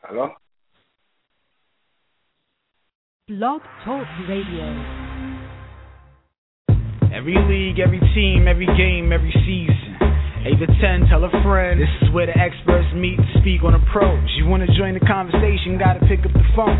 Hello? Blog Talk Radio. Every league, every team, every game, every season. 8 to 10, tell a friend. This is where the experts meet to speak on the pros. You want to join the conversation, gotta pick up the phone.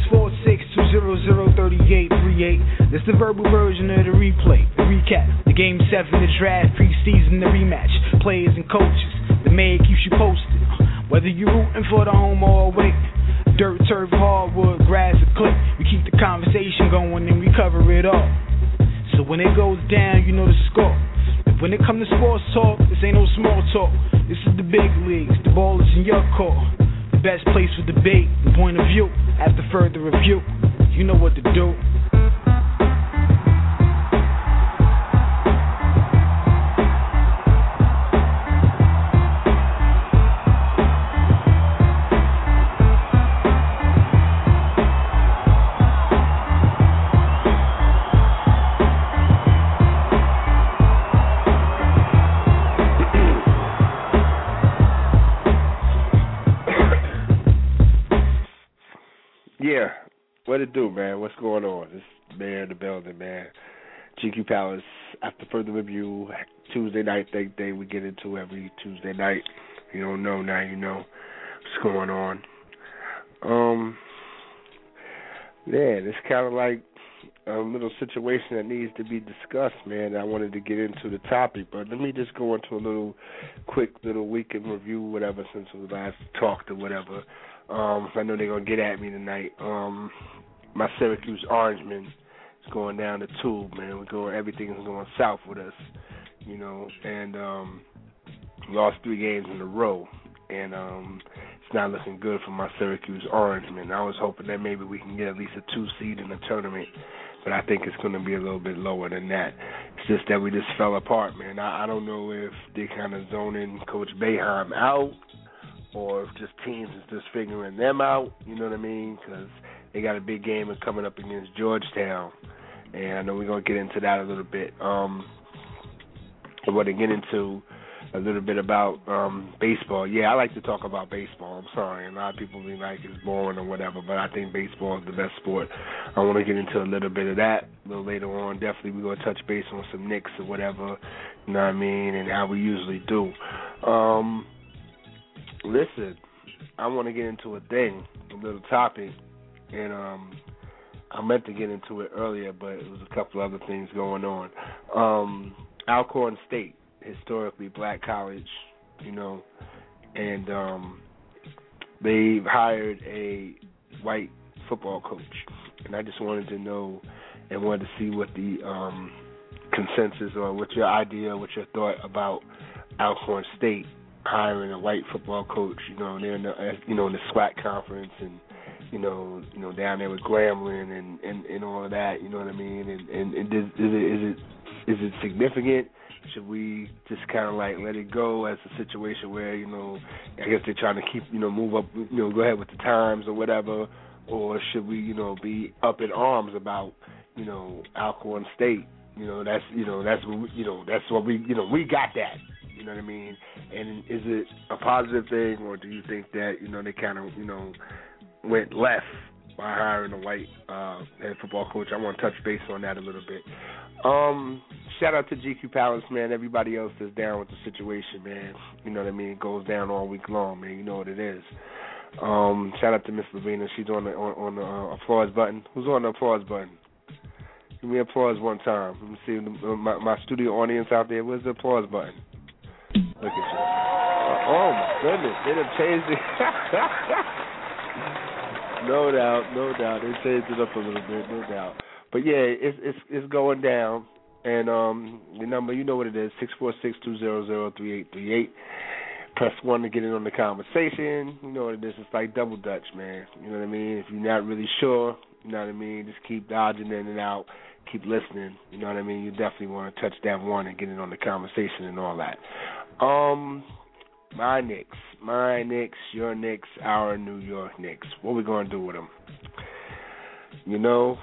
646-200-3838. This the verbal version of the replay, the recap. The game 7, the draft, preseason, the rematch. Players and coaches, the mayor keeps you posted. Whether you're rooting for the home or away. Dirt, turf, hardwood, grass, or cliff. We keep the conversation going and we cover it all. So when it goes down, you know the score. And when it comes to sports talk, this ain't no small talk. This is the big leagues, the ball is in your court. The best place for debate and point of view. After further review, you know what to do. Yeah, what it do, man? What's going on? This man in the building, man. GQ Palace, after further review, Tuesday night thing we get into every Tuesday night. If you don't know, now you know what's going on. Man, it's kind of like a little situation that needs to be discussed, man. I wanted to get into the topic, but let me just go into a quick little weekend review, whatever, since we last talked or whatever. I know they're going to get at me tonight. My Syracuse Orangemen is going down the tube, man. Everything is going south with us, you know, and lost 3 games in a row. And it's not looking good for my Syracuse Orangemen. I was hoping that maybe we can get at least a 2 seed in the tournament, but I think it's going to be a little bit lower than that. It's just that we just fell apart, man. I don't know if they kind of zoning Coach Boeheim out, or if just teams is just figuring them out, you know what I mean? Because they got a big game coming up against Georgetown, and I know we're going to get into that a little bit. I want to get into a little bit about baseball. Yeah, I like to talk about baseball. I'm sorry. A lot of people be like it's boring or whatever, but I think baseball is the best sport. I want to get into a little bit of that a little later on. Definitely we're going to touch base on some Knicks or whatever, you know what I mean, and how we usually do. Listen, I want to get into a little topic, and I meant to get into it earlier, but it was a couple other things going on. Alcorn State, historically black college, you know, and they've hired a white football coach, and I just wanted to know and wanted to see what the consensus or what your idea, what your thought about Alcorn State hiring a white football coach, you know, they're in the, in the SWAC conference, and you know down there with Grambling and all of that, you know what I mean? And is it significant? Should we just kind of like let it go as a situation where, you know, I guess they're trying to keep, you know, move up, you know, go ahead with the times or whatever, or should we, you know, be up in arms about, you know, Alcorn State? That's what we, you know, we got that. You know what I mean? And is it a positive thing, or do you think that, you know, they kind of, you know, went left by hiring a white head football coach? I want to touch base on that a little bit. Shout out to GQ Palace, man. Everybody else is down with the situation, man. You know what I mean? It goes down all week long, man. You know what it is. Shout out to Miss Lavina. She's on the applause button. Who's on the applause button? Give me applause one time. Let me see my studio audience out there. Where's the applause button? Look at you. Oh, my goodness. They done changed it. No doubt. They changed it up a little bit, no doubt. But, yeah, it's going down. And the number, you know what it is, 646-200-3838. Press 1 to get in on the conversation. You know what it is. It's like double dutch, man. You know what I mean? If you're not really sure, you know what I mean, just keep dodging in and out. Keep listening. You know what I mean? You definitely want to touch that 1 and get in on the conversation and all that. My Knicks, your Knicks, our New York Knicks. What we going to do with them? You know,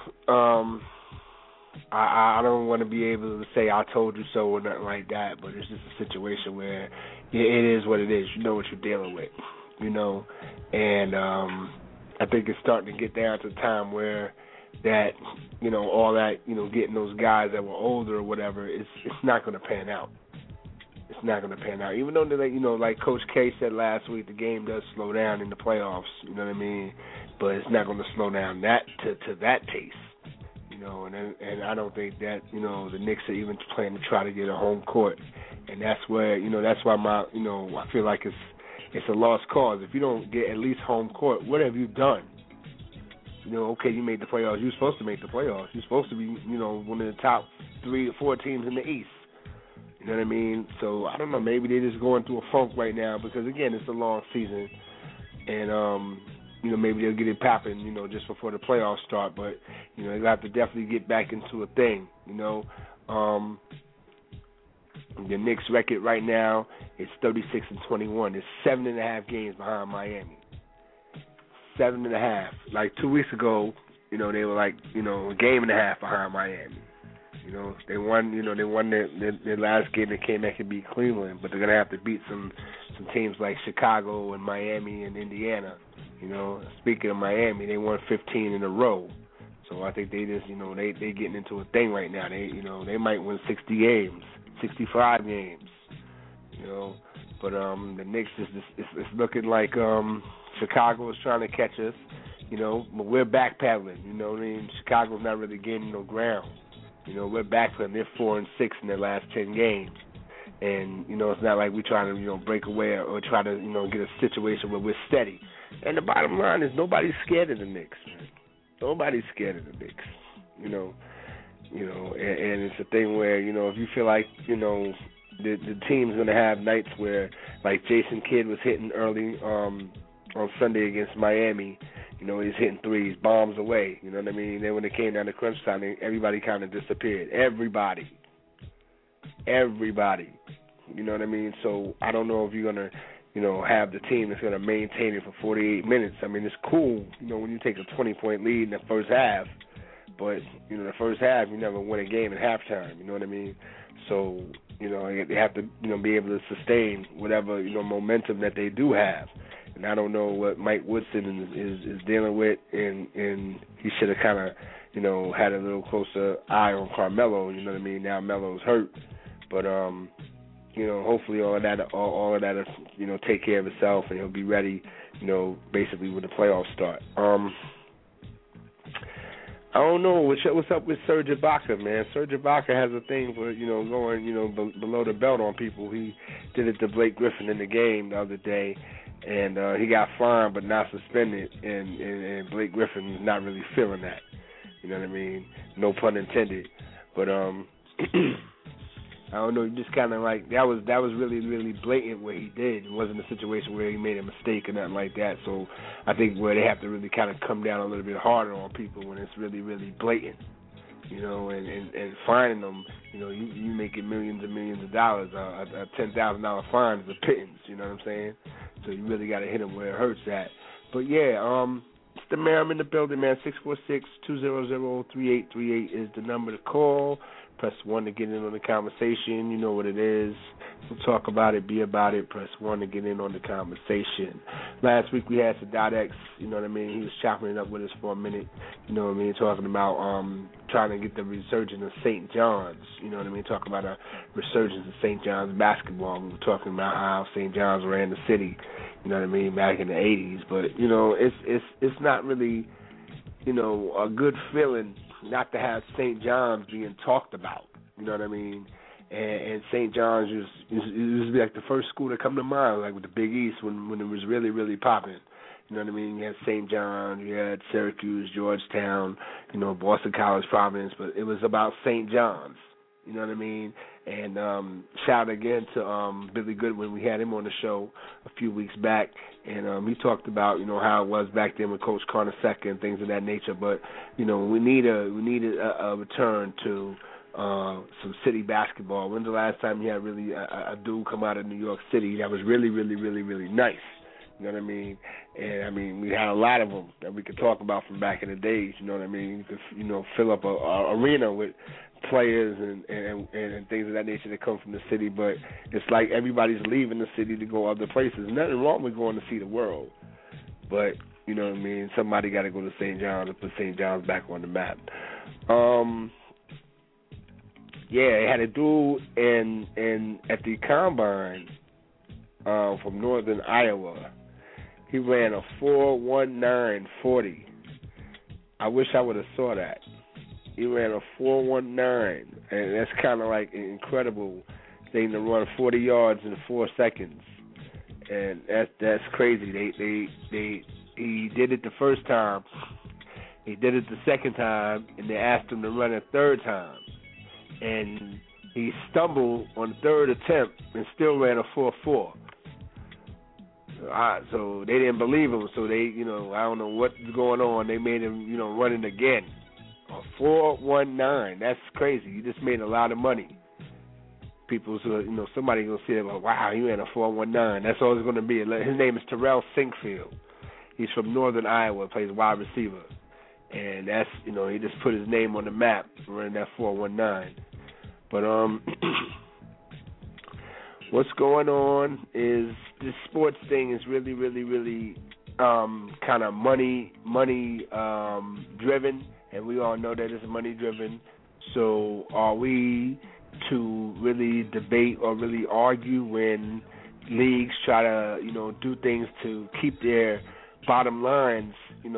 I don't want to be able to say I told you so or nothing like that, but it's just a situation where it is what it is. You know what you're dealing with. and I think it's starting to get down to the time where that, all that, getting those guys that were older or whatever, it's not going to pan out. It's not going to pan out. Even though, like Coach K said last week, the game does slow down in the playoffs, you know what I mean? But it's not going to slow down that to that pace, and I don't think that, the Knicks are even planning to try to get a home court. And that's where, that's why I feel like it's a lost cause. If you don't get at least home court, what have you done? Okay, you made the playoffs. You're supposed to make the playoffs. You're supposed to be, one of the top 3 or 4 teams in the East. You know what I mean? So, I don't know. Maybe they're just going through a funk right now because, again, it's a long season. And, maybe they'll get it popping, just before the playoffs start. But, they'll have to definitely get back into a thing, The Knicks' record right now is 36-21. It's 7.5 games behind Miami. 7.5. Like 2 weeks ago, they were like, a game and a half behind Miami. They won. They won their last game. They came back and beat Cleveland, but they're gonna have to beat some teams like Chicago and Miami and Indiana. Speaking of Miami, they won 15 in a row. So I think they just, they getting into a thing right now. They might win 60 games, 65 games. But the Knicks it's looking like Chicago is trying to catch us. But we're backpedaling. What I mean? Chicago's not really gaining no ground. We're backpedaling. They're 4-6 in their last 10 games. And, it's not like we're trying to, break away or try to, get a situation where we're steady. And the bottom line is nobody's scared of the Knicks, man. Nobody's scared of the Knicks, and it's a thing where, if you feel like, the team's going to have nights where, like Jason Kidd was hitting early on Sunday against Miami, he's hitting threes, bombs away, you know what I mean? Then when it came down to crunch time, everybody kind of disappeared. Everybody. You know what I mean? So I don't know if you're going to, have the team that's going to maintain it for 48 minutes. I mean, it's cool, when you take a 20-point lead in the first half. But, the first half, you never win a game at halftime, you know what I mean? So, they have to, be able to sustain whatever, momentum that they do have. And I don't know what Mike Woodson is dealing with, and he should have kind of, had a little closer eye on Carmelo, you know what I mean? Now Melo's hurt. But, hopefully all of that will, take care of itself, and he'll be ready, basically when the playoffs start. I don't know what's up with Serge Ibaka, man. Serge Ibaka has a thing for, going, below the belt on people. He did it to Blake Griffin in the game the other day, and he got fined but not suspended, and Blake Griffin is not really feeling that. You know what I mean? No pun intended. But I don't know, just kind of like, that was really, really blatant what he did. It wasn't a situation where he made a mistake or nothing like that. So I think where they have to really kind of come down a little bit harder on people when it's really, really blatant, and fining them, you making millions and millions of dollars. A $10,000 fine is a pittance, you know what I'm saying? So you really got to hit them where it hurts at. But yeah, it's the mayor. I'm in the building, man. 646-200-3838 is the number to call. Press 1 to get in on the conversation. You know what it is. We'll talk about it, be about it. Press 1 to get in on the conversation. Last week we had Sadat X, you know what I mean? He was chopping it up with us for a minute, you know what I mean? Talking about trying to get the resurgence of St. John's, you know what I mean? Talking about a resurgence of St. John's basketball. We were talking about how St. John's ran the city, you know what I mean, back in the 80s. But, it's not really, a good feeling not to have St. John's being talked about, you know what I mean? And St. John's used to be like the first school to come to mind, like with the Big East when it was really, really popping. You know what I mean? You had St. John's, you had Syracuse, Georgetown, Boston College, Providence, but it was about St. John's. You know what I mean? And shout out again to Billy Goodwin. We had him on the show a few weeks back, and he talked about how it was back then with Coach Carnesecca and things of that nature. But we need a return to some city basketball. When's the last time you had really a dude come out of New York City that was really, really, really, really nice? You know what I mean? And, we had a lot of them that we could talk about from back in the days, you know what I mean? You could, fill up a arena with players and things of that nature that come from the city, but it's like everybody's leaving the city to go other places. Nothing wrong with going to see the world, but you know what I mean. Somebody got to go to St. John's and put St. John's back on the map. They had a dude at the combine from northern Iowa. He ran a 4:19.40. I wish I would have saw that. He ran a 4:19, and that's kind of like an incredible thing to run 40 yards in 4 seconds, and that's crazy. He did it the first time. He did it the second time, and they asked him to run a third time, and he stumbled on the third attempt and still ran a 4.4. So they didn't believe him. So they, I don't know what's going on. They made him, run it again. A 4.19. That's crazy. You just made a lot of money. People, somebody gonna see it. Like, wow, he ran a 4.19. That's all it's gonna be. His name is Terrell Sinkfield. He's from northern Iowa. Plays wide receiver, and that's, he just put his name on the map running that 4.19. But what's going on is this sports thing is really, really, really kind of money driven, and we all know that it's money driven. So are we to really debate or really argue when leagues try to, do things to keep their bottom lines, in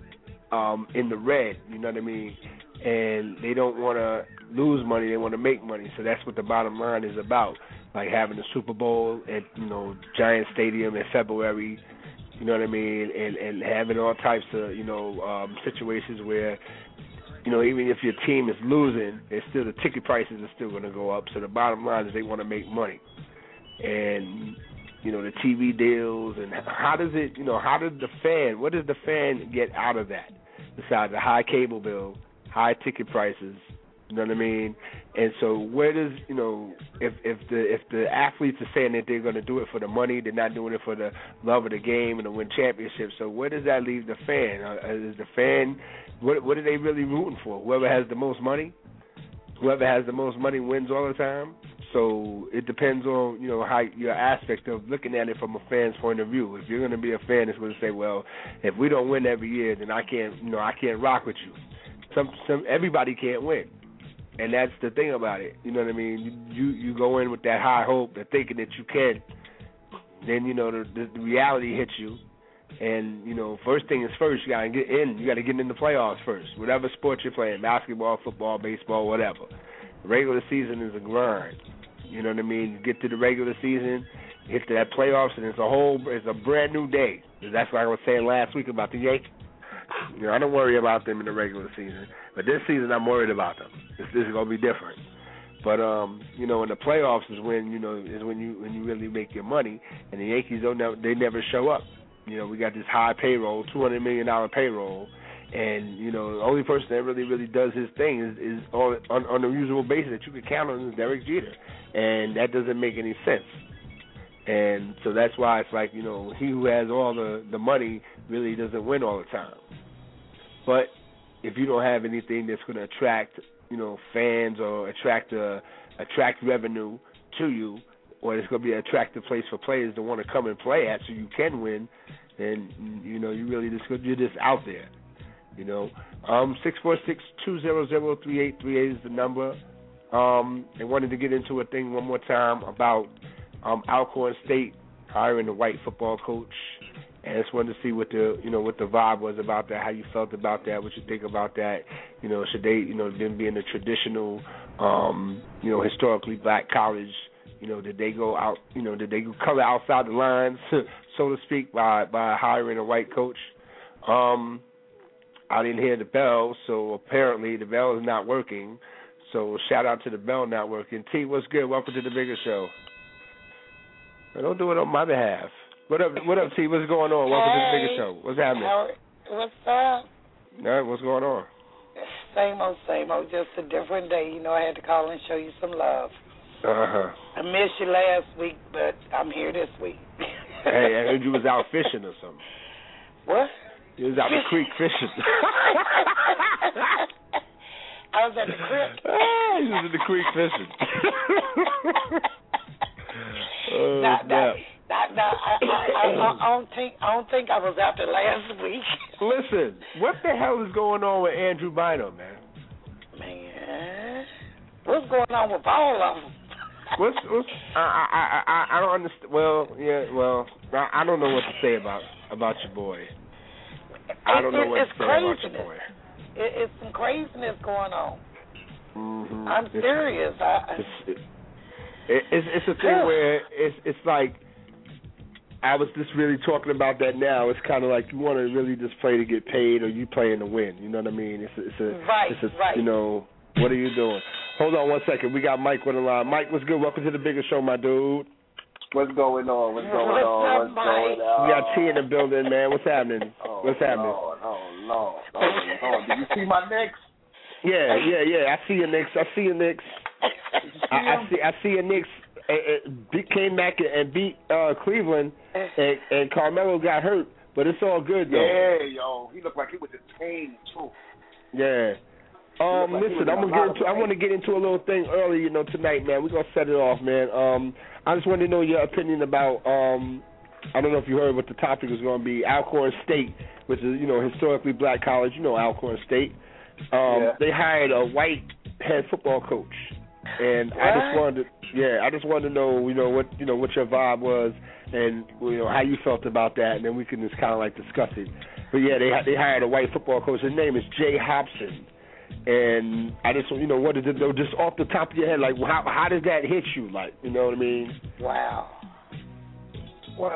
the red, you know what I mean? And they don't want to lose money, they want to make money. So that's what the bottom line is about. Like having the Super Bowl at, Giant Stadium in February, you know what I mean? And having all types of, situations where, even if your team is losing, it's still the ticket prices are still going to go up. So the bottom line is they want to make money. And, the TV deals, and how does it, what does the fan get out of that? Besides the high cable bill, high ticket prices, you know what I mean? And so where does, if the athletes are saying that they're going to do it for the money, they're not doing it for the love of the game and to win championships, so where does that leave the fan? Is the fan, what are they really rooting for? Whoever has the most money? Whoever has the most money wins all the time? So it depends on, how your aspect of looking at it from a fan's point of view. If you're going to be a fan that's going to say, well, if we don't win every year, then I can't rock with you. Everybody can't win. And that's the thing about it. You know what I mean? You go in with that high hope, that thinking that you can. Then, the reality hits you. And, first thing is first, you got to get in. You got to get in the playoffs first. Whatever sport you're playing, basketball, football, baseball, whatever. The regular season is a grind. You know what I mean? You get to the regular season, get to that playoffs, and it's a brand new day. That's what I was saying last week about the Yankees. I don't worry about them in the regular season. But this season, I'm worried about them. This is going to be different. But, in the playoffs is when, when you really make your money. And the Yankees, they never show up. We got this high payroll, $200 million payroll. And, the only person that really, really does his thing is on the usual basis that you can count on is Derek Jeter. And that doesn't make any sense. And so that's why it's like, he who has all the money really doesn't win all the time. But if you don't have anything that's going to attract, fans or attract revenue to you, or it's going to be an attractive place for players to want to come and play at so you can win, then, you're just out there. 646-200-3838 is the number. I wanted to get into a thing one more time about Alcorn State hiring a white football coach. And I just wanted to see what the vibe was about that, how you felt about that, what you think about that. Should they, them being a traditional, historically black college, did they go out, did they color outside the lines, so to speak, by hiring a white coach? I didn't hear the bell, so apparently the bell is not working. So shout out to the bell not working. T, what's good? Welcome to the Bigger Show. Don't do it on my behalf. What up, T? What's going on? Welcome to the Bigger Show. What's happening? What's up? What's going on? Same old, just a different day. I had to call and show you some love. Uh-huh. I missed you last week, but I'm here this week. Hey, I heard you was out fishing or something. What? You was out the creek fishing. I was at the creek. He was in the creek fishing. I don't think I was out there last week. Listen, what the hell is going on with Andrew Bynum, man? Man, what's going on with all of them? What's I don't understand. Well, I don't know what to say about your boy. I don't know what to say about your boy. It's some craziness going on. Mm-hmm. I'm serious. It's a thing where it's like I was just really talking about that now. It's kind of like you want to really just play to get paid, or you playing to win. You know what I mean? Right. You know, what are you doing? Hold on one second. We got Mike on the line. Mike, what's good? Welcome to the Bigger Show, my dude. What's going on? What's going on? We got T in the building, man. What's happening? What's happening? Lord. Did you see my Knicks? Yeah. I see your Knicks. I see your Knicks. Came back and beat Cleveland, and Carmelo got hurt, but it's all good though. Yeah, yo, he looked like he was in pain too. Yeah. Listen, I want to get into a little thing early, tonight, man. We're gonna set it off, man. I just wanted to know your opinion about. I don't know if you heard what the topic was going to be. Alcorn State, which is historically black college. Alcorn State. They hired a white head football coach, and what? I just wanted to know, what your vibe was, and how you felt about that, and then we can just kind of like discuss it. But yeah, they hired a white football coach. His name is Jay Hobson, and I just what is it though? Just off the top of your head, like how does that hit you? Like, you know what I mean? Wow. Well,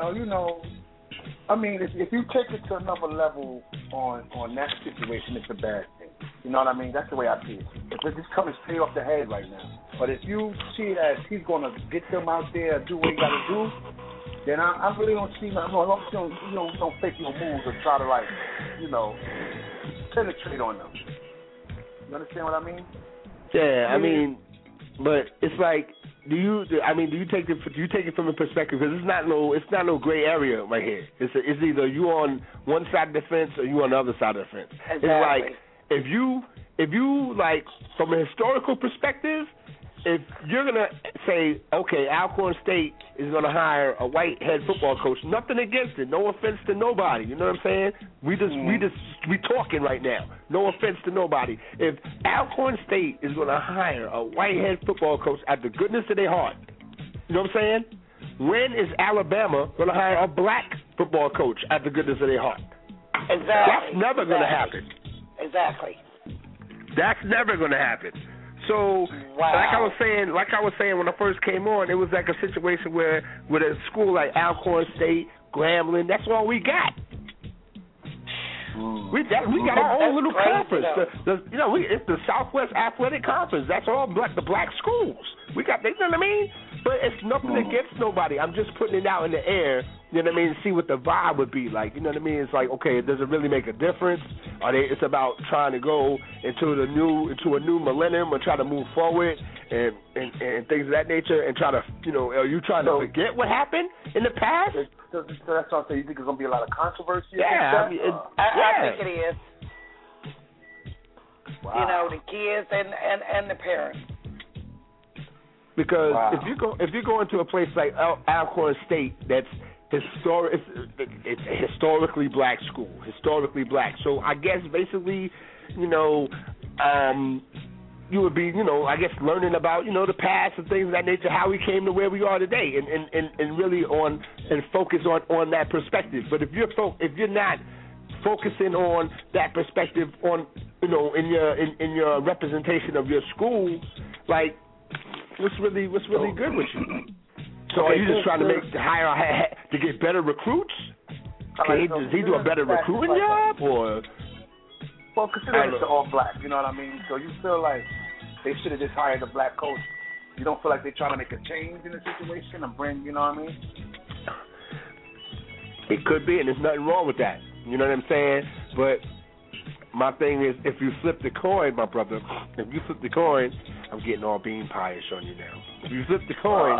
I mean, if you take it to another level on that situation, it's a bad thing. You know what I mean? That's the way I see it. It's just coming straight off the head right now. But if you see that he's going to get them out there and do what he got to do, then I really don't see nothing. You don't fake your moves or try to, penetrate on them. You understand what I mean? Yeah, I mean, but it's like, do you take it from a perspective, because it's not no gray area right here. It's either you on one side of the fence or you on the other side of the fence. Exactly. It's like if you like from a historical perspective, if you're gonna say, okay, Alcorn State is gonna hire a white head football coach, nothing against it. No offense to nobody. You know what I'm saying? We talking right now. No offense to nobody. If Alcorn State is gonna hire a white head football coach out the goodness of their heart, you know what I'm saying? When is Alabama gonna hire a black football coach out the goodness of their heart? Exactly. That's never gonna happen. Exactly. That's never gonna happen. So, wow. like I was saying when I first came on, it was like a situation where with a school like Alcorn State, Grambling, that's all we got. We got our own little conference. It's the Southwest Athletic Conference. That's all the black schools. We got, you know what I mean? But it's nothing against nobody. I'm just putting it out in the air, you know what I mean, to see what the vibe would be like. You know what I mean? It's like, okay, does it really make a difference? It's about trying to go into a new millennium or try to move forward and things of that nature and try to, are you trying to forget what happened in the past? So that's what I'm saying. You think there's going to be a lot of controversy? Yeah. I think it is. Wow. The kids and the parents. Because if you go into a place like Alcorn State, that's it's a historically black school, historically black. So I guess basically, you would be, I guess learning about, the past and things of that nature, how we came to where we are today, and really focus on that perspective. But if you're not focusing on that perspective on, in your representation of your school, like. What's really good with you? So are you just trying to hire to get better recruits? Does he do a better recruiting job, or? Well, considering it's all black, you know what I mean. So you feel like they should have just hired a black coach. You don't feel like they're trying to make a change in the situation and bring, you know what I mean? It could be, and there's nothing wrong with that. You know what I'm saying? But my thing is, if you flip the coin, my brother, I'm getting all bean pie-ish on you now. If you flip the coin,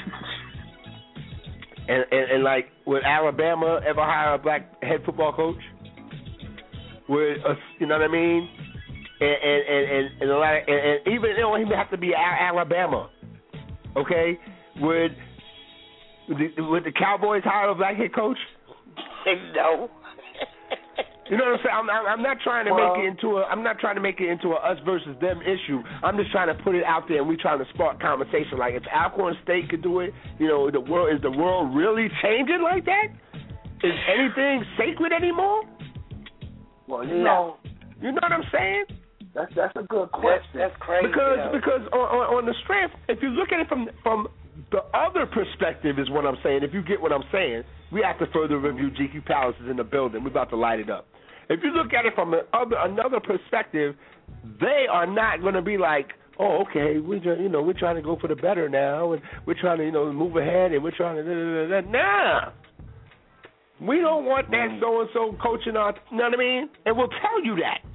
and like, would Alabama ever hire a black head football coach? You know what I mean? and a lot of, and even it don't even have to be Alabama. Okay, would the Cowboys hire a black head coach? No. You know what I'm saying? I'm not trying to make it into a us versus them issue. I'm just trying to put it out there, and we trying to spark conversation. Like, if Alcorn State could do it, you know, is the world really changing like that? Is anything sacred anymore? Well, you know what I'm saying? That's a good question. That's crazy. Because on the strength, if you look at it from the other perspective, is what I'm saying. If you get what I'm saying, we have to further review GQ Palace is in the building. We're about to light it up. If you look at it from another perspective, they are not going to be like, oh, okay, we're trying to go for the better now, and we're trying to move ahead, and we're trying to nah. We don't want that so-and-so coaching our, you know what I mean? And we'll tell you that.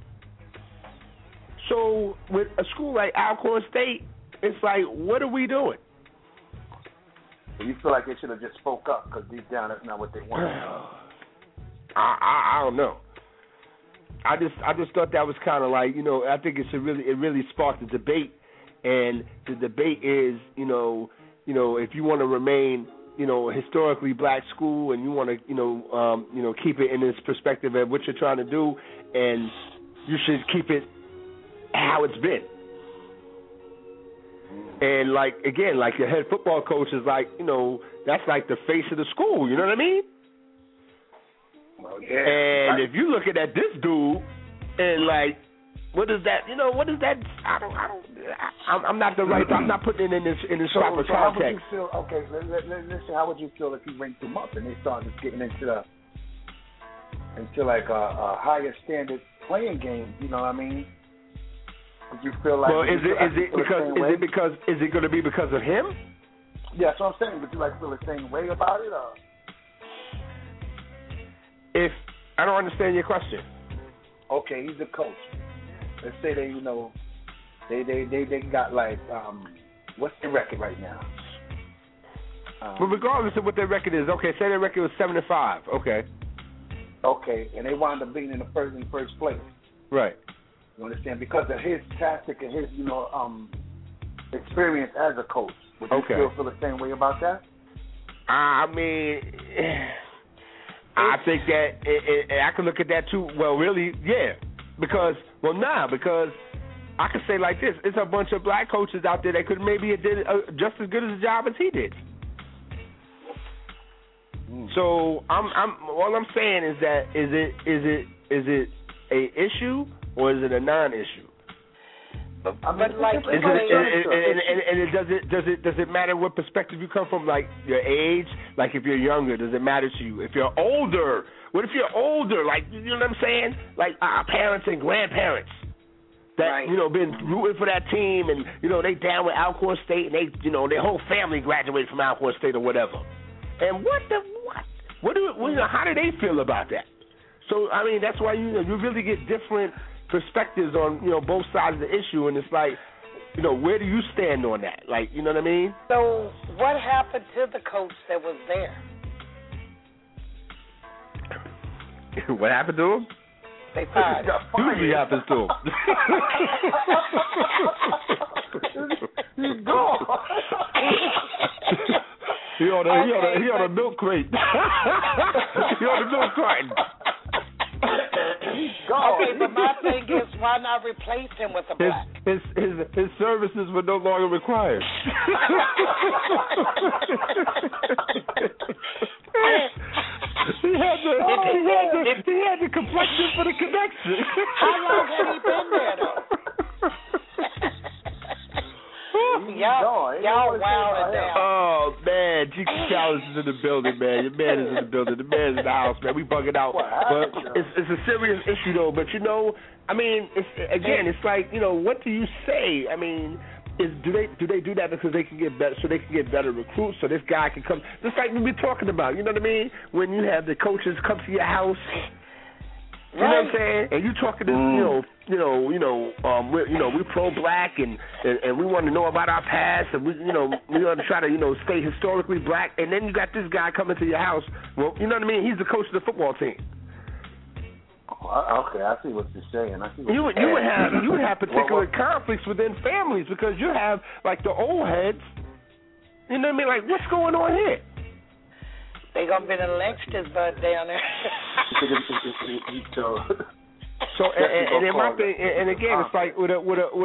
So with a school like Alcorn State, it's like, what are we doing? You feel like they should have just spoke up because deep down that's not what they want. I don't know. I just thought that was kind of like, I think it really sparked the debate, and the debate is, if you want to remain, historically black school, and you want to, keep it in this perspective of what you're trying to do, and you should keep it how it's been. And like your head football coach is like, that's like the face of the school. You know what I mean? Well, yeah. And if you looking at this dude, and like, what is that? What is that? I'm not the right. I'm not putting it in this proper context. How would you feel? Okay, listen. How would you feel if you ranked them up and they started getting into like a higher standard playing game? You know what I mean? Would you feel like? Well, is it going to be because of him? Yeah, that's what I'm saying. Would you like feel the same way about it? Or? If I don't understand your question. Okay, he's the coach. Let's say they got like what's their record right now? But regardless of what their record is, okay, say their record was 7-5. Okay. Okay, and they wound up being in first place. Right. You understand? Because of his tactic and his experience as a coach. Would you still feel the same way about that? I mean, I think that I can look at that too. Well, really, yeah. Because I could say like this: it's a bunch of black coaches out there that could maybe did just as good as a job as he did. So all I'm saying is that is it a issue or is it a non-issue? But like, does it matter what perspective you come from? Like your age, like if you're younger, does it matter to you? If you're older, what if you're older? Like, you know what I'm saying? Like our parents and grandparents that been rooting for that team, and they down with Alcorn State, and they their whole family graduated from Alcorn State or whatever. And how do they feel about that? So I mean, that's why you really get different perspectives on both sides of the issue, and it's like, where do you stand on that? Like, you know what I mean? So what happened to the coach that was there? What happened to him? They fired him. Usually happens to him. He's gone. He on a milk crate. He on a milk carton. Okay, but my thing is, why not replace him with a black? His services were no longer required. He had the complexion for the connection. How long had he been there, though? Y'all wilding down. Oh, man. GQ Palace is in the building, man. Your man is in the building. The man's in the house, man. We bugging out. But it's a serious issue, though. But, I mean, it's like, what do you say? I mean, do they do that because they can get better, so they can get better recruits, so this guy can come, just like we were talking about, you know what I mean? When you have the coaches come to your house, you know what I'm saying? And you talking to we're pro-black and we want to know about our past, and we want to try to stay historically black, and then you got this guy coming to your house. Well, you know what I mean? He's the coach of the football team. Okay, I see what you're saying. You would have particular conflicts within families because you have like the old heads. You know what I mean? Like, what's going on here? They gonna be the Lexter's butt down there. So and in my thing, and again, it's like with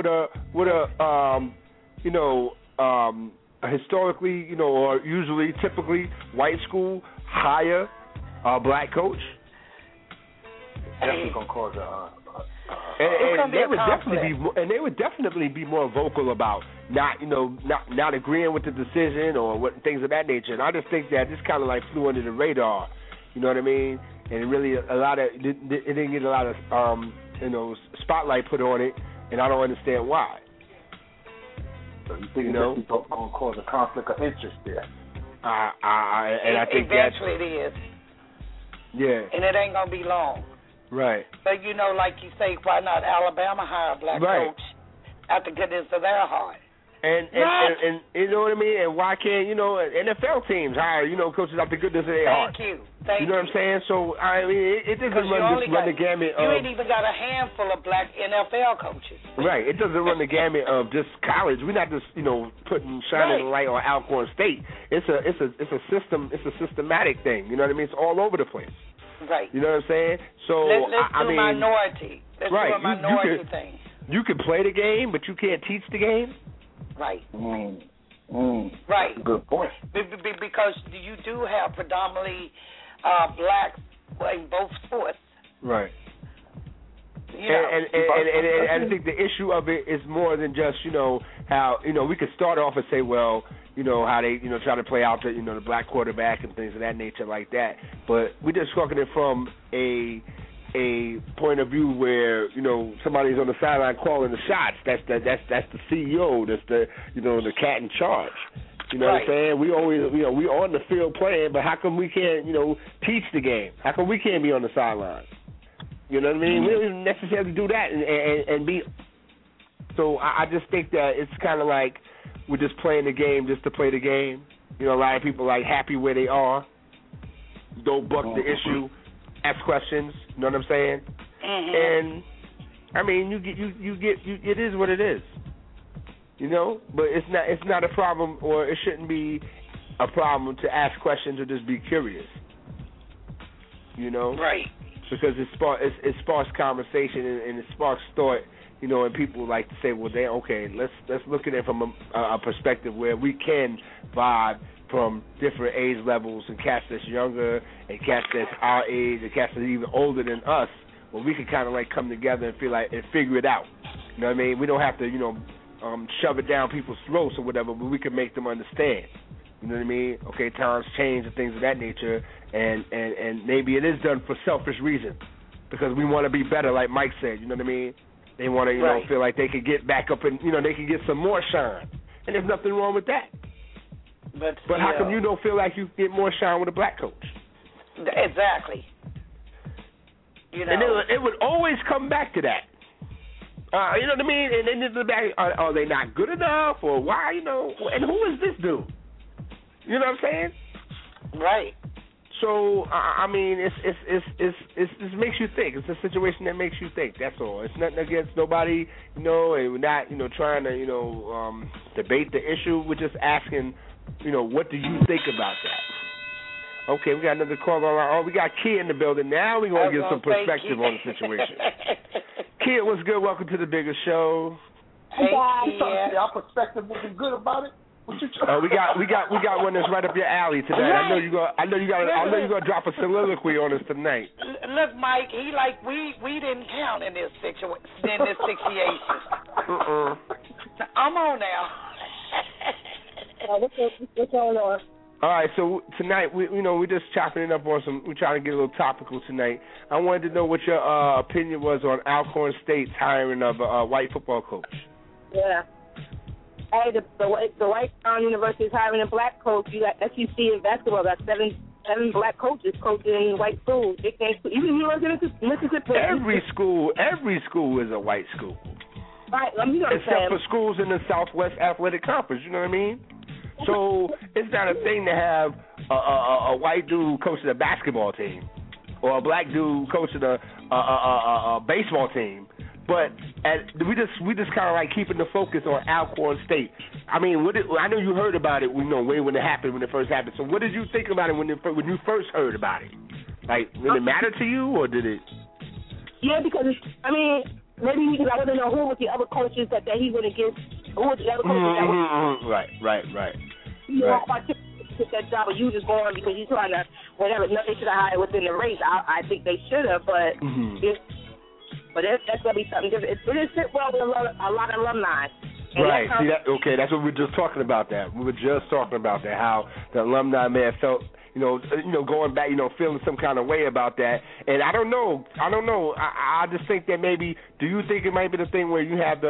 a historically, or usually, typically, white school hire a black coach. Definitely gonna cause and they would definitely be more vocal about not agreeing with the decision or what things of that nature. And I just think that this kind of like flew under the radar. You know what I mean? And it really it didn't get a lot of spotlight put on it, and I don't understand why. So you think it's going to cause a conflict of interest there? I think eventually it is. Yeah. And it ain't gonna be long. Right. But like you say, why not Alabama hire a black coach out the goodness of their heart? And you know what I mean? And why can't, NFL teams hire, coaches out the goodness of their heart? Thank you. You know what I'm saying? So, I mean, it doesn't run the gamut of... You ain't even got a handful of black NFL coaches. Right. It doesn't run the gamut of just college. We're not just, shining the light on Alcorn State. It's a system. It's a systematic thing. You know what I mean? It's all over the place. Right. You know what I'm saying? So, let's do minority. Let's do a minority thing. You can play the game, but you can't teach the game? Right. Right. Good point. Because you do have predominantly blacks in both sports. Right. And I think the issue of it is more than just, how, we could start off and say, well, how they, try to play out the, the black quarterback and things of that nature like that. But we're just talking it from a point of view where somebody's on the sideline calling the shots. That's the CEO. That's the the cat in charge. You know what I'm saying? We always we on the field playing, but how come we can't teach the game? How come we can't be on the sideline? You know what I mean? We don't even necessarily do that and be. So I just think that it's kind of like we're just playing the game just to play the game. A lot of people are happy where they are. Don't buck the issue. Ask questions, you know what I'm saying? Mm-hmm. And I mean, you get it is what it is, But it's not a problem, or it shouldn't be a problem to ask questions or just be curious, Right. Because it sparks conversation and it sparks thought, and people like to say, well, let's look at it from a perspective where we can vibe from different age levels and cats that's younger and cats that's our age and cats that's even older than us, where we can kind of come together and figure it out. You know what I mean? We don't have to, shove it down people's throats or whatever, but we can make them understand. You know what I mean? Okay, times change and things of that nature, and maybe it is done for selfish reasons because we want to be better, like Mike said. You know what I mean? They want to, feel like they could get back up and, they could get some more shine, and there's nothing wrong with that. But how come you don't feel like you get more shine with a black coach? Exactly. And it would always come back to that. You know what I mean? And then the back, are they not good enough, or why? And who is this dude? You know what I'm saying? Right. So I mean, it makes you think. It's a situation that makes you think. That's all. It's nothing against nobody, and we're not, trying to, debate the issue. We're just asking. What do you think about that? Okay, we got another call on. We got Kia in the building. Now we're going to get some perspective on the situation. Kia, what's good? Welcome to the Bigger Show. Hey, Kia. Our perspective was good about it. What you we got one that's right up your alley tonight. Right. I know you're gonna drop a soliloquy on us tonight. Look, Mike, we didn't count in this situation. I'm on now. What's going on? All right, so tonight we're just chopping it up on we're trying to get a little topical tonight. I wanted to know what your opinion was on Alcorn State's hiring of a white football coach. Yeah. Hey, the White University is hiring a black coach. You got SEC in basketball. Got seven black coaches coaching in white schools. They can't even Mississippi. Every school is a white school. Right. Except for schools in the Southwest Athletic Conference. You know what I mean? So it's not a thing to have a white dude coaching a basketball team, or a black dude coaching baseball team. But we just kind of like keeping the focus on Alcorn State. I mean, I know you heard about it, way when it first happened. So what did you think about it when you first heard about it? Like, did it matter to you, or did it? Yeah, because maybe because I want to know who was the other coaches that he went against. Who was the other coaches that was? Right. You know, took that job, or you just going because you're trying to whatever. They should have hired within the race. I think they should have, but But that's going to be something different. It didn't sit well with a lot of alumni. Right. See that? Okay, that's what we were just talking about. How the alumni may have felt, going back, feeling some kind of way about that. And I don't know. I just think that maybe. Do you think it might be the thing where you have the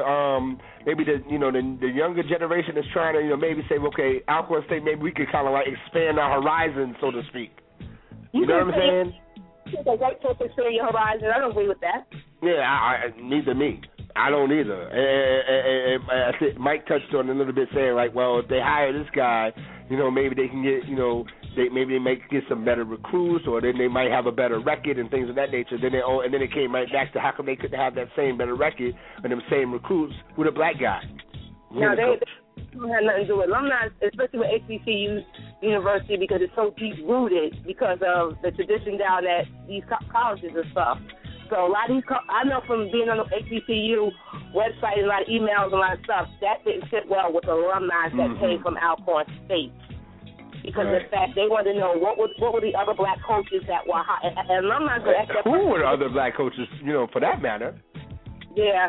the younger generation that's trying to maybe say, okay, Alcorn State, maybe we could kind of like expand our horizon, so to speak. You know what I'm saying? The white folks expand your horizon. I don't agree with that. Yeah, neither me. I don't either. And I think Mike touched on it a little bit, saying like, well, if they hire this guy, maybe they can get, maybe they might get some better recruits, or then they might have a better record and things of that nature. And then it came right back to how come they couldn't have that same better record and them same recruits with a black guy. No, they don't have nothing to do with alumni, especially with HBCU University, because it's so deep rooted because of the tradition down at these colleges and stuff. So a lot of these, I know from being on the HBCU website and a lot of emails and a lot of stuff, that didn't sit well with the alumni that came from Alcorn State. Because in fact, they wanted to know what were the other black coaches that were hot. And alumni were at that who were the other black coaches, for that matter? Yeah.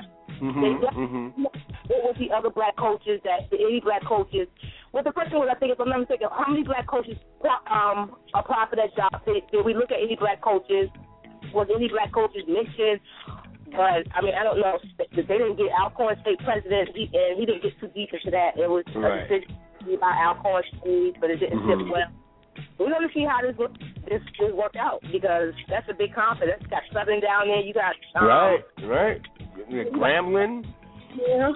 What was the other black coaches any black coaches? Well, the question was, I think, if I'm not mistaken, how many black coaches apply for that job? Did we look at any black coaches? Was any black coaches mentioned? But, I mean, I don't know. They didn't get Alcorn State president, and he didn't get too deep into that. It was a decision about Alcorn State, but it didn't sit well. We're going to see how this work out, because that's a big conference. It's got Southern down there. You got... Right. Grambling. Yeah.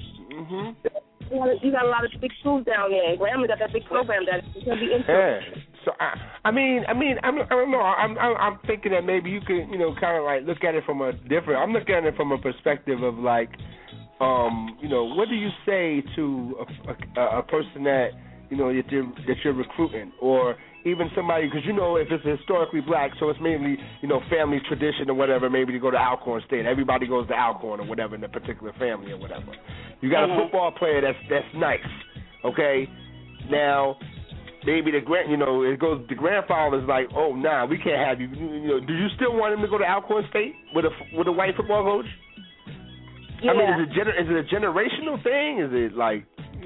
You got a lot of big schools down there, and Grambling got that big program that's going to be interesting. So I don't know. I'm thinking that maybe you could, kind of like look at it from a different. I'm looking at it from a perspective of like, what do you say to a person that that you're recruiting, or even somebody, because if it's historically black, so it's mainly family tradition or whatever, maybe to go to Alcorn State. Everybody goes to Alcorn or whatever in a particular family or whatever. You got a football player that's nice, okay? Now maybe the grandfather's like, oh nah, we can't have you. Do you still want him to go to Alcorn State with a white football coach? Yeah. I mean, is it a generational thing? Is it like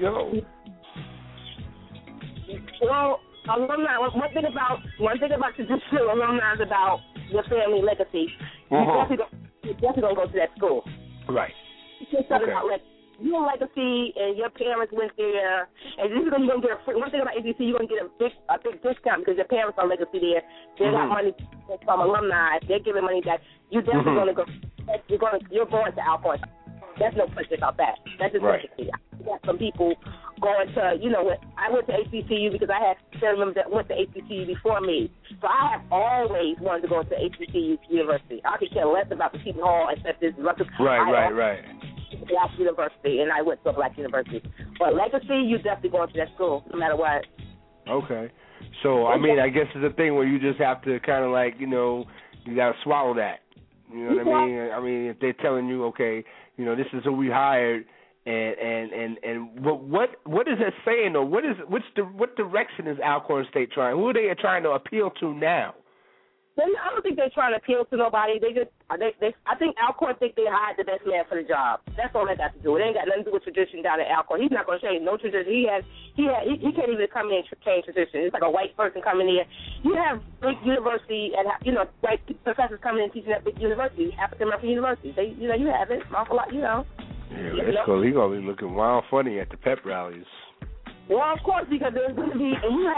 Well, alumni. One thing about traditional alumni is about your family legacy. You definitely gonna go to that school. Right. It's just about your legacy, and your parents went there, and you're gonna get a free. One thing about ABC, you're gonna get a big discount because your parents are legacy there. They got money from alumni. They're giving money back. You're definitely gonna go. You're going to Alcorn. There's no question about that. That's just legacy. I got some people going to, I went to HBCU because I had family members that went to HBCU before me. So I have always wanted to go to HBCU University. I could care less about the Seton Hall except this. Right. Black university, and I went to a black university. But legacy, you definitely going to that school, no matter what. Okay. So, I mean, I guess it's a thing where you just have to kind of like, you got to swallow that. You know what I mean? I mean, if they're telling you, okay, this is who we hired, and what is that saying, or what direction is Alcorn State trying? Who are they trying to appeal to now? I don't think they're trying to appeal to nobody. I think Alcorn think they hired the best man for the job. That's all they got to do. It ain't got nothing to do with tradition down at Alcorn. He's not going to change no tradition. He can't even come in and change tradition. It's like a white person coming in. You have big university and white professors coming in and teaching at big universities, African American universities. You have it an awful lot. Yeah, that's cool. He's gonna be looking wild funny at the pep rallies. Well, of course, because there's going to be, and you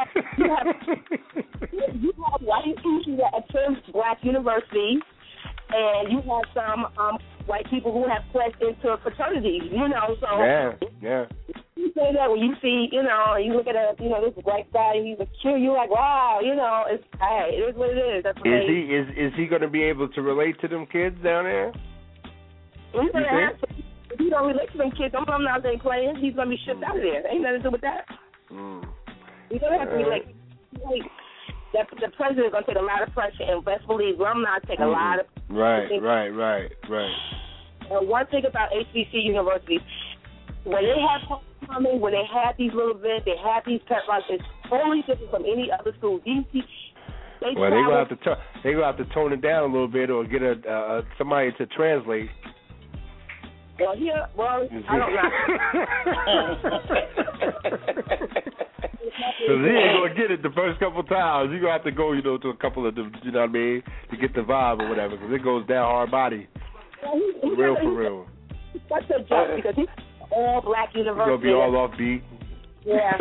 have white teachers that attend black universities, and you have some white people who have pledged into fraternities, so. Yeah. You You say that when you see, you look at this white guy, he's a cute. You're like, wow, it's hey, it is what it is. That's what is he going to be able to relate to them kids down there? He's going to have to. If he don't relate to them kids, I'm not there playing. He's going to be shipped out of there. Ain't nothing to do with that. He's going to have to relate. The president is going to take a lot of pressure, and best believe alumni take a lot of pressure. Right. And one thing about HBC universities, when they have homecoming, when they have these little events, they have these pep rallies, it's totally different from any other school. They're going to have to tone it down a little bit, or get somebody to translate. I don't know. Because he ain't going to get it the first couple times. You're going to have to go, to a couple of them, you know what I mean, to get the vibe or whatever, because it goes down hard body. For real. That's a joke, because he's all black university. He's going to be all off beat. Yeah.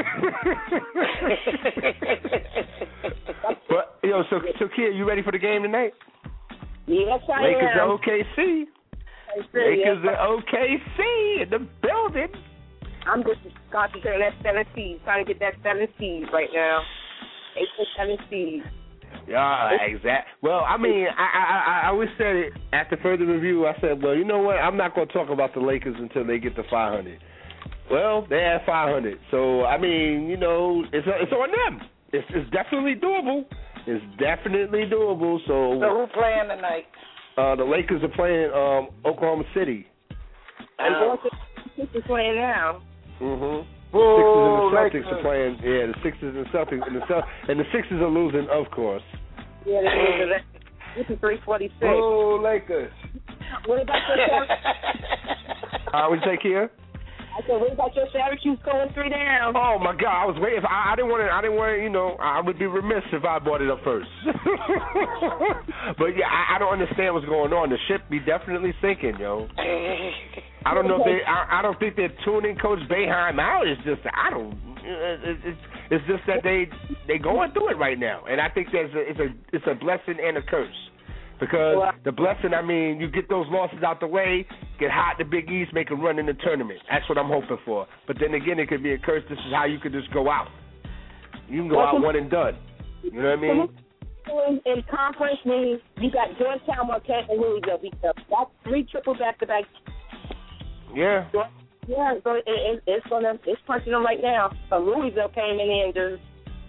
But, so Kia, you ready for the game tonight? Yes, I am. Lakers are OKC. Lakers are OKC in the building. I'm just concentrating on that 7 seed, trying to get that 7 seed right now. 7 seed. Yeah, exactly. Well, I mean, I always said it after further review. I said, well, you know what? I'm not going to talk about the Lakers until they get to 500. Well, they have 500. So, I mean, it's on them. It's definitely doable. It's definitely doable. So who's playing tonight? The Lakers are playing Oklahoma City. And the Sixers playing now. Mm-hmm. The Sixers and the Celtics are playing. Yeah, the Sixers and Celtics, and the Sixers are losing, of course. Yeah, they're losing. This is 346. Oh, Lakers. What about your? Would you take here? I said, what about your Syracuse going 3 down? Oh my God! I was waiting. I didn't want to. I would be remiss if I brought it up first. But yeah, I don't understand what's going on. The ship be definitely sinking, yo. I don't know if I don't think they're tuning Coach Boeheim out. It's just It's just that they going through it right now, and I think it's a blessing and a curse. Because the blessing, I mean, you get those losses out the way, get hot in the Big East, make a run in the tournament. That's what I'm hoping for. But then again, it could be a curse. This is how you could just go out. You can go out one and done. You know what I mean? In conference means you got Georgetown, Marquette, and Louisville. That's 3 triple back-to-back. Yeah. Yeah, so it's punching them right now. So Louisville came in and just.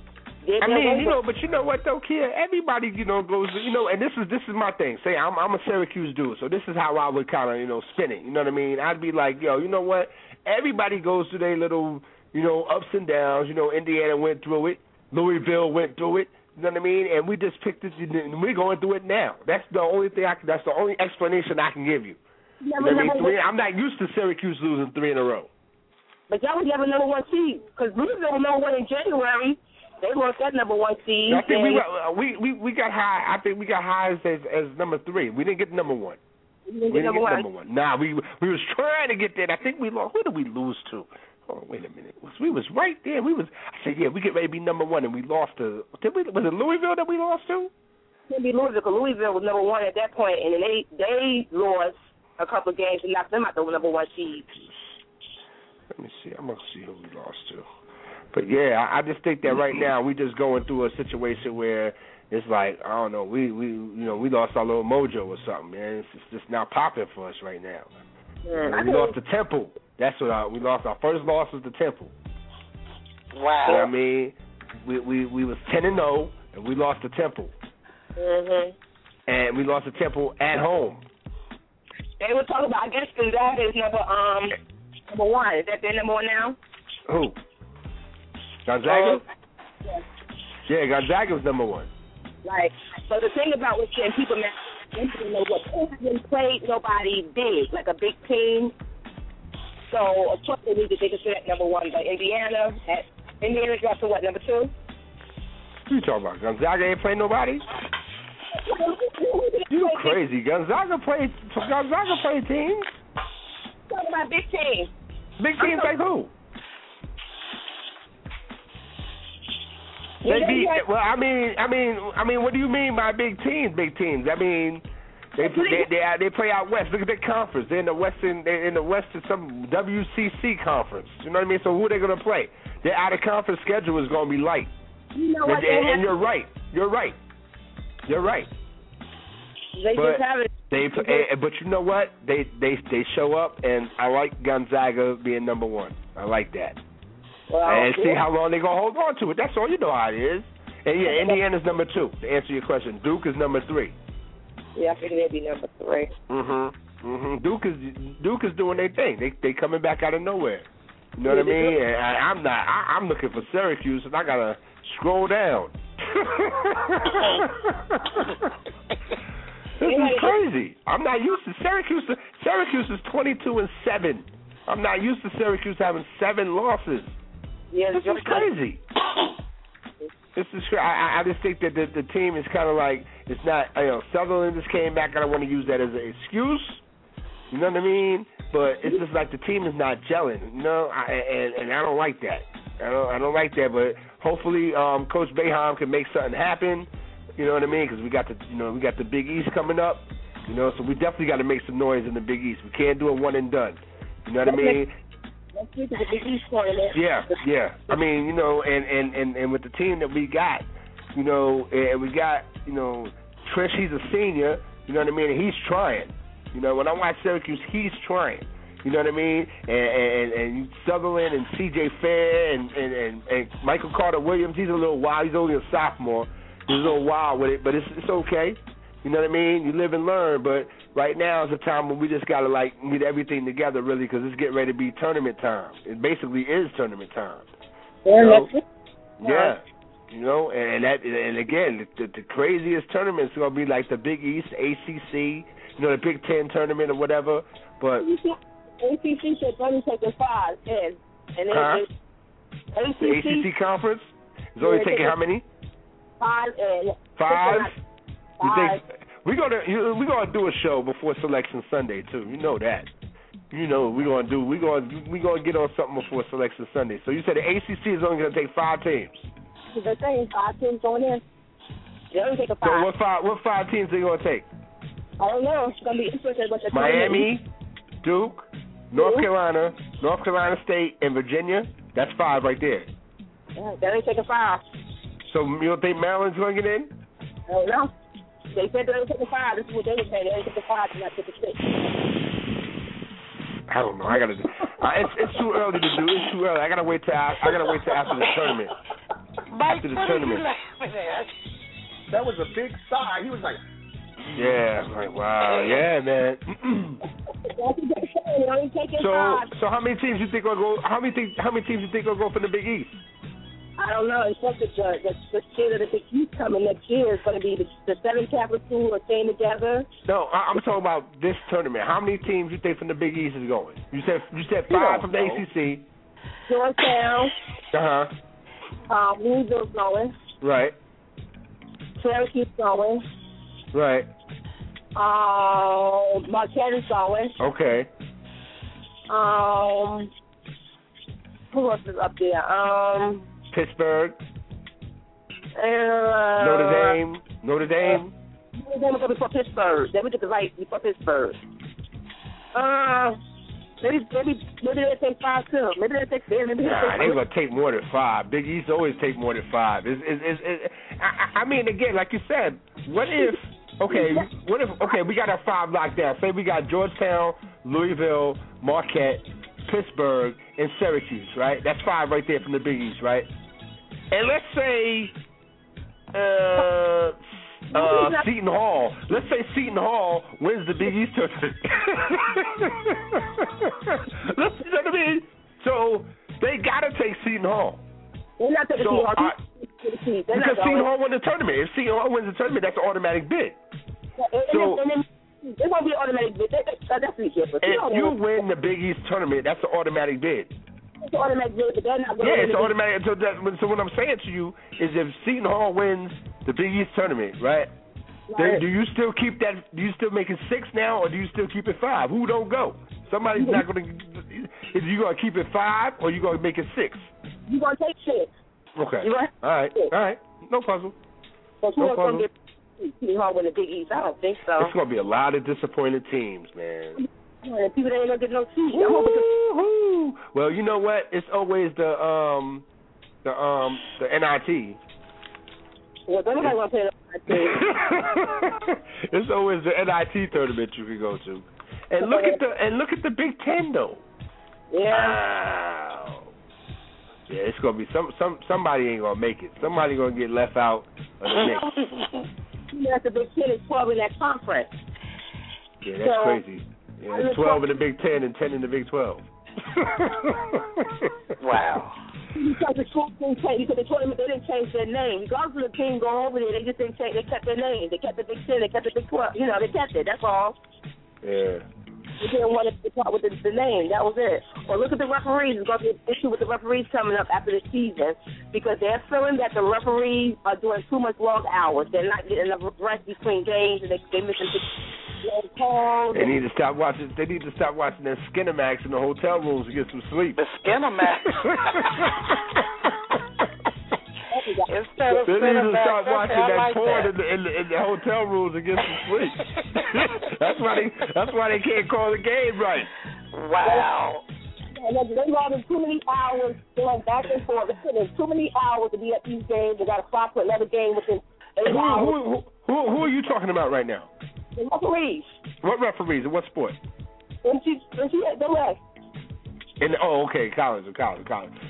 I mean, but you know what though, Kia? Everybody, goes, and this is my thing. Say, I'm a Syracuse dude, so this is how I would kind of, spin it. You know what I mean? I'd be like, yo, you know what? Everybody goes through their little, ups and downs. Indiana went through it, Louisville went through it. You know what I mean? And we just picked this, and we're going through it now. That's the only thing. That's the only explanation I can give you. You know what I mean? I'm not used to Syracuse losing 3 in a row. But y'all was never number 1 seed because Louisville was number 1 in January. They lost that number 1 seed. I think we got high. I think we got high as number 3. We didn't get number 1. We didn't get number 1. Nah, we was trying to get there. I think we lost. Where did we lose to? Oh, wait a minute. We was right there. I said, yeah, we get ready to be number 1, and we lost to. Was it Louisville that we lost to? It could be Louisville because Louisville was number 1 at that point, and then they lost a couple of games and knocked them out the number 1 seed. Let me see. I'm gonna see who we lost to. But yeah, I just think that right now we just going through a situation where it's like, I don't know, we lost our little mojo or something, man. It's just not popping for us right now. We lost to Temple. That's what we lost. Our first loss was to Temple. Wow. You know what I mean? We was 10-0 and we lost to Temple. Mhm. And we lost to Temple at home. They were talking about. I guess that is number 1. Is that their number 1 now? Who? Gonzaga? Yes. Yeah, Gonzaga's number 1. Right. So the thing about what people they haven't played nobody big, like a big team. So of course they need to take us to that number 1. But Indiana dropped to what, number 2? What you talking about? Gonzaga ain't playing nobody? You crazy. Gonzaga played teams. Talking about big teams. Big teams like who? They beat. Well, I mean, what do you mean by big teams? Big teams. I mean, They play out west. Look at their conference. They're in the Western. They're in the West of some WCC conference. You know what I mean? So who are they going to play? Their out of conference schedule is going to be light. You know what? And you're right. You're right. You're right. They just have it. But you know what? They show up, and I like Gonzaga being number one. I like that. Well, and see how long they're going to hold on to it. That's all. You know how it is. And yeah, Indiana's number 2. To answer your question, Duke is number 3. Yeah, I think they'd be number 3. Duke is doing their thing. They coming back out of nowhere. You know what I mean? And I'm looking for Syracuse, and I gotta scroll down. This is crazy. I'm not used to Syracuse. Syracuse is 22-7. I'm not used to Syracuse having 7 losses. Yeah, this is crazy. This is. I just think that the team is kind of like, it's not. Sutherland just came back. I don't want to use that as an excuse. You know what I mean? But it's just like the team is not gelling. You know, and I don't like that. I don't like that. But hopefully, Coach Boeheim can make something happen. You know what I mean? Because we got the Big East coming up. You know, so we definitely got to make some noise in the Big East. We can't do a one and done. You know what I mean? Yeah. I mean, you know, and with the team that we got, you know, and we got, you know, Trish, he's a senior, you know what I mean, and he's trying. You know, when I watch Syracuse, he's trying. You know what I mean? And Sutherland and C.J. Fair and Michael Carter Williams, he's a little wild. He's only a sophomore. He's a little wild with it, but it's okay. You know what I mean? You live and learn, but right now is a time when we just got to, like, get everything together, really, because it's getting ready to be tournament time. It basically is tournament time. Yeah. You know, and again, the craziest tournament is going to be like the Big East, ACC, you know, the Big Ten tournament or whatever, but... ACC said only taking 5 in. And then the ACC conference is only taking how many? 5 in. 5? You think we're gonna do a show before Selection Sunday too? You know that. You know we're gonna get on something before Selection Sunday. So you said the ACC is only gonna take 5 teams. They're saying 5 teams going in. They're only taking 5. So what 5 teams are they gonna take? I don't know. It's gonna be interesting. Miami, Duke, North Carolina State, and Virginia. That's 5 right there. Yeah, they're only taking 5. So you don't think Maryland's gonna get in? I don't know. They said they only took the 5. This is what they were saying. They only took the 5 and not took the 6. I don't know. I gotta. It's too early to do. It's too early. I gotta wait till after the tournament. Mike, after the what tournament. are you laughing at? That was a big sigh. He was like, yeah. Like wow. Yeah, man. So how many teams you think will go? How many teams you think will go for the Big East? I don't know. It's supposed to the year that the Big East coming next year is going to be the 7 Capital School are staying together. No, I'm talking about this tournament. How many teams you think from the Big East is going? You said 5 from the ACC. Georgetown. Louisville's going. Right. Syracuse going. Right. Marquette is going. Okay. Who else is up there? Pittsburgh. Notre Dame. Notre Dame will go before Pittsburgh. They would do the right before Pittsburgh. Maybe they take 5 too. Maybe they take 10. Nah, they're gonna take more than 5. Big East always take more than 5. I mean, again, like you said, what if we got our 5 locked down. Say we got Georgetown, Louisville, Marquette, Pittsburgh, and Syracuse, right? That's 5 right there from the Big East, right? And let's say Seton Hall. Let's say Seton Hall wins the Big East tournament. You know what I mean? So they gotta take Seton Hall. They're not taking Seton Hall. Because Seton Hall won the tournament. If Seton Hall wins the tournament, that's an automatic bid. It won't be an automatic bid. That's ridiculous. If you win the Big East tournament, that's an automatic bid. It's an automatic bid, but they're not going to. Yeah, it's automatic. So what I'm saying to you is, if Seton Hall wins the Big East tournament, right? Do you still keep that? Do you still make it 6 now, or do you still keep it 5? Who don't go? Somebody's not going to. Is you going to keep it 5, or you going to make it 6? You going to take 6. Okay. All right. No puzzle. So who else going to get Pretty hard with the Big East. I don't think so. It's gonna be a lot of disappointed teams, man. People that ain't gonna get no seat. Well, you know what? It's always the NIT. Well, nobody gonna play the NIT. It's always the NIT tournament you can go to, and look at the Big Ten though. Yeah. Wow. Yeah, it's gonna be somebody ain't gonna make it. Somebody gonna get left out of the mix. That's the Big Ten is 12 in that conference. Yeah, that's crazy. Yeah, it's 12 in the Big Ten and 10 in the Big 12. Wow. Because the tournament, they didn't change their name. Regardless of the team going over there, they just didn't change. They kept their name. They kept the Big Ten. They kept the Big 12. You know, they kept it. That's all. Yeah. They didn't want to talk with the name. That was it. Well, look at the referees. There's going to be an issue with the referees coming up after the season because they're feeling that the referees are doing too much long hours. They're not getting enough rest between games, and they're missing long calls. They need to stop watching. They need to stop watching their Skinamax in the hotel rooms to get some sleep. The Skinamax. Instead of they need to start Cinemax, watching that like porn that. in the hotel rooms to get some sleep. That's why they can't call the game right. Wow. They're having too many hours going back and forth. They're putting too many hours to be at these games. They got to fly for another game within 8 hours. Who are you talking about right now? The referees. What referees? In what sport? And she the rest. Okay, college. Because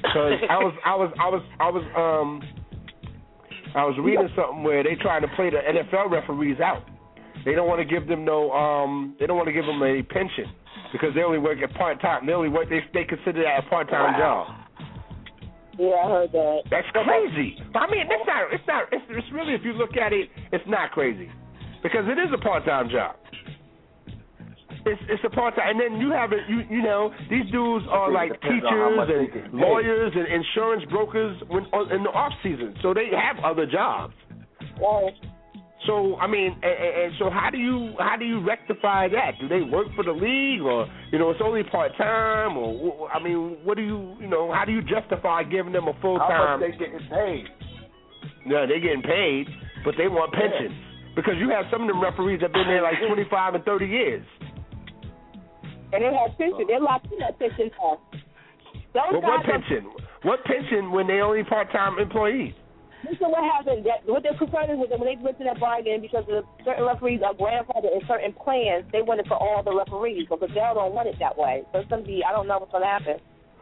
I was reading something where they trying to play the NFL referees out. They don't want to give them any pension because they only work at part time. They consider that a part time job. Yeah, I heard that. That's crazy. I mean, it's really, if you look at it, it's not crazy because it is a part time job. It's a part time, and then you have it. You know, these dudes are like teachers and lawyers and insurance brokers in the off season, so they have other jobs. Right. So I mean, and so how do you rectify that? Do they work for the league, or it's only part time, or I mean, what do how do you justify giving them a full time? How much they getting paid? Yeah, they getting paid, but they want pensions because you have some of them referees that have been there like 25 and 30 years. And they have pension. They're locked in that pension fund. What pension? What pension when they only part-time employees? This is what happened. What their concern is with them when they went to that bargain because of certain referees are grandfathered in certain plans. They want it for all the referees, but Goodell don't want it that way. So it's gonna be. I don't know what's gonna happen.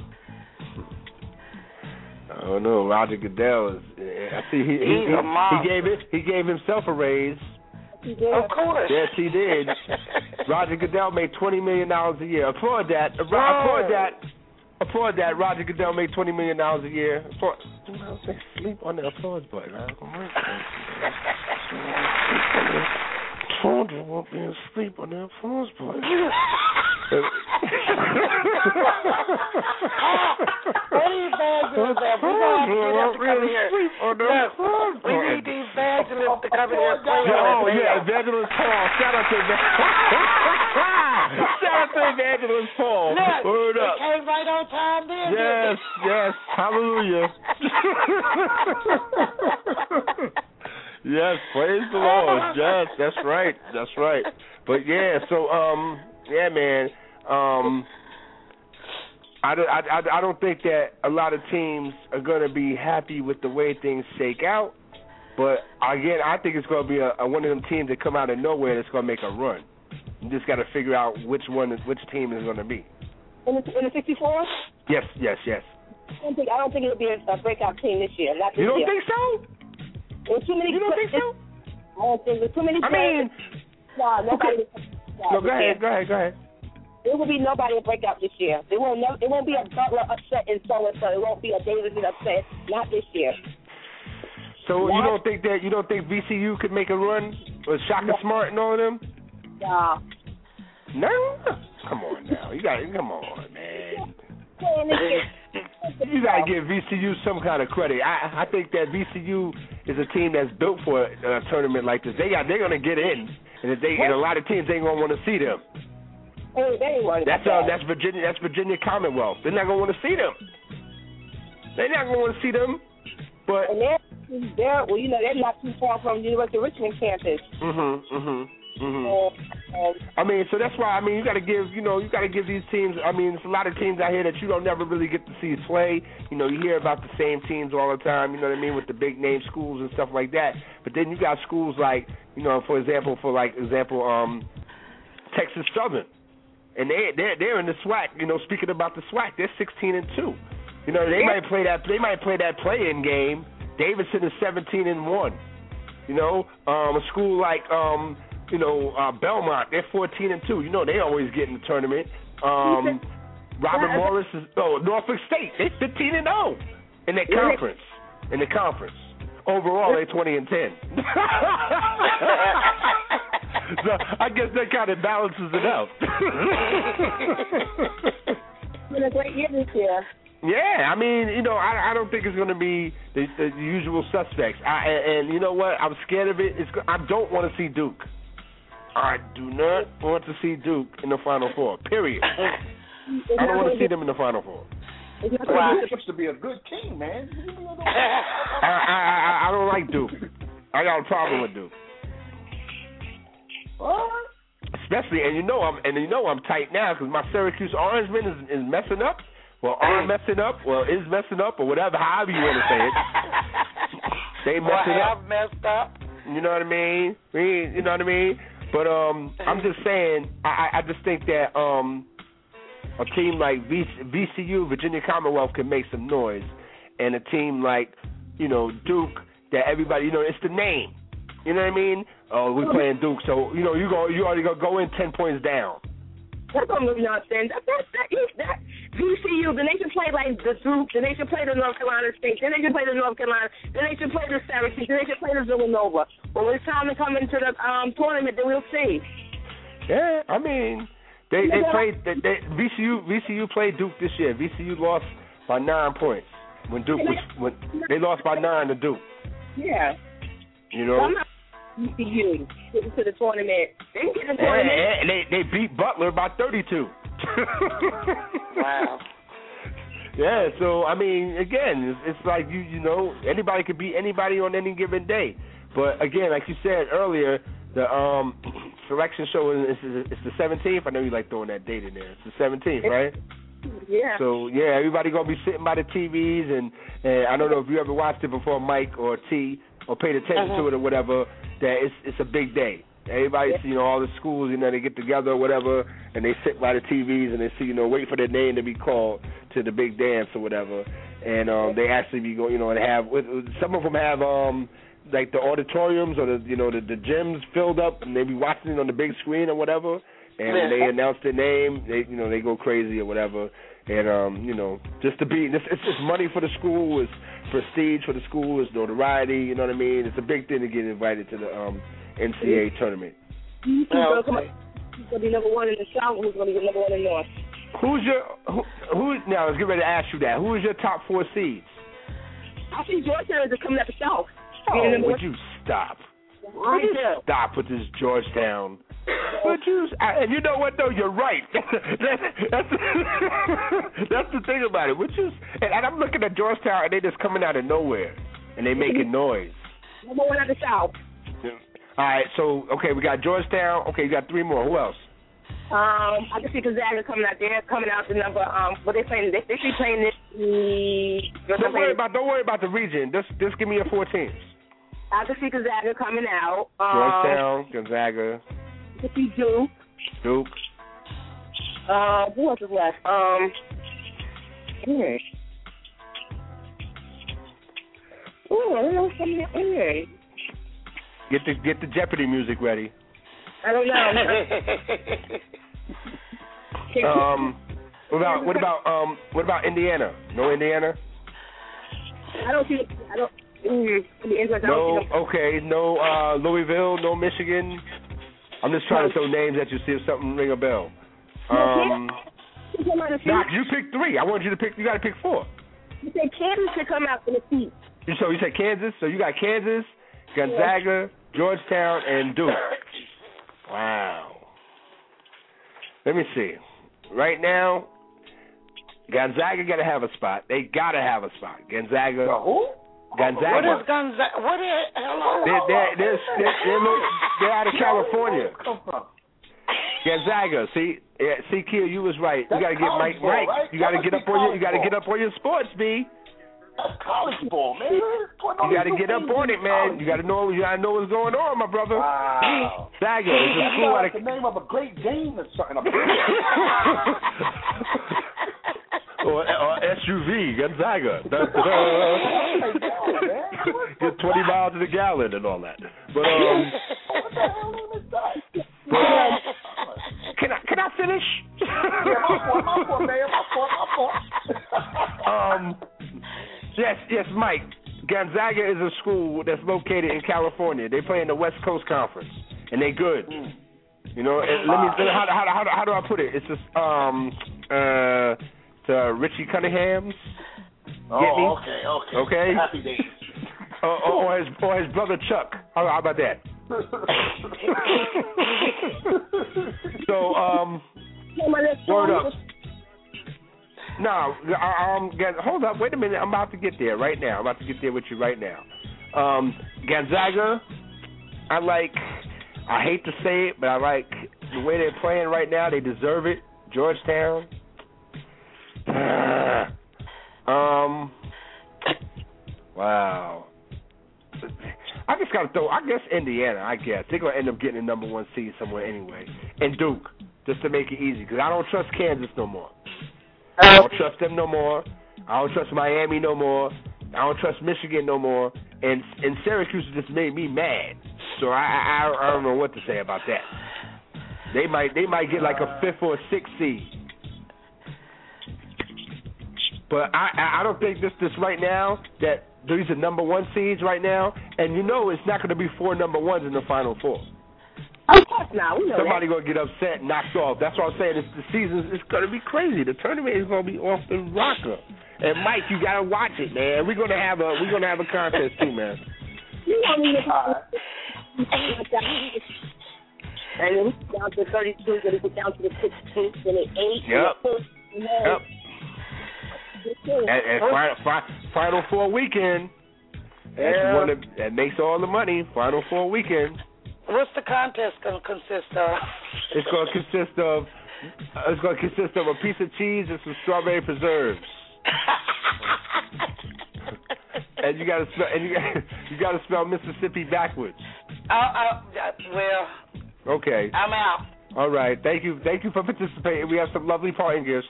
I don't know. Roger Goodell is. I see he gave himself a raise. Of course. Yes, he did. Roger Goodell made $20 million a year. Applaud that. Applaud that. Roger Goodell made $20 million a year. Sleep on the applause button. Told you won't be asleep on the applause button. Any evangelists that we have to come here. Yes, we need the evangelists to come here and pray. Oh, yeah, Evangelist Paul. Shout out to Evangelist Paul. Look, word up. They came right on time then. Yes. Hallelujah. Yes, praise the Lord. Yes, that's right. But yeah, so yeah, man. I don't think that a lot of teams are going to be happy with the way things shake out. But again, I think it's going to be one of them teams that come out of nowhere that's going to make a run. You just got to figure out which team is going to be. In the 64? Yes. I don't think it'll be a breakout team this year. Not this year. You don't think so? There's too many. You don't think so? I don't think there's too many. Nobody. No, go ahead. There will be nobody to break out this year. It won't be a Butler upset and so and so. It won't be a Davidson upset. Not this year. So you don't think VCU could make a run with Shaka Smart and all of them? Nah. No. Come on now. Come on, man. You gotta give VCU some kind of credit. I think that VCU is a team that's built for a tournament like this. They're gonna get in, and a lot of teams ain't gonna want to see them. That's Virginia. That's Virginia Commonwealth. They're not gonna want to see them. They're not gonna want to see them. But they're not too far from the University of Richmond campus. I mean, so that's why you got to give these teams. I mean, there's a lot of teams out here that you don't never really get to see play. You hear about the same teams all the time. You know what I mean, with the big name schools and stuff like that. But then you got schools like, for example, Texas Southern, and they're in the SWAC. Speaking about the SWAC, they're 16-2. They might play that play-in game. Davidson is 17-1. A school like Belmont, they're 14-2. They always get in the tournament. Robert Morris is Norfolk State, they're 15-0 in their conference. In the conference, overall they're 20-10. So I guess that kind of balances it out. It's been a great year this year. Yeah, I mean, I don't think it's going to be the usual suspects. And you know what? I'm scared of it. I don't want to see Duke. I do not want to see Duke in the Final Four, period. I don't want to see them in the Final Four. It's supposed to be a good team, man. I don't like Duke. I got a problem with Duke. What? Especially, and I'm tight now because my Syracuse Orangemen is messing up. Well, are messing up, is messing up, or whatever, however you want to say it. They messing up. Have messed up. You know what I mean? You know what I mean? But I'm just saying, I just think that a team like VCU, Virginia Commonwealth, can make some noise, and a team like Duke, that everybody it's the name. You know what I mean? Oh, we're playing Duke, so you already go in 10 points down. That's what I'm saying. That VCU, then they should play like the Duke, then they should play the North Carolina State, then they should play the North Carolina, then they should play the Syracuse, then they should play the Villanova. But when it's time to come into the tournament, then we'll see. Yeah, I mean, they played. VCU played Duke this year. VCU lost by 9 points when they lost by 9 to Duke. Yeah. VCU getting to the tournament. They get the tournament. Yeah, they beat Butler by 32. Wow. Yeah, so I mean, again, it's like anybody could beat anybody on any given day. But again, like you said earlier, the selection show is the 17th. I know you like throwing that date in there. It's the 17th, right? Yeah. So yeah, everybody gonna be sitting by the TVs, and I don't know if you ever watched it before, Mike or T, or paid attention to it or whatever. That it's a big day. Everybody, all the schools, they get together or whatever, and they sit by the TVs and they see, wait for their name to be called to the big dance or whatever. And they actually be going, and have some of them have like the auditoriums or the gyms filled up, and they be watching it on the big screen or whatever. And when they announce their name, they go crazy or whatever. And just to be, it's just money for the school, it's prestige for the school, it's notoriety. You know what I mean? It's a big thing to get invited to the NCAA tournament. Who's going to be number one in the South? Who's going to be number one in the North? Who? Now, let's get ready to ask you that. Who is your top 4 seeds? I think Georgetown is coming up the South. Oh, would you stop? Right there. Stop with this Georgetown. And you know what, though? You're right. That's the thing about it. And I'm looking at Georgetown, and they just coming out of nowhere, and they making noise. Number one at the South. All right, so, okay, we got Georgetown. Okay, you got 3 more. Who else? I can see Gonzaga coming out there, coming out the number. But they playing. They should be playing this. Don't worry about the region. Just give me your 4 teams. I can see Gonzaga coming out. Georgetown, Gonzaga. I can see Duke. Duke. Who else is left? Who else coming out? Get the Jeopardy music ready. I don't know. What about Indiana? No Indiana? I don't see. No. Okay. No Louisville. No Michigan. I'm just trying to throw names at you, see if something ring a bell. Doc, you pick 3. I want you to pick. You got to pick 4. You said Kansas should come out for the seat. So you said Kansas. So you got Kansas, Gonzaga, Georgetown, and Duke. Wow. Let me see. Right now, Gonzaga got to have a spot. They got to have a spot. Gonzaga. Who? Gonzaga. What is Gonzaga? What is? Hello. They're out of California. Where come from? Gonzaga. See, Kia, you was right. You got to get Mike right. Right? You got to get up on your sports, B. That's college ball, man. You got to get up on it, man. You got to know what's going on, my brother. Wow. Gonzaga is a school out of the name of a great game or something. or SUV, Gonzaga. Get 20 miles to the gallon and all that. But what the hell name is that? Can I finish? My fault, man. My fault. Yes, Mike. Gonzaga is a school that's located in California. They play in the West Coast Conference, and they good. You know, how do I put it? It's just to Richie Cunningham's. Oh, okay. Happy days. or his brother Chuck. How about that? So, word up. No, hold up. Wait a minute. I'm about to get there right now. I'm about to get there with you right now. Gonzaga, I hate to say it, but I like the way they're playing right now. They deserve it. Georgetown. Wow. I just got to throw, I guess Indiana, they're going to end up getting a number 1 seed somewhere anyway. And Duke, just to make it easy, because I don't trust Kansas no more. I don't trust them no more. I don't trust Miami no more. I don't trust Michigan no more. And Syracuse just made me mad. So I don't know what to say about that. They might get like a 5th or a 6th seed. But I don't think this right now that these are number 1 seeds right now, and you know it's not going to be 4 number 1s in the Final Four. Of course not. We know Somebody going to get upset and knocked off. That's what I'm saying. The season is going to be crazy. The tournament is going to be off the rocker. And Mike, you got to watch it, man. We're going to have a contest too, man. And then it's down to 32, then it's down to the 16th, then the 8th. Yep. And Final Four weekend. That's one that makes all the money. Final Four weekend. What's the contest going to consist of? It's going to consist of a piece of cheese and some strawberry preserves. And you got to spell Mississippi backwards. Well. Okay. I'm out. All right. Thank you for participating. We have some lovely parting gifts.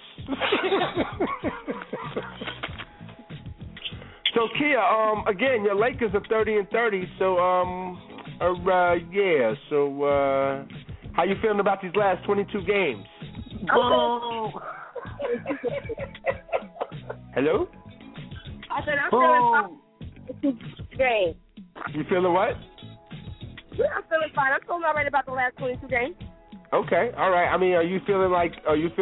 So Kia, again, your Lakers are 30-30. So yeah. So how you feeling about these last 22 games? Hello? I said I'm feeling fine. You feeling what? Yeah, I'm feeling fine. I'm feeling all right about the last 22 games. Okay, all right. I mean, are you feeling like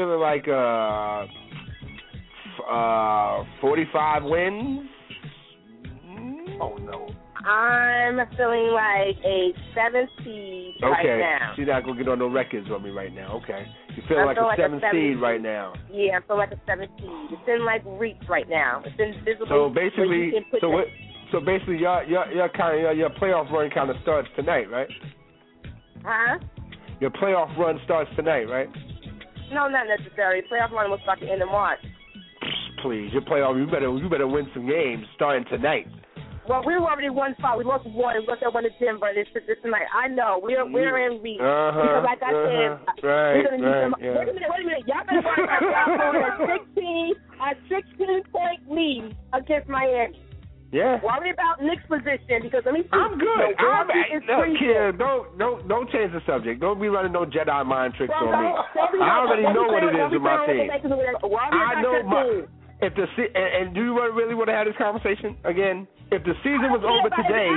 45 wins? Oh no. I'm feeling like a 7th seed right now. She's not gonna get on no records on me right now. Okay. You feeling like a 7th seed right now? Yeah, I feel like a 7th seed. It's in like reach right now. It's invisible. So basically, so basically, your playoff run kind of starts tonight, right? Huh? Your playoff run starts tonight, right? No, not necessarily. Playoff run will start at the end of March. Please, your playoff. You better win some games starting tonight. Well, we already won 5. We lost 1. We lost that 1 to Denver this tonight. I know. We're in reach. Because like I said, right. Wait a minute. Y'all better watch a 16-point lead against Miami. Yeah. Worry about Nick's position because let me see. I'm good. Don't change the subject. Don't be running no Jedi mind tricks on me. I already know what it is with my team. I know and do you really want to have this conversation again? If the season was over today,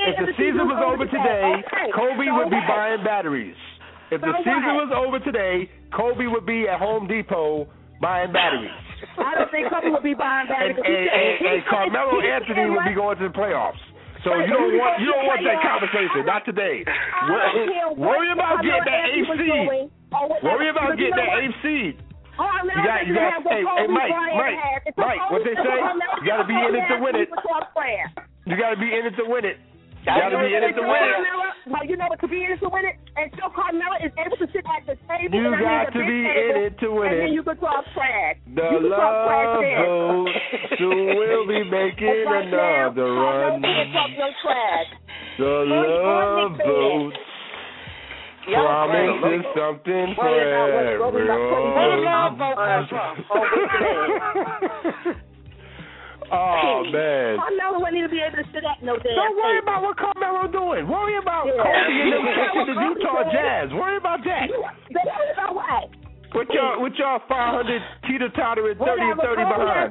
Kobe would be buying batteries. If the season was over today, Kobe would be at Home Depot buying batteries. I don't think Kobe would be buying batteries. And Carmelo Anthony would be going to the playoffs. So you don't want that conversation. Not today. Worry about getting that 8th seed. Worry about getting that 8th seed. You got. Hey, Mike. What they say? You got to be in it to win it. You got to be in it to win it. You got to be in it to win it. But you know what? To be in it to win it, and Joe Carmella is able to sit at the table. You got to be in it to win it. And then you can talk trash. The love vote. Soon we'll be making another run. The love vote. Promises something for everyone. Oh, man. Carmelo wouldn't even be able to sit at no damn. Don't worry about what Carmelo doing. Worry about Kobe and them catching the Utah Jazz. Worry about that. Worry about what? With y'all 500 teeter-tottering 30 and 30 behind.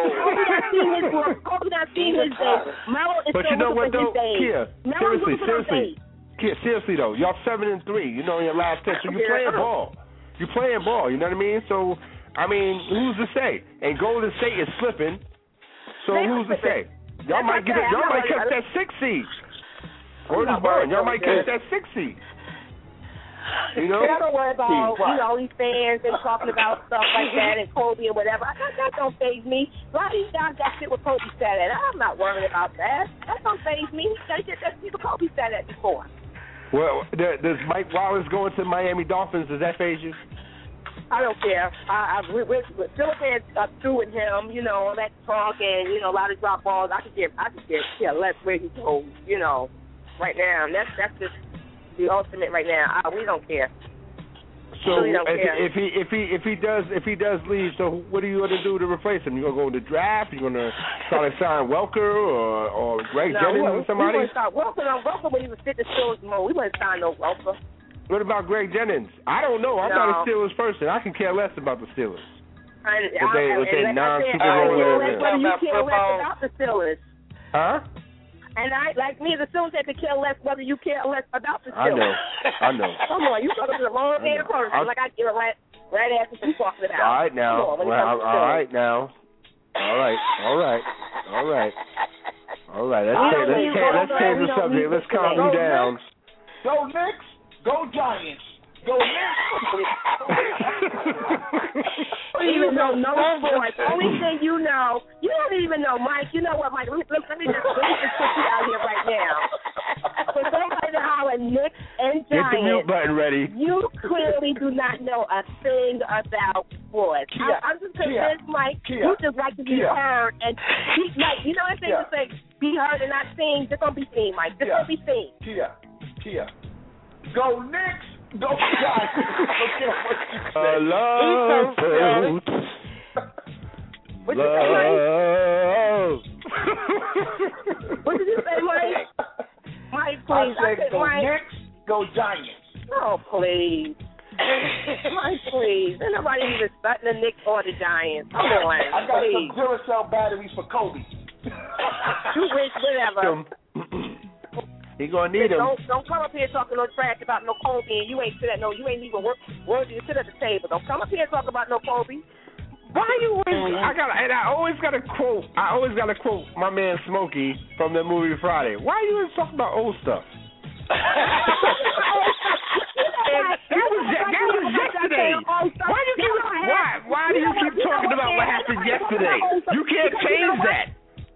Kobe not seen his day. Melo is but you know what, though? Kia, seriously, though. Y'all 7-3, you know, in your last 10. So you're playing ball. You're playing ball, you know what I mean? So, I mean, who's to say? And Golden State is slipping. So who's to say? Y'all might catch that 6 seed. Word is born. Y'all might catch that 6 seed. You know? I don't worry about these fans and talking about stuff like that and Kobe and whatever. That don't faze me. A lot of these guys got shit with Kobe sat at. I'm not worried about that. That don't faze me. They get that shit with Kobe sat at before. Well, does Mike Wallace going to Miami Dolphins? Does that faze you? I don't care. We're still fans through with him, you know, all that talk and, you know, a lot of drop balls. I could get less where he goes, you know, right now. And that's just the ultimate right now. We don't care. So really don't care. if he does leave, so what are you going to do to replace him? You going to go in the draft? You going to try to sign Welker or Greg Jennings or somebody? We wouldn't start Welker when he was fit the Steelers mode. We wouldn't sign no Welker. What about Greg Jennings? I don't know. I'm not a Steelers person. I can care less about the Steelers. With their non-Super Bowl winners. Whether you care less about the Steelers. Huh? And like me, the Steelers have to care less whether you care less about the Steelers. I know. Come on, you talking to the wrong damn person. Like I give a right ass what you talking about. All right now. All right. Let's change the subject. Let's calm you down. Go Knicks. Go Giants. Go Knicks. Even though no sports, only thing you know, you don't even know, Mike. You know what, Mike? Let me just put you out here right now. For somebody to holler Knicks and Giants, get the mute button ready. You clearly do not know a thing about sports. I'm just convinced, Mike. You just like to be heard and like, you know what I'm saying? Just say be heard and not seen. Just don't be seen, Mike. Just don't be seen. Kia. Go Knicks, go Giants. Love vote. What you say, Mike? What did you say, Mike? Mike, please. I said go Knicks, go Giants. Oh, please. Mike, please. Ain't nobody even starting the Knicks or the Giants. Come on, I got please. some Duracell batteries for Kobe. You wish, whatever. He gonna need him. Don't come up here talking no trash about no Kobe and you ain't even worthy to sit at the table. Don't come up here and talk about no Kobe. Why you? I always gotta quote my man Smokey from the movie Friday. Why you always talking about old stuff? That was yesterday. Why do you keep talking about what happened yesterday? You can't change that.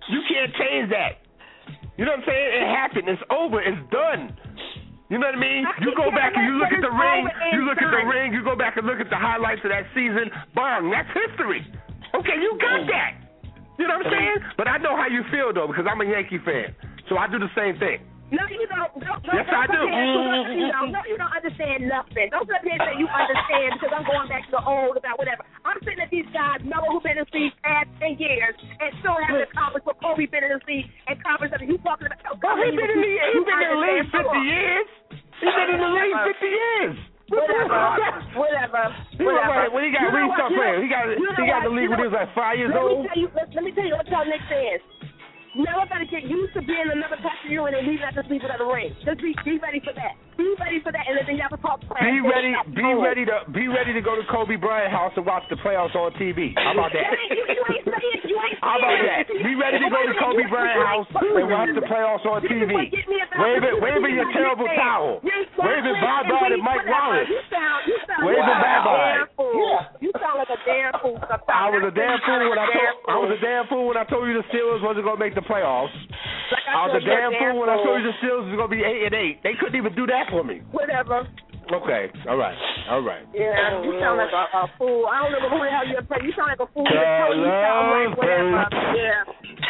You know what I'm saying? It happened. It's over. It's done. You know what I mean? You go back and you look at the ring. You go back and look at the highlights of that season. Bang, that's history. Okay, you got that. You know what I'm saying? But I know how you feel, though, because I'm a Yankee fan. So I do the same thing. No, you don't. Yes, I do. No, you don't understand nothing. Don't sit here and say you understand because I'm going back to the old about whatever. I'm sitting at these guys, Melo, who've been in the league past 10 years and still haven't accomplished what Kobe been in the league and accomplished everything. You talking about? He's been in the league 50 years. He's been in the league 50 years. Whatever. When he started playing, he got the league when he was like 5 years old. Let me tell you what y'all Knicks fans. Never gotta get used to being another pastor you and then leaving at the sleep without a ring. Just be ready for that. Be ready for that, and then you have to talk trash. Be ready to go to Kobe Bryant house and watch the playoffs on TV. How about that? How about that? Be ready to go to Kobe Bryant house and watch the playoffs on TV. Waving your terrible towel. Waving bye-bye to Mike Wallace. Waving bye-bye. You sound like a damn fool sometimes. I was a damn fool when I told you the Steelers wasn't going to make the playoffs. Like I was a damn fool when I told you the Steelers was gonna be 8-8. They couldn't even do that for me. Whatever. Okay, all right. Yeah, you sound like a fool. I don't know who the hell you're playing. You sound like a fool. You sound like whatever. Yeah.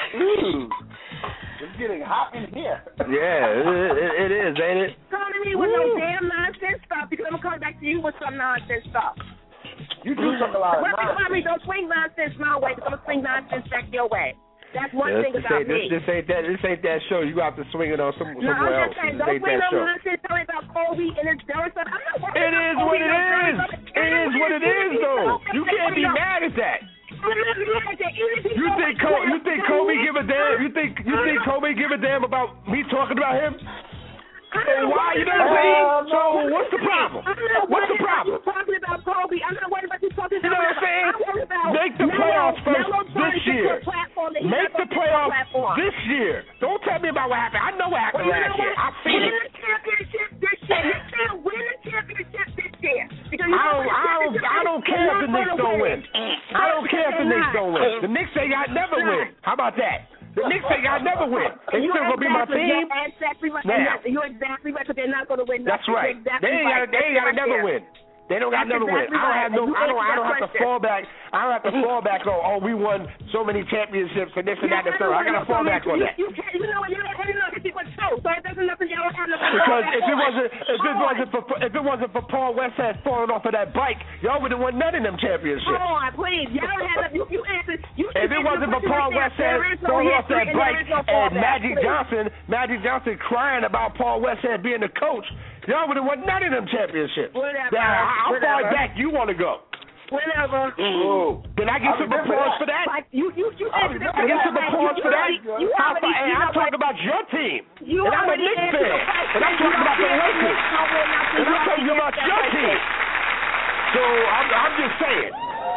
It's getting hot in here. Yeah, it is, ain't it? Come to me with no damn nonsense stuff because I'm coming back to you with some nonsense stuff. You do talk a lot of nonsense. I mean, don't swing nonsense my way because I'm going to swing nonsense back your way. That's one thing about me. This ain't that show. You got to swing it on somewhere else. I'm just saying, don't swing no nonsense telling about Kobe and his dumb stuff. I'm not worried It is what it is. It is what it is, though. You can't be mad at that. You think Kobe give a damn? You think Kobe give a damn about me talking about him? Why? You know what I'm saying? So what's the problem? What's the problem? I'm talking about Kobe. I'm not worried about you talking about. You know what I'm saying? Make the playoffs first this year. Make the playoffs this year. Don't tell me about what happened. I know what happened last year. I've seen it. Win the championship this year. You can't win the championship this year. I don't care if the Knicks don't win. I don't care if the Knicks don't win. The Knicks say I never win. How about that? The Knicks say I never win. They still gonna be my team. You're exactly right, because they're not gonna win. That's right. They ain't gotta never win. They don't got never win. I don't have to fall back. I don't have to fall back on. Oh, we won so many championships and this and that and the third. I gotta fall back on that. You know what? You're not going to what's so. So it doesn't nothing. You don't have nothing. Because if it wasn't for Paul Westhead falling off of that bike, y'all would have won none of them championships. Come on, please. Y'all had you answered. If it wasn't for Paul Westhead falling off that bike and Magic Johnson crying about Paul Westhead being the coach, y'all would have won none of them championships. How far back you want to go? Whatever. Did I get some applause for that? I get some applause for that? And I'm talking about your team. And I'm a Knicks fan. And I'm talking about the Lakers. And I'm talking about your team. So I'm just saying.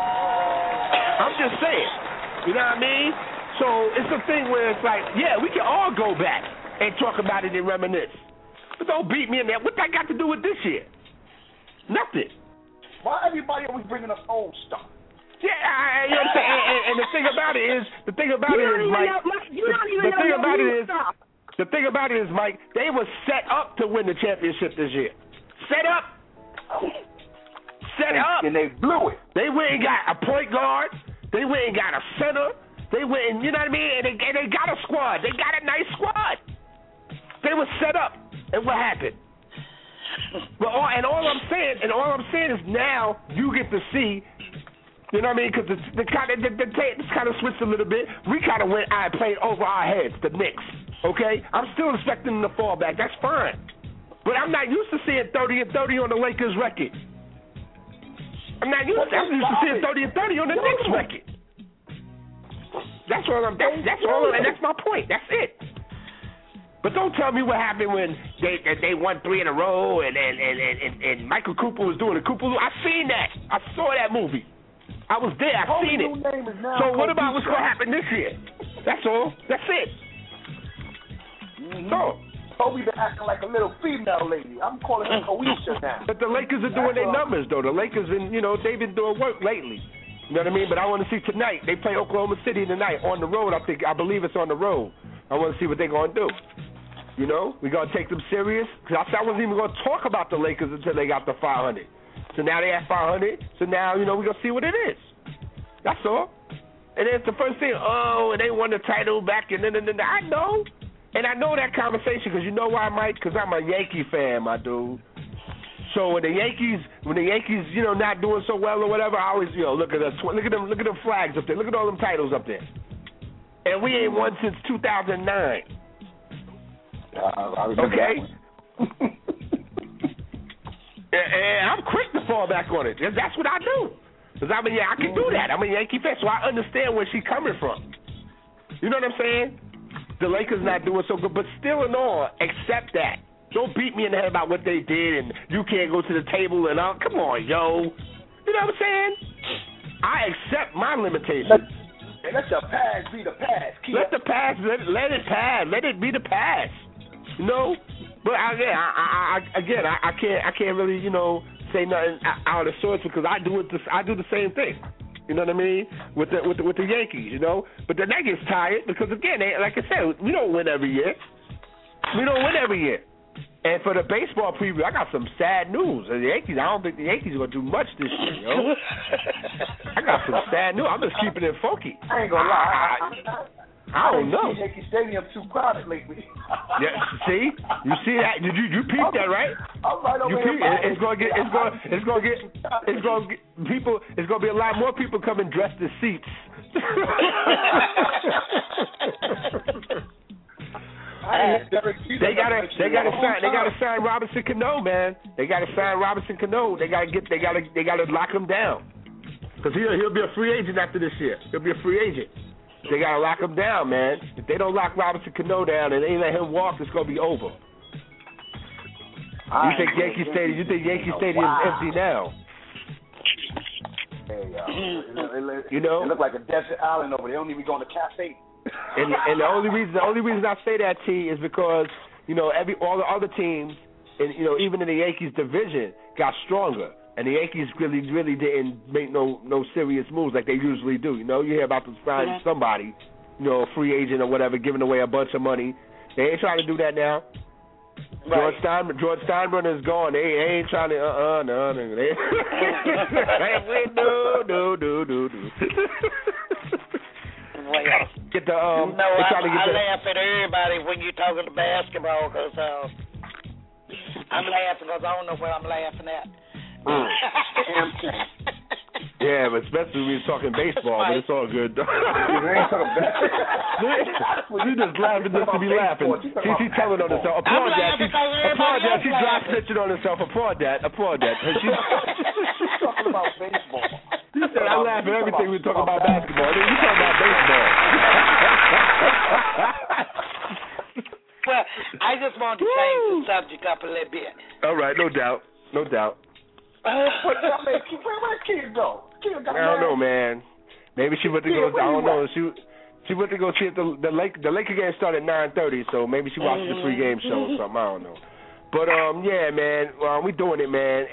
You know what I mean? So it's a thing where it's like, yeah, we can all go back and talk about it and reminisce. But don't beat me in there. What that got to do with this year? Nothing. Why everybody always bringing up old stuff? Yeah, you know what I'm saying? And the thing about it is, Mike, they were set up to win the championship this year. Set up. And they blew it. They went and got a point guard. They went and got a center. They went and, you know what I mean? And they got a squad. They got a nice squad. They were set up. And what happened? All I'm saying is now you get to see, you know what I mean? Because the kind of switched a little bit. We kind of went out and played over our heads, the Knicks. Okay, I'm still expecting them to fall back. That's fine, but I'm not used to seeing 30-30 on the Lakers record. I'm used to seeing 30-30 on the Knicks record. That's all, and that's my point. That's it. But don't tell me what happened when they won 3 in a row and Michael Cooper was doing the Cooper. I seen that. I saw that movie. I was there. I seen it. So what about what's going to happen this year? That's all. That's it. So Kobe been acting like a little female lady. I'm calling her Koisha now. But the Lakers are doing their numbers, though. The Lakers they've been doing work lately. You know what I mean? But I want to see tonight. They play Oklahoma City tonight on the road. I believe it's on the road. I want to see what they're going to do. You know, we're going to take them serious. Because I wasn't even going to talk about the Lakers until they got to 500. So now they at 500. So now, we're going to see what it is. That's all. And then it's the first thing, and they won the title back and then. I know. And I know that conversation because you know why, Mike? Because I'm a Yankee fan, my dude. So when the Yankees, not doing so well or whatever, I always, look at them flags up there. Look at all them titles up there. And we ain't won since 2009. Okay. And I'm quick to fall back on it. That's what I do. Because I can do that. I'm a Yankee fan, so I understand where she's coming from. You know what I'm saying? The Lakers not doing so good, but still and all, accept that. Don't beat me in the head about what they did and you can't go to the table and all. Come on, yo. You know what I'm saying? I accept my limitations. Let your past be the past. Let the past, let it pass. Let it be the past. But I can't really, say nothing out of sorts because I do the same thing. You know what I mean? With the Yankees, you know. But then that gets tired because again, like I said, we don't win every year. And for the baseball preview, I got some sad news. The Yankees, I don't think the Yankees are gonna do much this year, yo. I got some sad news. I'm just keeping it funky. I ain't gonna lie. I don't know. Yankee Stadium too crowded lately. Yeah, see, you see that? You peeped that, right? I'm right over here. It's gonna be a lot more people coming dressed as seats. They gotta sign Robinson Cano, man. They gotta sign Robinson Cano. They gotta lock him down because he'll be a free agent after this year. He'll be a free agent. They gotta lock him down, man. If they don't lock Robinson Cano down and they let him walk, it's gonna be over. You think Yankee Stadium is empty now? Hey, it look like a desert island over there. They don't even go to cafe. And the only reason I say that, T, is because all the other teams, and even in the Yankees division, got stronger. And the Yankees really didn't make no serious moves like they usually do. You hear about them signing somebody, a free agent or whatever, giving away a bunch of money. They ain't trying to do that now. Right. George Steinbrenner is gone. They ain't trying to. No. No. Get the I laugh at everybody when you're talking to basketball because I'm laughing because I don't know what I'm laughing at. Yeah, but especially when you're talking baseball, but it's all good. You just laughing just to be laughing. She's telling on herself. Applaud that. She's drop snitching on herself. Applaud that. She's talking about baseball. You said I laugh at everything we talk about basketball. Then you talk about baseball. Well, I just wanted to change the subject up a little bit. All right, no doubt. Where kids go? I don't know, man. Maybe she went to go. I don't know. She went to go see if the Laker game started at 9:30, so maybe she watched the pregame show or something. I don't know. But yeah, man, we doing it, man.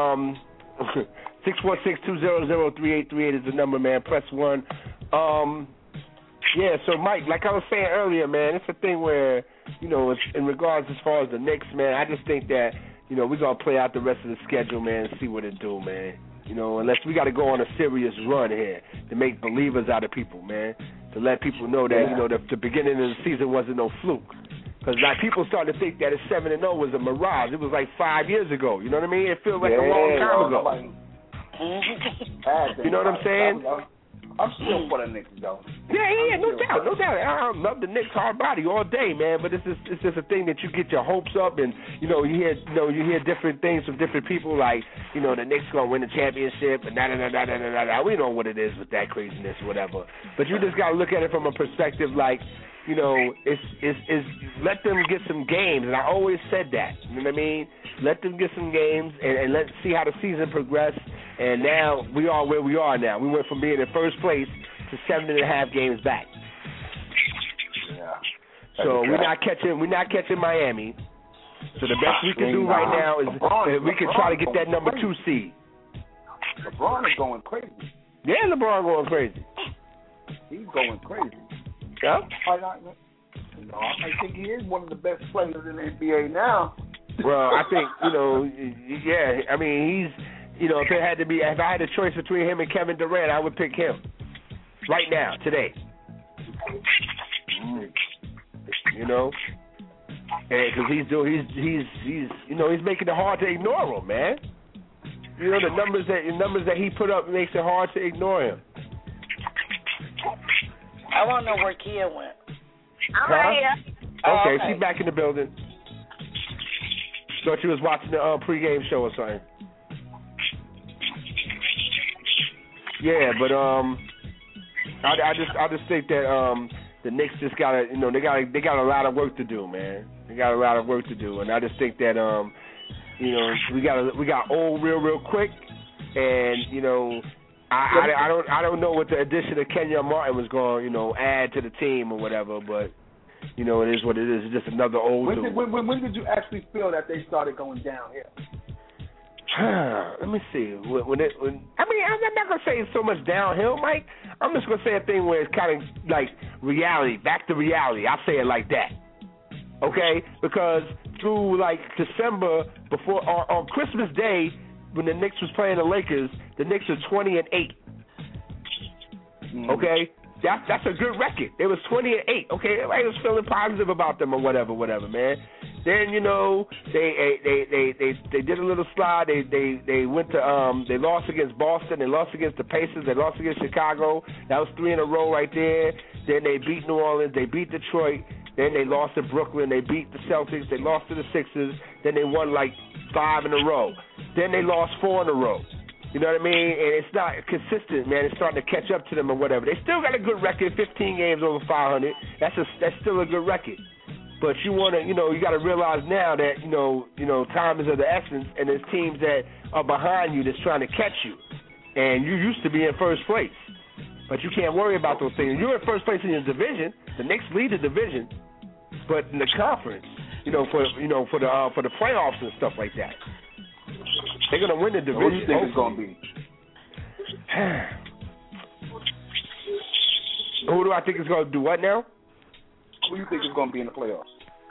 646-200-3838 is the number, man. Press 1. Yeah. So Mike, like I was saying earlier, man, it's a thing where it's in regards as far as the Knicks, man. I just think that we're going to play out the rest of the schedule, man, and see what it do, man. Unless we got to go on a serious run here to make believers out of people, man, to let people know that, the beginning of the season wasn't no fluke. Because people starting to think that 7-0 was a mirage. It was like 5 years ago. You know what I mean? It feels like a long time ago. You know what I'm saying? I'm still for the Knicks, though. Yeah, no doubt. I love the Knicks hard body all day, man. But it's just a thing that you get your hopes up, and you hear different things from different people, like the Knicks gonna win the championship, and we know what it is with that craziness, or whatever. But you just gotta look at it from a perspective like, it's let them get some games, and I always said that. You know what I mean? Let them get some games, and let's see how the season progresses. And now we are where we are now. We went from being in first place to 7.5 games back. Yeah. So we're not catching Miami. So the best we can do right now is we can try to get that number 2 seed. LeBron is going crazy. Yeah, LeBron going crazy. He's going crazy. Yeah. I think he is one of the best players in the NBA now. Well, I think yeah. I mean, he's. If I had a choice between him and Kevin Durant, I would pick him right now, today. Because he's making it hard to ignore him, man. The numbers that he put up makes it hard to ignore him. I want to know where Kia went. I'm right here. Okay, she's back in the building. Thought she was watching the pregame show or something. Yeah, but I just think that the Knicks just gotta they got a lot of work to do, man. They got a lot of work to do, and I just think that we got old real quick, and I don't know what the addition of Kenyon Martin was going add to the team or whatever, but it is what it is. It's just another old dude. When did you actually feel that they started going downhill? Let me see. I'm not gonna say it's so much downhill, Mike. I'm just gonna say a thing where it's kind of like reality, back to reality. I'll say it like that. Okay, because through like December, before on Christmas Day, when the Knicks was playing the Lakers, the Knicks are 20-8. Okay, that's a good record. They was 20-8. Okay, everybody was feeling positive about them or whatever, man. Then they did a little slide. They went to they lost against Boston. They lost against the Pacers. They lost against Chicago. That was 3 in a row right there. Then they beat New Orleans. They beat Detroit. Then they lost to Brooklyn. They beat the Celtics. They lost to the Sixers. Then they won like 5 in a row. Then they lost 4 in a row. You know what I mean? And it's not consistent, man. It's starting to catch up to them or whatever. They still got a good record, 15 games over 500. That's still a good record. But you want to, you got to realize now that, time is of the essence, and there's teams that are behind you that's trying to catch you. And you used to be in first place. But you can't worry about those things. You're in first place in your division. The Knicks lead the division. But in the conference, for the playoffs and stuff like that, they're going to win the division. What do you think it's going to be? Who do I think is going to do what now? Who do you think is going to be in the playoffs?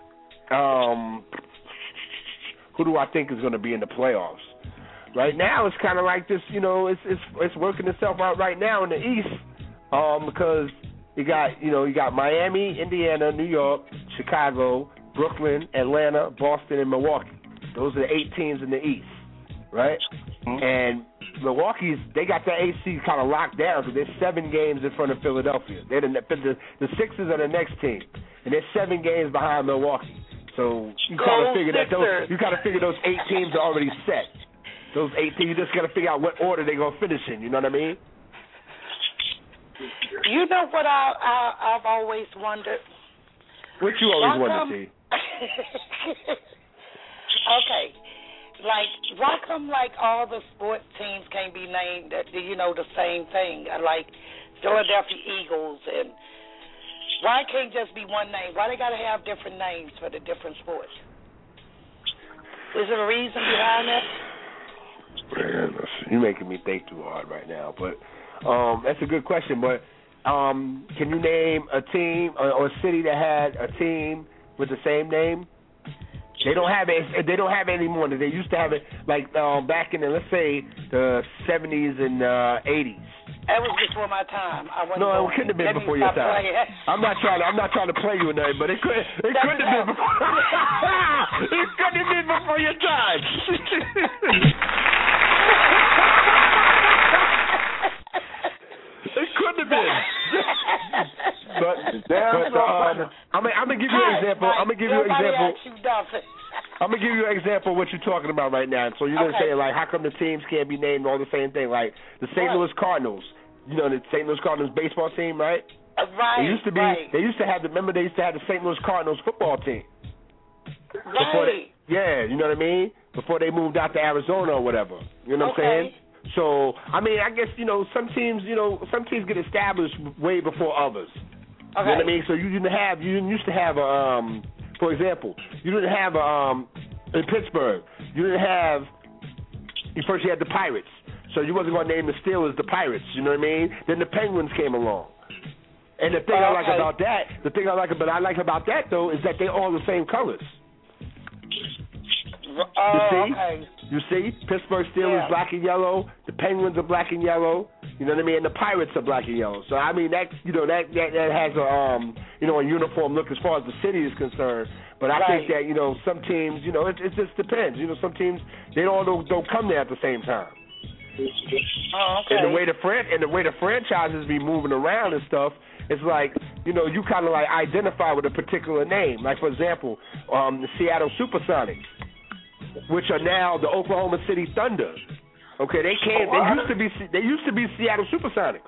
Who do I think is going to be in the playoffs? Right now, it's kind of like this. It's working itself out right now in the East, because you got Miami, Indiana, New York, Chicago, Brooklyn, Atlanta, Boston, and Milwaukee. Those are the 8 teams in the East, right? Mm-hmm. And Milwaukee's, they got the AC kind of locked down because they're 7 games in front of Philadelphia. They're the Sixers are the next team, and they're 7 games behind Milwaukee. So you kind of figure those 8 teams are already set. Those 8 teams, you just got to figure out what order they're gonna finish in. You know what I mean? You know what I've always wondered. What you always wondered, T? Okay. Like, why come, all the sports teams can't be named, the same thing? Like Philadelphia Eagles, and why can't just be one name? Why they got to have different names for the different sports? Is there a reason behind that? Man, you're making me think too hard right now. But that's a good question. But can you name a team or a city that had a team with the same name? They don't have it. They don't have it anymore. They used to have it back in let's say the 70s and 80s. That was before my time. No, it couldn't have been before your time. I'm not trying to play you or nothing, but it couldn't have been before. It couldn't have been before your time. It couldn't have been. But I'm gonna give you an example. I'm gonna give you an example of what you're talking about right now. So you're gonna say how come the teams can't be named all the same thing? Like the St. Louis Cardinals. The St. Louis Cardinals baseball team, right? Right. They used to be. Right. They used to have the St. Louis Cardinals football team. Right. You know what I mean? Before they moved out to Arizona or whatever. You know what I'm saying? So I guess some teams get established way before others. Okay. You know what I mean? So you didn't used to have for example, you didn't have in Pittsburgh. You didn't have. First you had the Pirates. So you wasn't going to name the Steelers the Pirates, you know what I mean? Then the Penguins came along. And the thing I like about that though is that they're all the same colors. You see? Pittsburgh Steelers black and yellow, the Penguins are black and yellow, you know what I mean? And the Pirates are black and yellow. So that has a uniform look as far as the city is concerned. But I think that, some teams, it just depends. Some teams they don't come there at the same time. And the way the franchises be moving around and stuff, it's like, you kind of identify with a particular name. Like, for example, the Seattle Supersonics, which are now the Oklahoma City Thunder. Okay, they used to be Seattle Supersonics.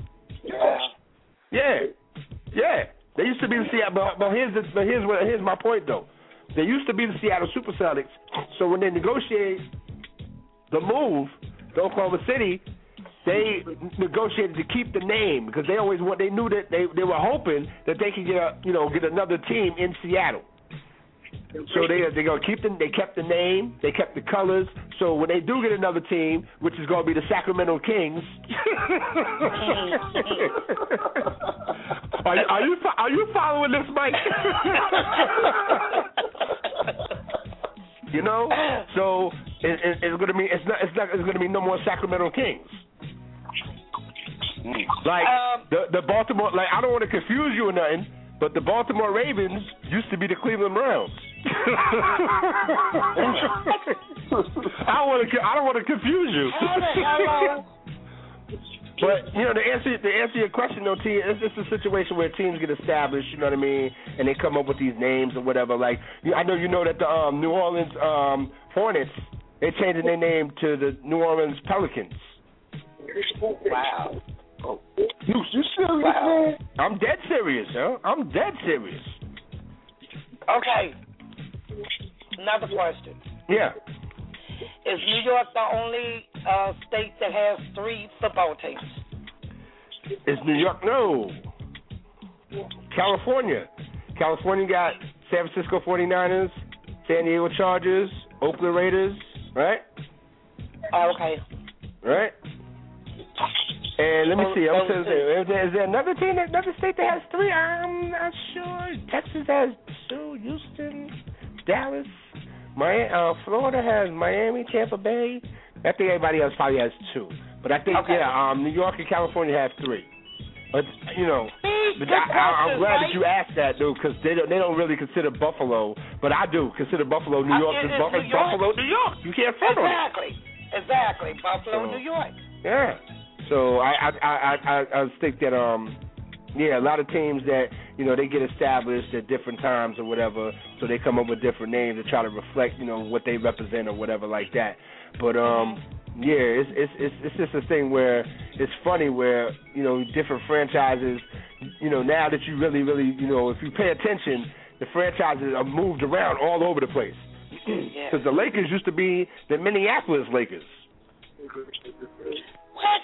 Yeah. They used to be the Seattle. But here's my point though. They used to be the Seattle Supersonics. So when they negotiated the move to Oklahoma City, they negotiated to keep the name because they knew that they were hoping that they could get another team in Seattle. So they're gonna they kept the name, they kept the colors. So when they do get another team, which is gonna be the Sacramento Kings, are you following this, Mike? You know, so it's gonna be it's gonna be no more Sacramento Kings. Like the Baltimore, like I don't want to confuse you or nothing, but the Baltimore Ravens used to be the Cleveland Browns. I don't want to confuse you. But you know, to answer your question though, T, it's a situation where teams get established, you know what I mean, and they come up with these names or whatever. Like I know you know that the New Orleans Hornets, they're changing their name to the New Orleans Pelicans. Wow. Oh. You serious, wow. man? I'm dead serious, huh? I'm dead serious. Okay. Another question. Yeah. Is New York the only state that has 3 football teams? Is New York? No. California. California got San Francisco 49ers, San Diego Chargers, Oakland Raiders, right? Oh, okay. Right? And let me see. Is there another state that has 3? I'm not sure. Texas has 2. Houston, Dallas, Florida has Miami, Tampa Bay. I think everybody else probably has 2. But I think New York and California have 3. But you know, I'm glad that you asked that, dude, because they don't really consider Buffalo, but I do consider Buffalo, New York, because Buffalo, New York. You can't front on it. Exactly. Buffalo, New York. Yeah. So I think that a lot of teams that they get established at different times or whatever, so they come up with different names to try to reflect what they represent or whatever like that. But it's just a thing where it's funny where different franchises, now that you really if you pay attention, the franchises are moved around all over the place. Because the Lakers used to be the Minneapolis Lakers. What?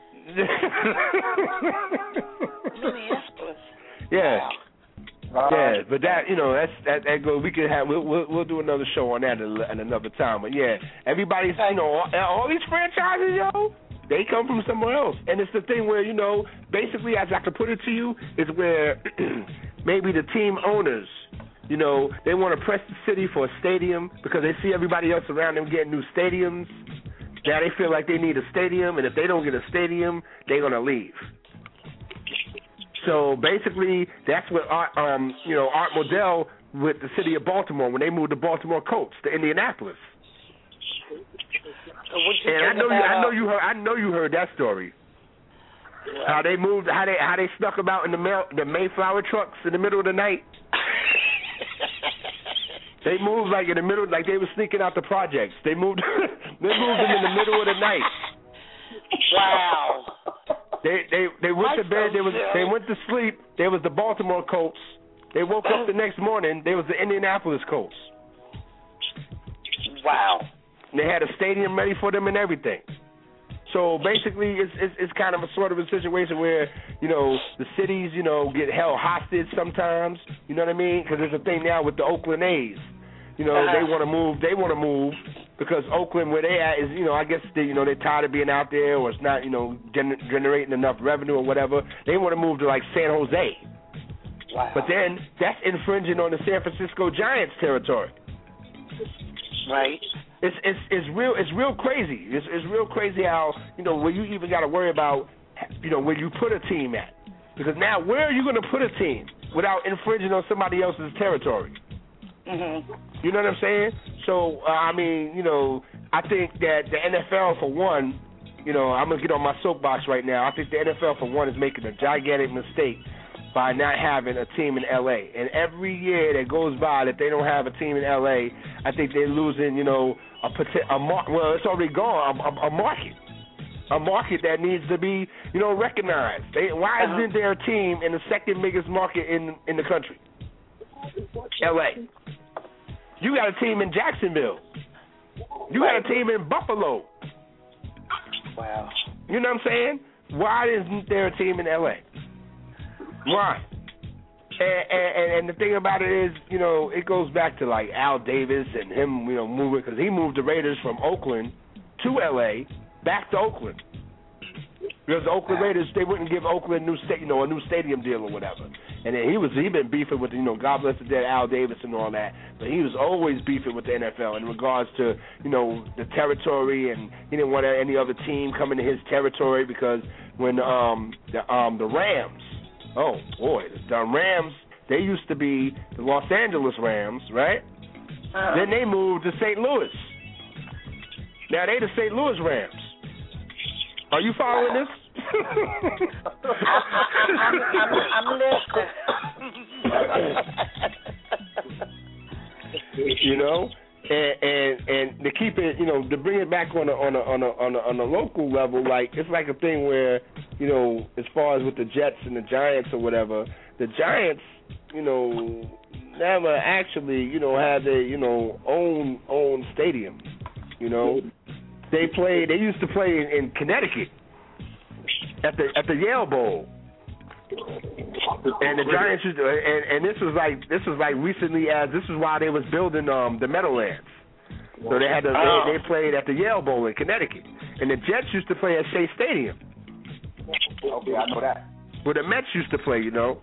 Minneapolis. Yeah. Wow. Yeah, but that goes. We'll do another show on that at another time. But yeah, everybody's all these franchises, they come from somewhere else, and it's the thing where basically, as I can put it to you, is where maybe the team owners, they want to press the city for a stadium because they see everybody else around them getting new stadiums. Now they feel like they need a stadium, and if they don't get a stadium, they're gonna leave. So basically, that's what Art Modell with the city of Baltimore when they moved the Baltimore Colts to Indianapolis. And I know you heard that story. Yeah. How they moved, how they snuck about in the Mayflower trucks in the middle of the night. They moved like in the middle, like they were sneaking out the projects. They moved them in the middle of the night. Wow. They went to bed. They went to sleep. There was the Baltimore Colts. They woke up the next morning. There was the Indianapolis Colts. Wow. And they had a stadium ready for them and everything. So basically, it's kind of a sort of a situation where the cities get held hostage sometimes. You know what I mean? Because there's a thing now with the Oakland A's. They want to move. They want to move because Oakland, where they at, is I guess they're tired of being out there, or it's not generating enough revenue or whatever. They want to move to like San Jose. Wow. But then that's infringing on the San Francisco Giants territory. Right. It's real crazy. It's real crazy how where you even got to worry about where you put a team at, because now where are you going to put a team without infringing on somebody else's territory? Mm-hmm. You know what I'm saying? So I think that the NFL for one, I'm gonna get on my soapbox right now. I think the NFL for one is making a gigantic mistake by not having a team in LA. And every year that goes by that they don't have a team in LA, I think they're losing, well, it's already gone, a market that needs to be, recognized. Why isn't there a team in the second biggest market in the country? LA. You got a team in Jacksonville. You got a team in Buffalo. Wow. You know what I'm saying? Why isn't there a team in LA? Why? And the thing about it is, you know, it goes back to like Al Davis and him, you know, moving, because he moved the Raiders from Oakland to L.A. back to Oakland. Because the Oakland Raiders, they wouldn't give Oakland a new stadium deal or whatever. And then he been beefing with, you know, God bless the dead Al Davis and all that. But he was always beefing with the NFL in regards to, you know, the territory, and he didn't want any other team coming to his territory, because when the Rams, oh boy, the Rams, they used to be the Los Angeles Rams, right? Then they moved to St. Louis. Now they the St. Louis Rams. Are you following this? I'm listening. You know, and to keep it, you know, to bring it back on a local level, like it's like a thing where, you know, as far as with the Jets and the Giants or whatever, the Giants, you know, never actually, you know, had their, you know, own stadium. You know, they used to play in Connecticut at the Yale Bowl. And the Giants used to, and this was like recently, as this is why they was building the Meadowlands. So they had they played at the Yale Bowl in Connecticut, and the Jets used to play at Shea Stadium. Okay, I know that. Where the Mets used to play, you know.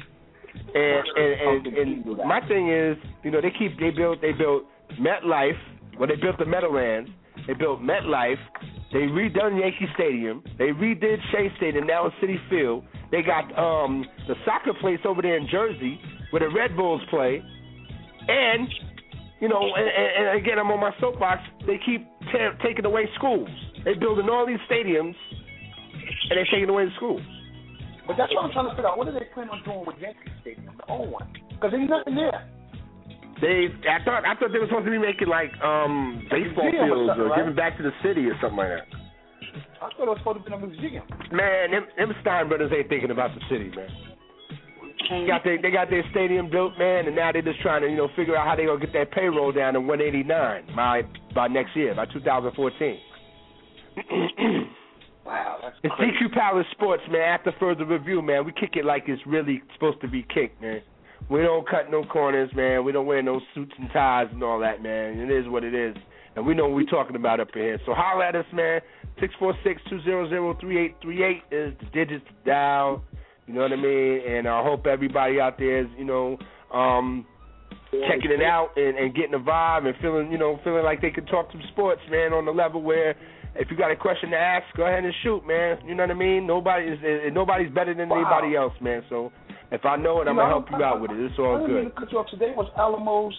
And my thing is, you know, they built MetLife. Well, they built the Meadowlands. They built MetLife. They redone Yankee Stadium. They redid Shea Stadium. Now it's Citi Field. They got the soccer place over there in Jersey where the Red Bulls play. And, you know, and again, I'm on my soapbox. They keep taking away schools. They're building all these stadiums, and they're taking away the schools. But that's what I'm trying to figure out. What are they planning on doing with Yankee Stadium, the old one? Because there's nothing there. I thought they were supposed to be making like baseball fields or giving back to the city or something like that. I thought it was supposed to be a museum. Man, them Stein brothers ain't thinking about the city, man. They got their stadium built, man, and now they're just trying to, you know, figure out how they gonna get that payroll down to 189 by next year, by 2014. Wow, that's it's crazy. DQ Palace Sports, man. After further review, man, we kick it like it's really supposed to be kicked, man. We don't cut no corners, man. We don't wear no suits and ties and all that, man. It is what it is. And we know what we're talking about up here. So holler at us, man. 646-200-3838 is the digits to dial. You know what I mean? And I hope everybody out there is, you know, checking it out and getting a vibe and feeling like they can talk some sports, man, on the level where if you got a question to ask, go ahead and shoot, man. You know what I mean? Nobody's better than anybody else, man. So if I know it, I'm going to help you out with it. It's all good. The cut you off today was Alamo's.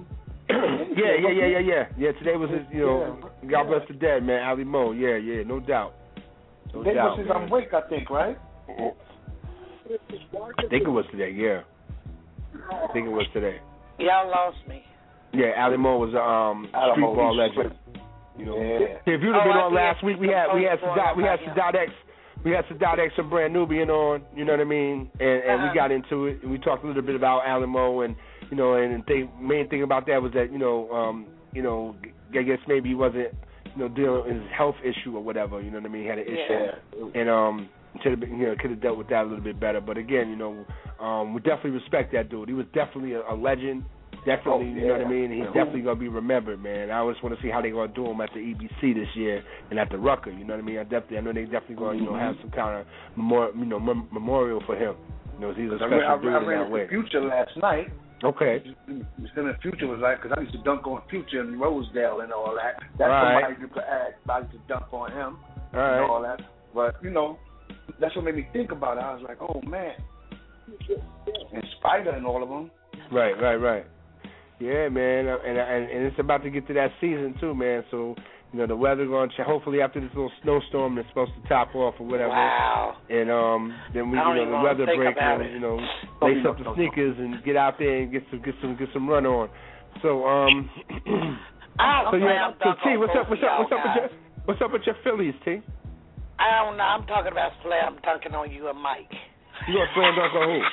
Yeah, today was his, you know, God bless the dead, man, Ali Mo. Yeah, no doubt. Today was his wake, I think, right? I think it was today, yeah. I think it was today. Y'all lost me. Yeah, Ali Mo was street ball legend. You know, if you'd have been on last week, we had Sadat X. We had Sadat X and Brand Nubian on, you know what I mean? And we got into it, and we talked a little bit about Alamo, and, you know, and the main thing about that was that, I guess maybe he wasn't, you know, dealing with his health issue or whatever, you know what I mean? He had an issue. And could have dealt with that a little bit better. But again, you know, we definitely respect that dude. He was definitely a legend. Definitely, you know what I mean? He's definitely going to be remembered, man. I just want to see how they're going to do him at the EBC this year and at the Rucker, you know what I mean? I know they definitely going to, you know, have some kind of memorial for him. You know, he's a special dude in that way. I ran Future last night. Okay. Mr. Future was like, because I used to dunk on Future in Rosedale and all that. That's somebody you could add. I used to dunk on him and all that. But, you know, that's what made me think about it. I was like, oh, man. And Spider and all of them. Right. Yeah, man, and it's about to get to that season too, man. So, you know, the weather going to hopefully after this little snowstorm that's supposed to top off or whatever. Wow. And then we, you know, the weather break and you know, lace up the sneakers and get out there and get some run on. So, so T, what's up with your Phillies, T? I don't know. I'm talking about slam dunking on you and Mike. You gonna slam dunk on who?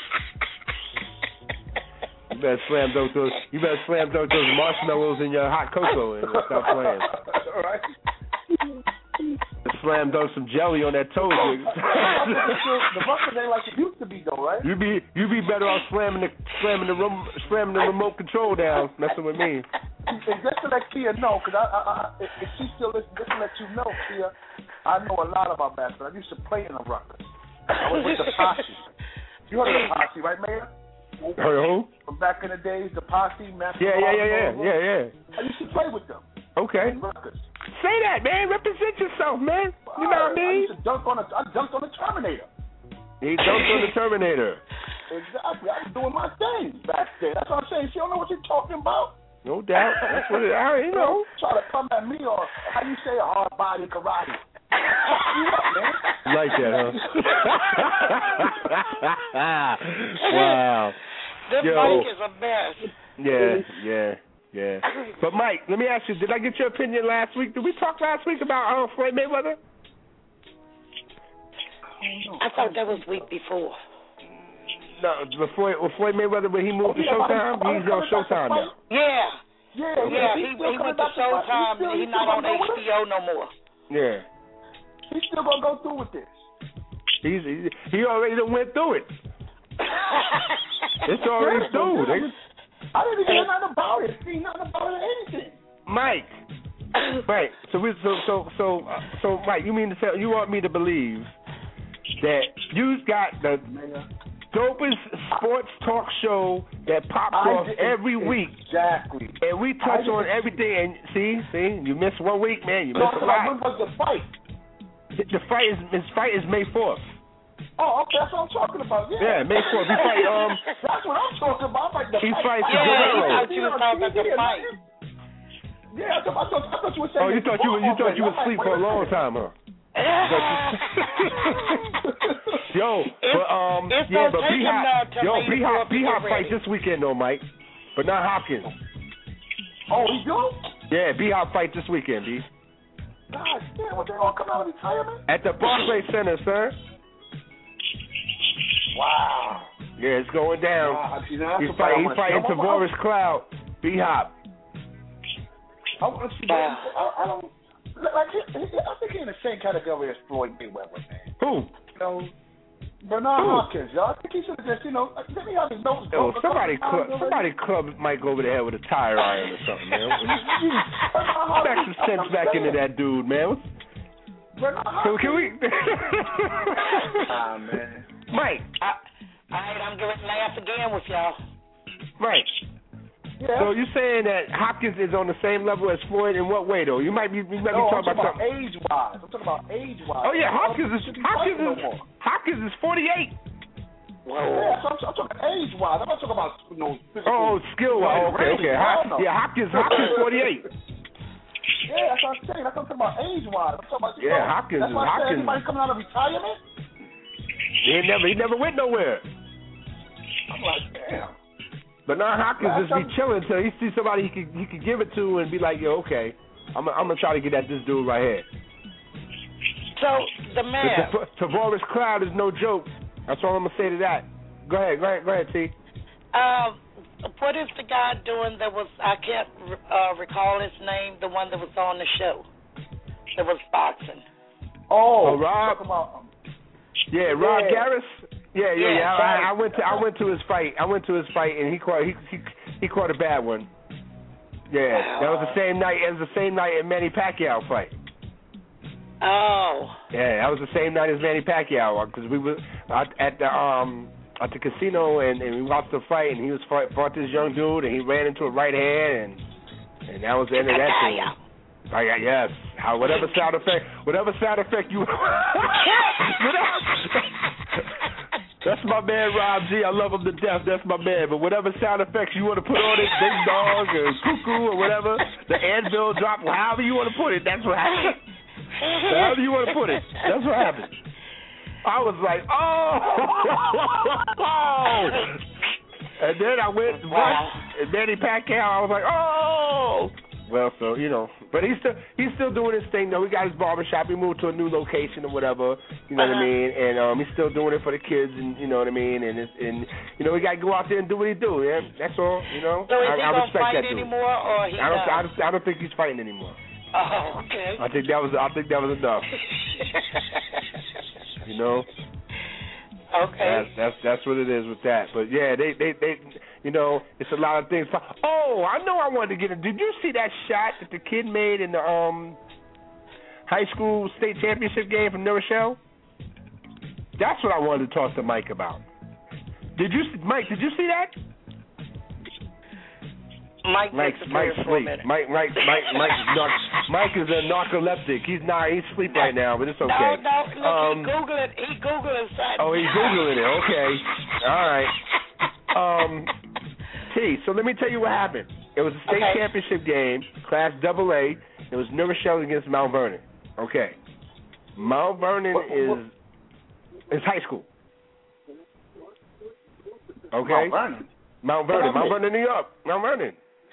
You better slam dunk those marshmallows in your hot cocoa and stop playing. All right. slam dunk some jelly on that toe. The Ruckers ain't like it used to be, though, right? You be better off slamming the remote control down, messing with me. And just to let Tia know, because if she still listens, just to let you know, Tia, I know a lot about basketball. I used to play in the Ruckers. I was with the Posse. You heard of the Posse, right, Mayor? Who? From back in the days, the Posse, Master. Yeah. I used to play with them. Okay. Say that, man. Represent yourself, man. You know what I mean? I dunked on the Terminator. He dunked on the Terminator. Exactly. I was doing my thing back there. That's what I'm saying. She don't know what you're talking about. No doubt. That's what you know. Try to come at me or how you say hard body karate. You like that, huh? Wow. This Mike is a mess. Yeah. But Mike, let me ask you, did I get your opinion last week? Did we talk last week about Floyd Mayweather? I thought that was week before. No, Floyd Mayweather, when he moved to Showtime, he's on Showtime now. Yeah. He went to Showtime and he's not on HBO no more. Yeah. He's still gonna go through with this. He already went through it. It's already through. I didn't even hear nothing about it. See nothing about it or anything. Mike. Right. So Mike, you mean to tell you want me to believe that you got the dopest sports talk show that pops off every week. Exactly. And we touch on everything. And see, you missed 1 week, man. You missed a lot. When was the fight? The fight is May 4th. Oh, okay, that's what I'm talking about. Yeah, May 4th. He fight. That's what I'm talking about. He fights Guerrero. I thought you were talking about the fight. Yeah, I thought you were saying. Oh, you thought you were asleep for a long time, huh? Yo, but B-Hop fight this weekend though, Mike, but not Hopkins. Oh, he do? Yeah, B-Hop fight this weekend, B. God damn, what, they all come out of retirement? At the Barclays Center, sir. Wow. Yeah, it's going down. Wow. He's fighting Tavares Cloud. B-Hop. I want to see that. I don't. Like, I think he's in the same category as Floyd Mayweather, man. Who? You know, Bernard Hopkins, y'all. I think he should have just, let me have his nose. Somebody club Mike over the head with a tire iron or something, man. Back some sense back into that dude, man. Can we? Man. Mike. I'm going to laugh again with y'all. Right. Yeah. So you're saying that Hopkins is on the same level as Floyd in what way, though? You might be talking about something. Age-wise. I'm talking about age-wise. Oh yeah, Hopkins is 48. Whoa. Yeah, so I'm talking age-wise. I'm not talking about skill-wise. Okay. Hopkins 48. Yeah, that's what I'm saying. That's what I'm talking about age-wise. I'm talking about Hopkins. That's why I said anybody coming out of retirement. He never went nowhere. I'm like, damn. But now Hopkins just be chilling until he sees somebody he could give it to and be like, yo, okay, I'm gonna try to get at this dude right here. So the man, Tavares Cloud is no joke. That's all I'm gonna say to that. Go ahead, T. What is the guy doing that was? I can't recall his name. The one that was on the show that was boxing. Oh, Rob. Rob Garris. Yeah. I went to his fight. And he caught a bad one. Yeah, that was the same night. It was the same night as Manny Pacquiao fight. Oh. Yeah, that was the same night as Manny Pacquiao because we were at the casino and we watched the fight and he was fought this young dude and he ran into a right hand and that was the end of that thing. Yes. Whatever sound effect you. That's my man Rob G. I love him to death. That's my man. But whatever sound effects you want to put on it, big dog or cuckoo or whatever, the anvil drop, however you want to put it, that's what happened. However you want to put it, that's what happened. I was like, oh. And then I went to Manny Pacquiao. I was like, oh. Well, so but he's still doing his thing though. He got his barbershop. He moved to a new location or whatever. You know what I mean? And he's still doing it for the kids, and you know what I mean. And we got to go out there and do what he do. Yeah, that's all. So is he gonna fight anymore, or he? I don't think he's fighting anymore. Oh, okay. I think that was enough. You know. Okay. That's what it is with that. But yeah, they you know, it's a lot of things. Oh, I know I wanted to get it. Did you see that shot that the kid made in the high school state championship game from New Rochelle? That's what I wanted to talk to Mike about. Mike, did you see that? Mike sleep. Mike is a narcoleptic. He's asleep right now, but it's okay. No, look, he Googling something. Oh, he's Googling it. Okay. All right. T, so let me tell you what happened. It was a state championship game, Class AA. It was New Rochelle against Mount Vernon. Okay. Mount Vernon is high school. Okay. Mount Vernon, New York. Mount Vernon.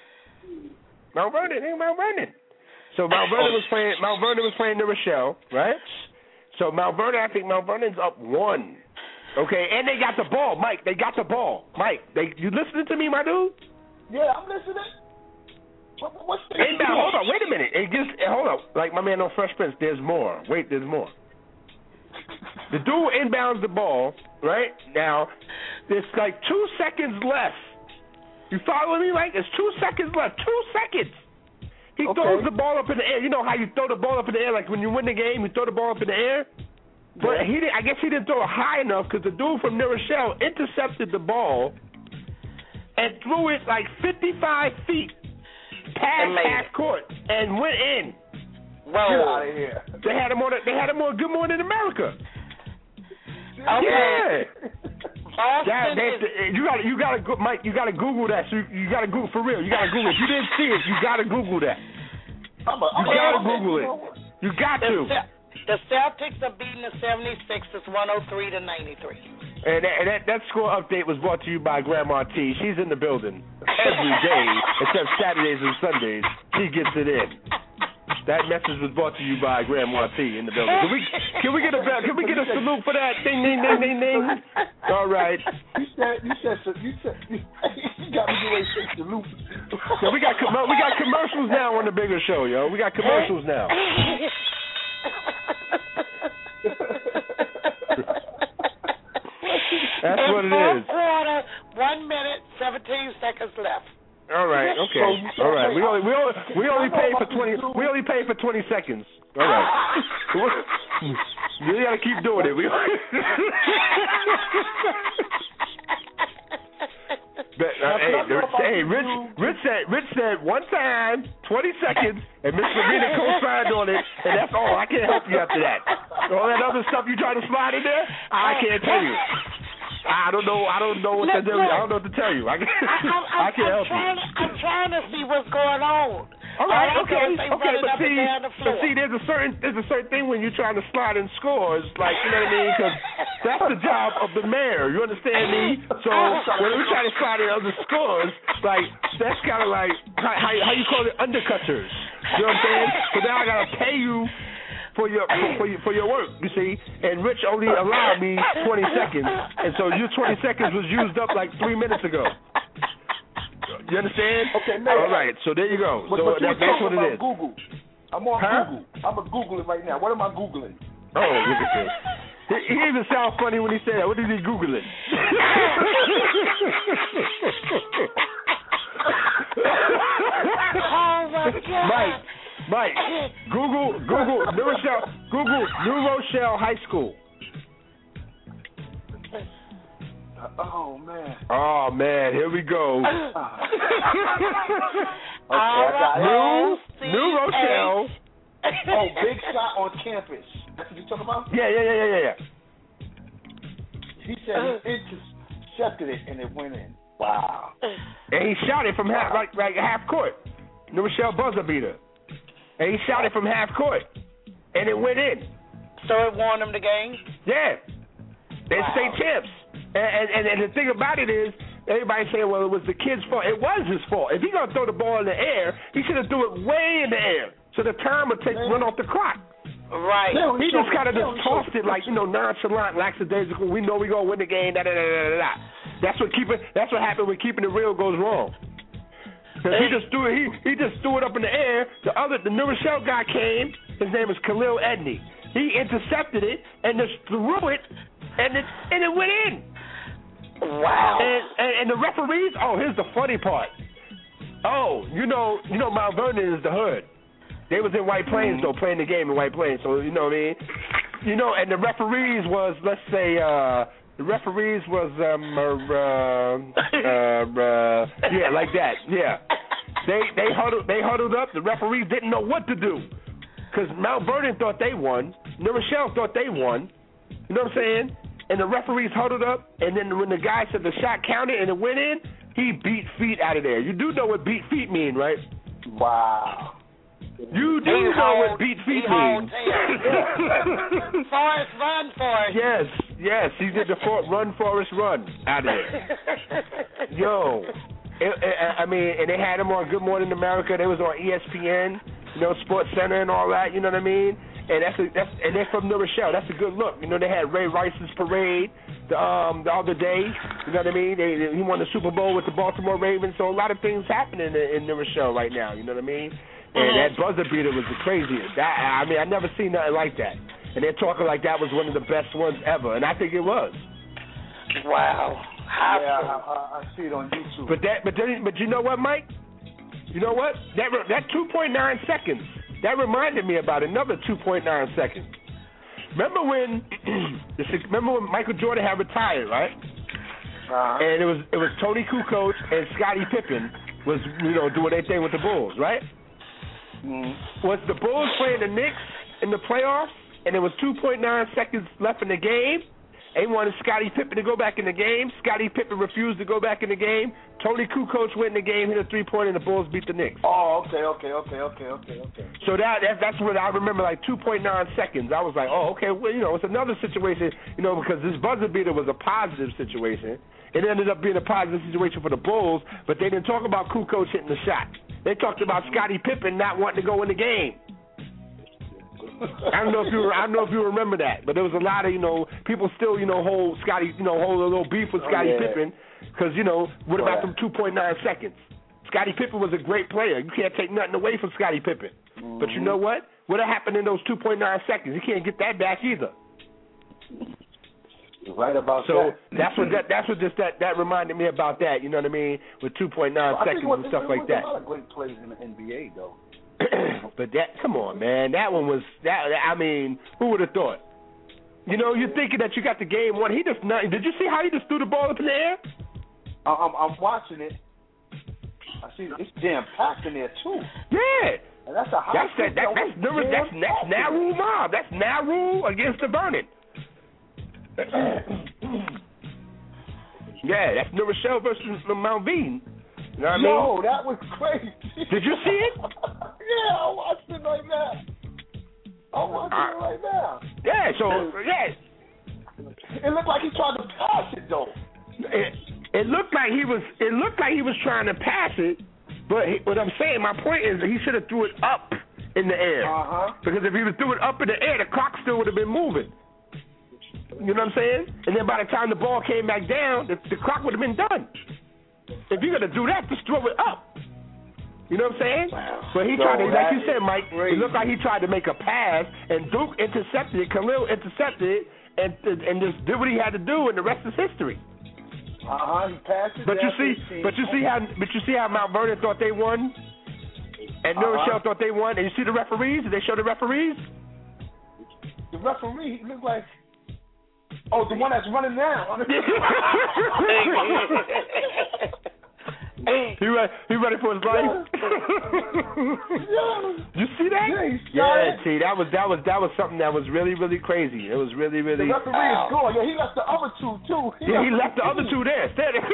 So Mount Vernon was playing New Rochelle, right? So I think Mount Vernon's up 1. Okay, and they got the ball, Mike. They got the ball, Mike. You listening to me, my dude? Yeah, I'm listening. What's the hold on, wait a minute. Hold on. Like my man on Fresh Prince, there's more. Wait, there's more. The dude inbounds the ball, right? Now, there's like 2 seconds left. You following me, Mike? There's 2 seconds left. 2 seconds. He throws the ball up in the air. You know how you throw the ball up in the air? Like when you win the game, you throw the ball up in the air? But I guess he didn't throw it high enough because the dude from New Rochelle intercepted the ball and threw it like 55 feet past half court and went in. Whoa. Get out of here. They had him on Good Morning America. Okay. Yeah. You gotta go, Mike. You gotta Google that. So you gotta Google for real. You gotta Google it. If you didn't see it, you gotta Google that. You gotta Google it. You got to. The Celtics are beating the 76ers 103-93. And that score update was brought to you by Grandma T. She's in the building every day, except Saturdays and Sundays. She gets it in. That message was brought to you by Grandma T in the building. Can we get a salute for that? Ding, ding, ding, ding, ding. All right. You got me doing salute. So we got commercials now on the bigger show, yo. We got commercials now. That's what it is. Quarter, 1 minute, 17 seconds left. All right, okay. All right. We only pay for 20. We only pay for 20 seconds. All right. You gotta keep doing it. Rich said one time, 20 seconds, and Miss Serena co-signed on it, and that's all. I can't help you after that. All that other stuff you try to slide in there, I can't tell you. I don't know what to do. I don't know what to tell you. I can't help you. I'm trying to see what's going on. All right, okay. But see, there's a certain thing when you're trying to slide in scores, like, you know what I mean? Because that's the job of the mayor. You understand me? So when we're trying to slide in other scores, like, that's kind of like how you call it, undercutters. You know what I'm saying? So now I gotta pay you for your work, you see, and Rich only allowed me 20 seconds, and so your 20 seconds was used up like 3 minutes ago. You understand? Okay, man. All right, so there you go. But that's what it is. Google. I'm on Google. I'm gonna Google it right now. What am I Googling? Oh, look at this. He even sounds funny when he said that. What is he Googling? Oh my God. Mike, Google New Rochelle High School. Oh man, here we go. New Rochelle. Oh, big shot on campus. That's what you talking about? Yeah. He said he intercepted it and it went in. Wow. And he shot it from half court. New Rochelle buzzer beater. And he shot it from half court, and it went in. So it won him the game? Yeah. They're state champs. And the thing about it is, everybody saying, well, it was the kid's fault. It was his fault. If he's going to throw the ball in the air, he should have threw it way in the air so the time would run off the clock. Right. He just kind of tossed it like, nonchalant, lackadaisical. We know we're going to win the game, da-da-da-da-da-da. That's what happened when keeping it real goes wrong. Because he just threw it up in the air. The New Rochelle guy came. His name is Khalil Edney. He intercepted it and just threw it, and it went in. Wow. And the referees. Oh, here's the funny part. Oh, you know, Mount Vernon is the hood. They was in White Plains though, playing the game in White Plains. So you know what I mean. You know, and the referees was, let's say, yeah, like that. Yeah. They huddled up. The referees didn't know what to do because Mount Vernon thought they won. New Rochelle thought they won. You know what I'm saying? And the referees huddled up, and then when the guy said the shot counted and it went in, he beat feet out of there. You do know what beat feet mean, right? Wow. You do know what beat feet means. Forrest, run, Forrest. Yes, he did the run, Forrest, run out of there. Yo, I mean, and they had him on Good Morning America. They was on ESPN, you know, Sports Center and all that. You know what I mean? And and they're from New Rochelle. That's a good look. You know, they had Ray Rice's parade the other day. You know what I mean? He won the Super Bowl with the Baltimore Ravens. So a lot of things happening in New Rochelle right now. You know what I mean? And that buzzer beater was the craziest. I mean, I never seen nothing like that. And they're talking like that was one of the best ones ever, and I think it was. Wow. Yeah, I see it on YouTube. But you know what, Mike? You know what? That 2.9 seconds. That reminded me about another 2.9 seconds. Remember when Michael Jordan had retired, right? And it was Tony Kukoc and Scottie Pippen was doing their thing with the Bulls, right? Was the Bulls playing the Knicks in the playoffs, and there was 2.9 seconds left in the game? They wanted Scottie Pippen to go back in the game. Scottie Pippen refused to go back in the game. Tony Kukoc went in the game, hit a three-pointer, and the Bulls beat the Knicks. Oh, okay. So that's what I remember, like 2.9 seconds. I was like, oh, okay, well, it's another situation, because this buzzer beater was a positive situation. It ended up being a positive situation for the Bulls, but they didn't talk about Kukoc hitting the shot. They talked about Scottie Pippen not wanting to go in the game. I don't know if you remember that, but there was a lot of people still hold Scottie hold a little beef with Scottie Pippen because what about them 2.9 seconds? Scottie Pippen was a great player. You can't take nothing away from Scottie Pippen. But you know what? What happened in those 2.9 seconds? You can't get that back either. Right about so that. that's what that reminded me about that. You know what I mean? With 2.9 seconds and stuff like that. There's a lot of great players in the NBA though. But come on, man. That one was that. I mean, who would have thought? You're thinking that you got the game won. He just not. Did you see how he just threw the ball up in the air? I'm watching it. I see it's jam packed in there too. Yeah. And that's a high. That's Naru mob. That's Naru against the Vernon. Yeah, that's New Rochelle versus Mount Vernon. You know what I mean? Yo, that was crazy. Did you see it? Yeah, I watched it right now. Yeah, so, It looked like he tried to pass it, though. It looked like he was trying to pass it, but what I'm saying, my point is that he should have threw it up in the air. Because if he would threw it up in the air, the clock still would have been moving. You know what I'm saying? And then by the time the ball came back down, the clock would have been done. If you're going to do that, just throw it up. You know what I'm saying? Wow. But he tried to, like you said, Mike, it looked like he tried to make a pass, and Duke intercepted it, Khalil intercepted it, and just did what he had to do, and the rest is history. He passed it. But you see how Mount Vernon thought they won, and New Rochelle thought they won, and you see the referees? Did they show the referees? The referee looked like. Oh, the one that's running now. He ready for his life. You see that? Yeah, see, that was something that was really, really crazy. It was really, really. The referee is gone. Yeah, he left the other two too. He left the other two there.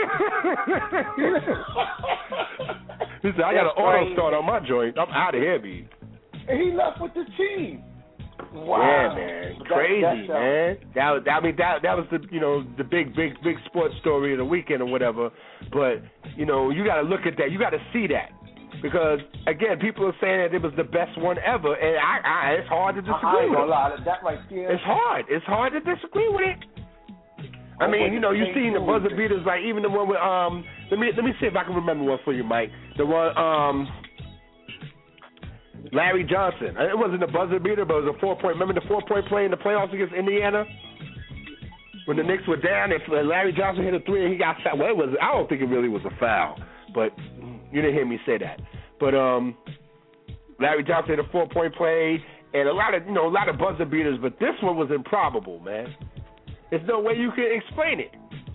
He said, "I got an auto start on my joint. I'm out of here, B." And he left with the team. Wow. Yeah, man, crazy, man. That was the big sports story of the weekend or whatever. But you got to look at that. You got to see that because again, people are saying that it was the best one ever, and it's hard to disagree with it. That right there. It's hard. It's hard to disagree with it. I mean, you've seen the buzzer beaters, like even the one with Let me see if I can remember one for you, Mike. The one, Larry Johnson. It wasn't a buzzer beater, but it was a 4-point. Remember the 4-point play in the playoffs against Indiana? When the Knicks were down and Larry Johnson hit a 3 and he got fouled. Well, I don't think it really was a foul, but you didn't hear me say that. But Larry Johnson hit a 4-point play and a lot of buzzer beaters, but this one was improbable, man. There's no way you can explain it.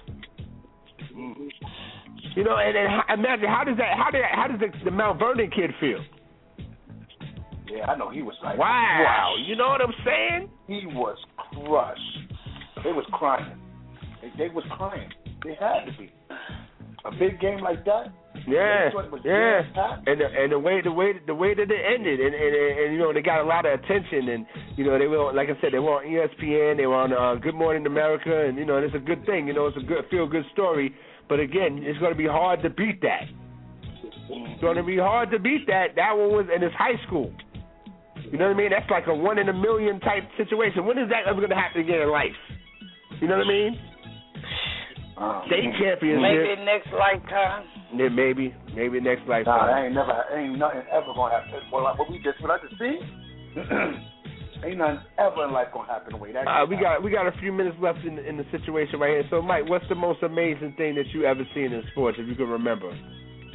You know, and imagine how does the Mount Vernon kid feel? Yeah, I know he was like, wow. You know what I'm saying? He was crushed. They was crying. They was crying. They had to be. A big game like that. Yeah. And the way that it ended, and you know, they got a lot of attention, and you know, they were, like I said, they were on ESPN, they were on Good Morning America, and you know, it's a good thing. You know, it's a feel good story. But again, it's going to be hard to beat that. It's going to be hard to beat that. That one was, and it's high school. You know what I mean? That's like a 1 in a million type situation. When is that ever going to happen again in life? You know what I mean? State championship. Maybe next lifetime. Yeah, maybe next lifetime. Nah, ain't nothing ever going to happen. Well, like what I just see, ain't nothing ever in life going to happen the way that. We got a few minutes left in the situation right here. So, Mike, what's the most amazing thing that you ever seen in sports, if you can remember? In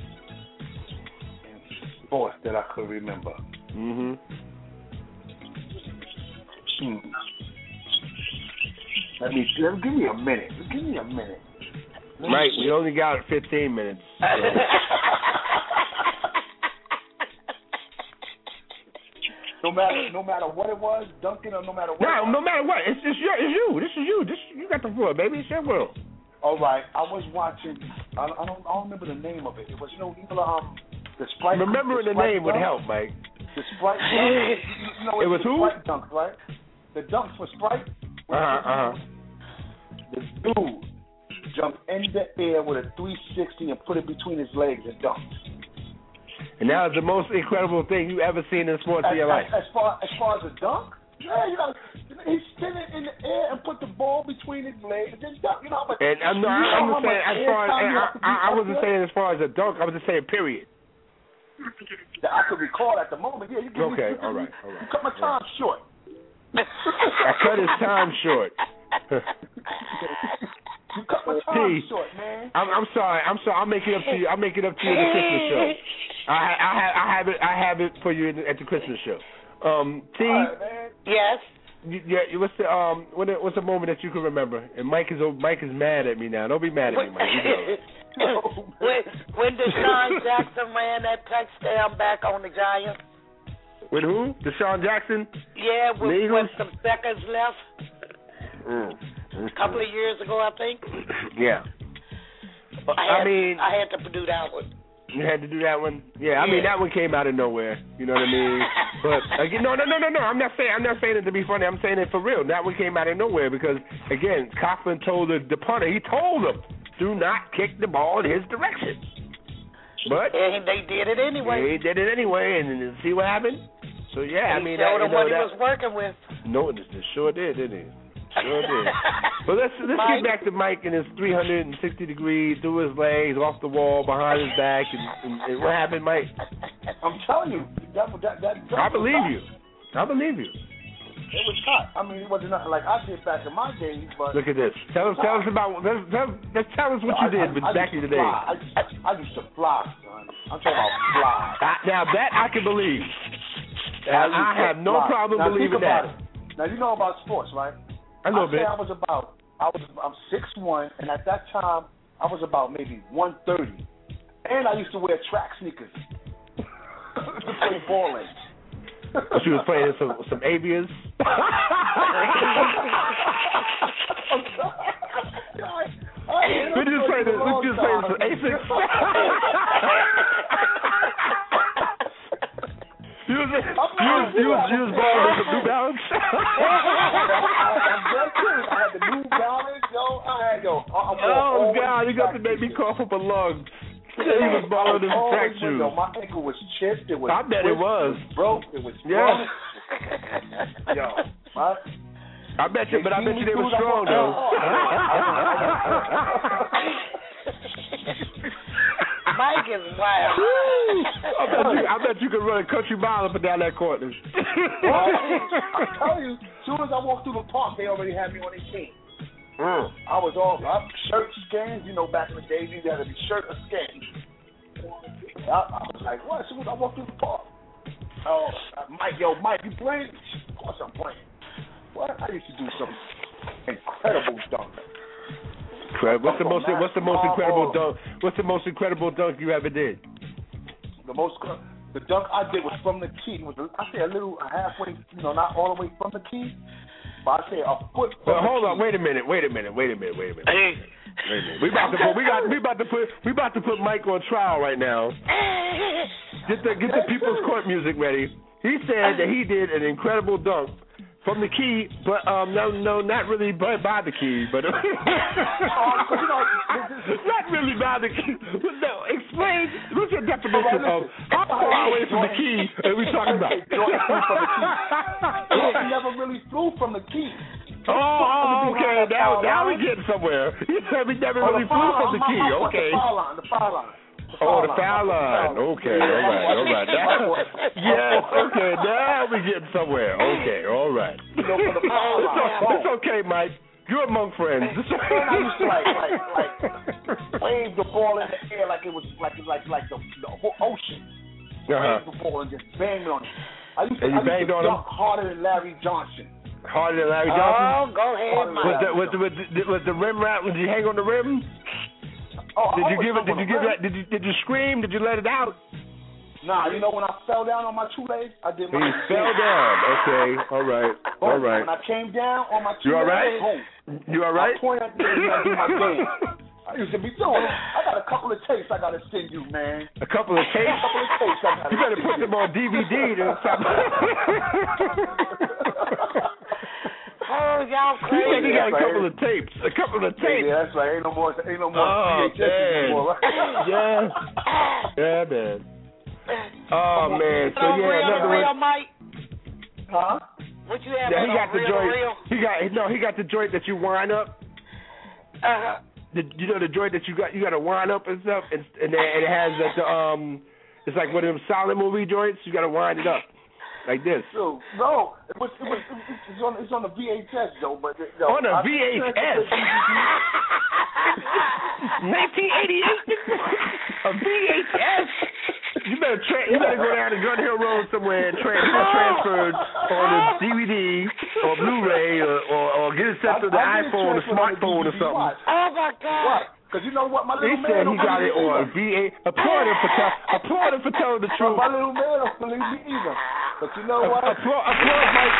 sports that I could remember. Give me a minute. Right, we only got 15 minutes. So. No matter what it was, Duncan, or no matter what. No matter what. It's you. This is you. You got the floor, baby. It's your world. All right. I was watching. I don't remember the name of it. It was the Sprite. Remembering the name would help, Mike. The Sprite Dunks. It was who? Sprite Dunks, right? The Dunks for Sprite. The dude jumped in the air with a 360 and put it between his legs and dunked. And that was the most incredible thing you ever seen in sports in your life. As far as a dunk, yeah, you know, he spin it in the air and put the ball between his legs and then dunk. You know, but and I wasn't saying as far as a dunk. I was just saying period. That I could recall at the moment. Yeah, you give okay, me, all right. You cut my time short. I cut his time short. You cut my time short, man. I'm sorry. I'll make it up to you. I'll make it up to you at the Christmas show. I have it for you at the Christmas show. T. Yes. Yeah. What's the moment that you can remember? And Mike is mad at me now. Don't be mad at me, Mike. You know. when Deshaun Jackson ran that touchdown back on the Giants. With who? Deshaun Jackson? Yeah, with some seconds left. A couple of years ago, I think. Yeah. I had to do that one. You had to do that one? Yeah, I mean, that one came out of nowhere. You know what I mean? But, again, no. I'm not saying it to be funny. I'm saying it for real. That one came out of nowhere because, again, Coughlin told the punter, he told him, do not kick the ball in his direction. But and they did it anyway. They did it anyway, and see what happened? So, yeah, he showed him what he was working with. No, it sure did, didn't he? Sure did. But let's get back to Mike and his 360 degrees through his legs, off the wall, behind his back, and what happened, Mike? I'm telling you, that I believe you. It was hot. I mean, it wasn't nothing like I did back in my days, but look at this. Tell us about. Tell us what you did back in the day. I used to fly, son. I'm talking about fly. Now that I can believe. I have no problem believing that. Now you know about sports, right? I know a bit. I'm 6'1", and at that time I was about maybe 130, and I used to wear track sneakers to play ball in. She was playing some Avias. We just played some Asics. You was balling with some New Balance. I had the New Balance, Oh God, you got to make me cough up a lung. He was balling in track shoes. My ankle was chipped. It was. I bet it was. Broke. It was. Yeah. I bet you, but I bet you they were strong though. is wild. I bet you could run a country mile up and down that court. I tell you, as soon as I walked through the park, they already had me on their team. I was all up, shirt, skins. You know, back in the days, you had to be shirt or skins. I was like, what? As soon as I walked through the park, Mike, you playing? Of course I'm playing. What? I used to do some incredible dunk. What's the most incredible dunk? What's the most incredible dunk you ever did? The dunk I did was from the key. It was I say a halfway, not all the way from the key, but I say a foot from the key. Hold on, wait a minute. We about to put Mike on trial right now. Get the People's Court music ready. He said that he did an incredible dunk from the key, but no, not really by the key, but not really by the key. No, explain. What's your definition of how far away from the key are we talking about? He never really flew from the key. Oh, okay. Now we getting somewhere. He said we never really flew from the key. Okay. The foul line. Oh, the foul line. Okay, all right. Yes, okay, now we getting somewhere. Okay, all right. It's okay, Mike. You're among friends. And I used to like wave the ball in the air like it was like the whole ocean. Wave the ball and just bang on it. I used to dunk harder than Larry Johnson. Harder than Larry Johnson? Oh, go ahead, Mike. Was the rim wrap? Did you hang on the rim? Did you scream? Did you let it out? Nah, when I fell down on my two legs, I did my... You fell down. Okay, all right. When I came down on my two legs, boom. You all right? I pointed at and I do my game. I used to be doing it. I got a couple of tapes I got to send you, man. A couple of tapes? You better put them on DVD. Oh, y'all crazy. He got a couple of tapes. Yeah, that's right. Ain't no more VHS anymore. Yeah, man. Oh, man. So, yeah, another one. Mike? Huh? What you have? Yeah, he got the joint. Real? He got the joint that you wind up. The joint that you got to wind up and stuff, and then it has that it's like one of them silent movie joints. You got to wind it up. Like this. No, it's on the VHS though, but on a VHS. 1988. A VHS. You better go down to Gun Hill Road somewhere and transfer it on a DVD or Blu-ray or get it sent to the iPhone or smartphone or something. Oh my God. Because you know what, my little man... He said he got it on VA. Applaud him for telling the truth. My little man don't believe me either. But you know what? Applaud Mike.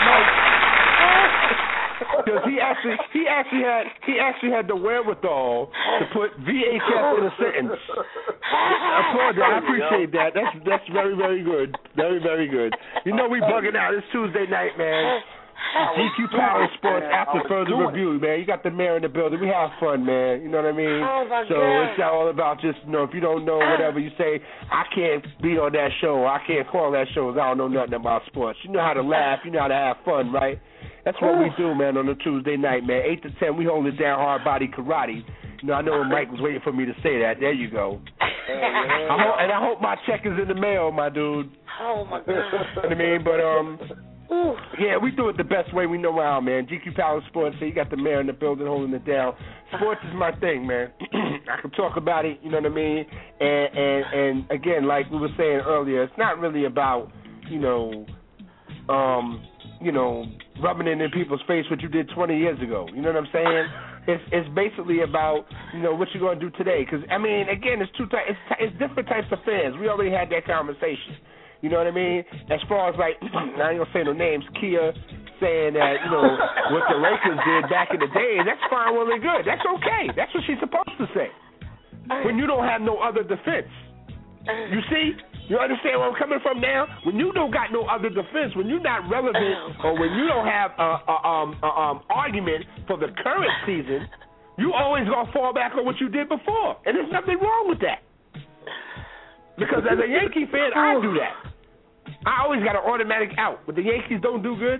Because he actually had the wherewithal to put VHS in a sentence. Applaud that. I appreciate that. That's very, very good. Very, very good. We bugging out. It's Tuesday night, man. GQ Power Sports after further review, man. You got the mayor in the building. We have fun, man. You know what I mean? It's all about just, if you don't know whatever you say, I can't be on that show. I can't call that show. I don't know nothing about sports. You know how to laugh. You know how to have fun, right? That's what we do, man, on a Tuesday night, man. 8 to 10, we hold it down, hard body karate. I know Mike was waiting for me to say that. There you go. I hope my check is in the mail, my dude. Oh, my God. You know what I mean? But, yeah, we do it the best way we know how, man. GQ Power Sports, so you got the mayor in the building holding it down. Sports is my thing, man. I can talk about it, you know what I mean? And again, like we were saying earlier, it's not really about, rubbing it in people's face what you did 20 years ago. You know what I'm saying? It's basically about, what you're going to do today. Because, again, it's different types of fans. We already had that conversation. You know what I mean? As far as, I ain't going to say no names, Kia saying that, what the Lakers did back in the day, that's fine, well and good. That's okay. That's what she's supposed to say. When you don't have no other defense. You see? You understand where I'm coming from now? When you don't got no other defense, when you're not relevant, or when you don't have a argument for the current season, you always going to fall back on what you did before. And there's nothing wrong with that. Because as a Yankee fan, I do that. I always got an automatic out. When the Yankees don't do good,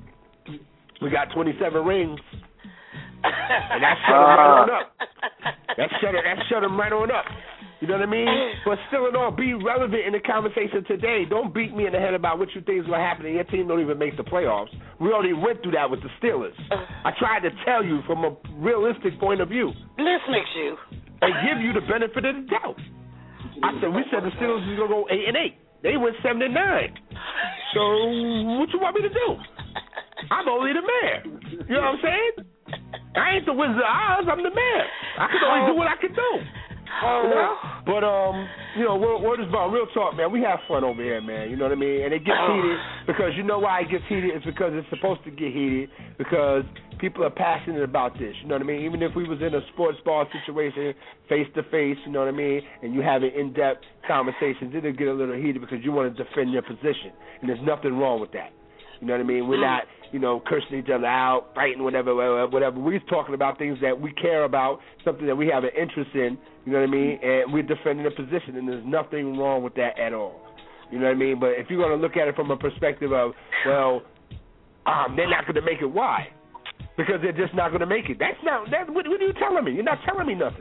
we got 27 rings. And that's right on up. That shut them right on up. You know what I mean? But still in all, be relevant in the conversation today. Don't beat me in the head about what you think is going to happen and your team don't even make the playoffs. We already went through that with the Steelers. I tried to tell you from a realistic point of view. Listen to you. And give you the benefit of the doubt. We said the Steelers was going to go 8-8. They went 7-9. So what you want me to do? I'm only the mayor. You know what I'm saying? I ain't the Wizard of Oz. I'm the mayor. I can only do what I can do. You know? But word is bond. Real talk, man. We have fun over here, man. You know what I mean? And it gets heated because you know why it gets heated? It's because it's supposed to get heated because people are passionate about this. You know what I mean? Even if we was in a sports bar situation, face to face, you know what I mean? And you having in-depth conversations, it'll get a little heated because you want to defend your position, and there's nothing wrong with that. You know what I mean? We're not, cursing each other out, fighting, whatever. We're talking about things that we care about, something that we have an interest in, you know what I mean? And we're defending a position, and there's nothing wrong with that at all. You know what I mean? But if you're going to look at it from a perspective of, they're not going to make it, why? Because they're just not going to make it. What are you telling me? You're not telling me nothing.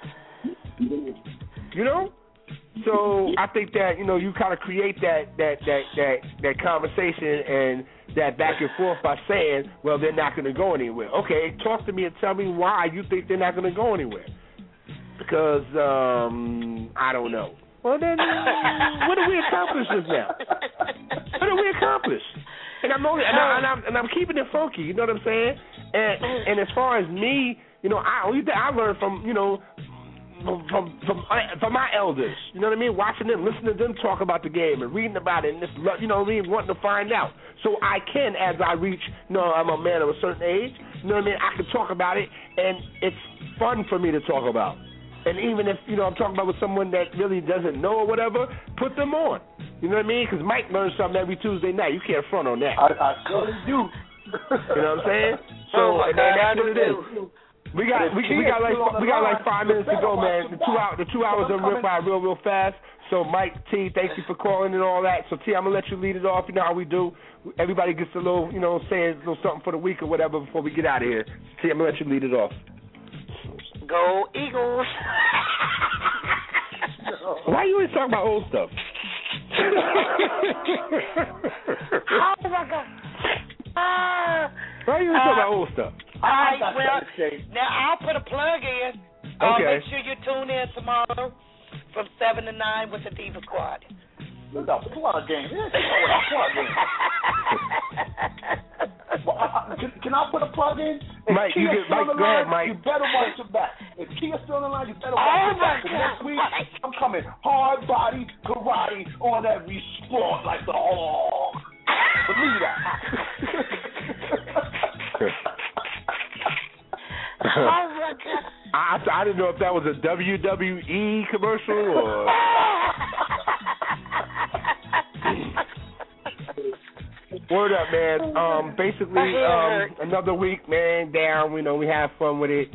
You know? So I think that, you kind of create that conversation and that back and forth by saying, well, they're not going to go anywhere. Okay, talk to me and tell me why you think they're not going to go anywhere. Because, I don't know. Well, then, what do we accomplish just now? What do we accomplish? And I'm keeping it funky, you know what I'm saying? And as far as me, I learned from my elders, you know what I mean? Watching them, listening to them talk about the game and reading about it and just, wanting to find out. So I can, as I reach, I'm a man of a certain age, you know what I mean? I can talk about it, and it's fun for me to talk about. And even if, I'm talking about with someone that really doesn't know or whatever, put them on. You know what I mean? Because Mike learns something every Tuesday night. You can't front on that. I surely do. You know what I'm saying? So, and that's what it is. We got like 5 minutes to go, man. The 2 hours are ripped by real fast. So, Mike, T, thank you for calling and all that. So, T, I'm going to let you lead it off. You know how we do. Everybody gets a little, say a little something for the week or whatever before we get out of here. T, I'm going to let you lead it off. Go Eagles. Why you always talking about old stuff? Oh, my God. Why you always talking about old stuff? All right, well, now I'll put a plug in. Okay. Make sure you tune in tomorrow from 7 to 9 with the Diva Squad. Look at plug in. Can I put a plug in? Mike, go ahead, Mike. You better watch your back. If Kia's still on the line, you better watch your back. Next week, I'm coming hard body karate on every sport like the Hawk. Believe that. I didn't know if that was a WWE commercial or. Word up, man. Basically, another week, man, down. We have fun with it.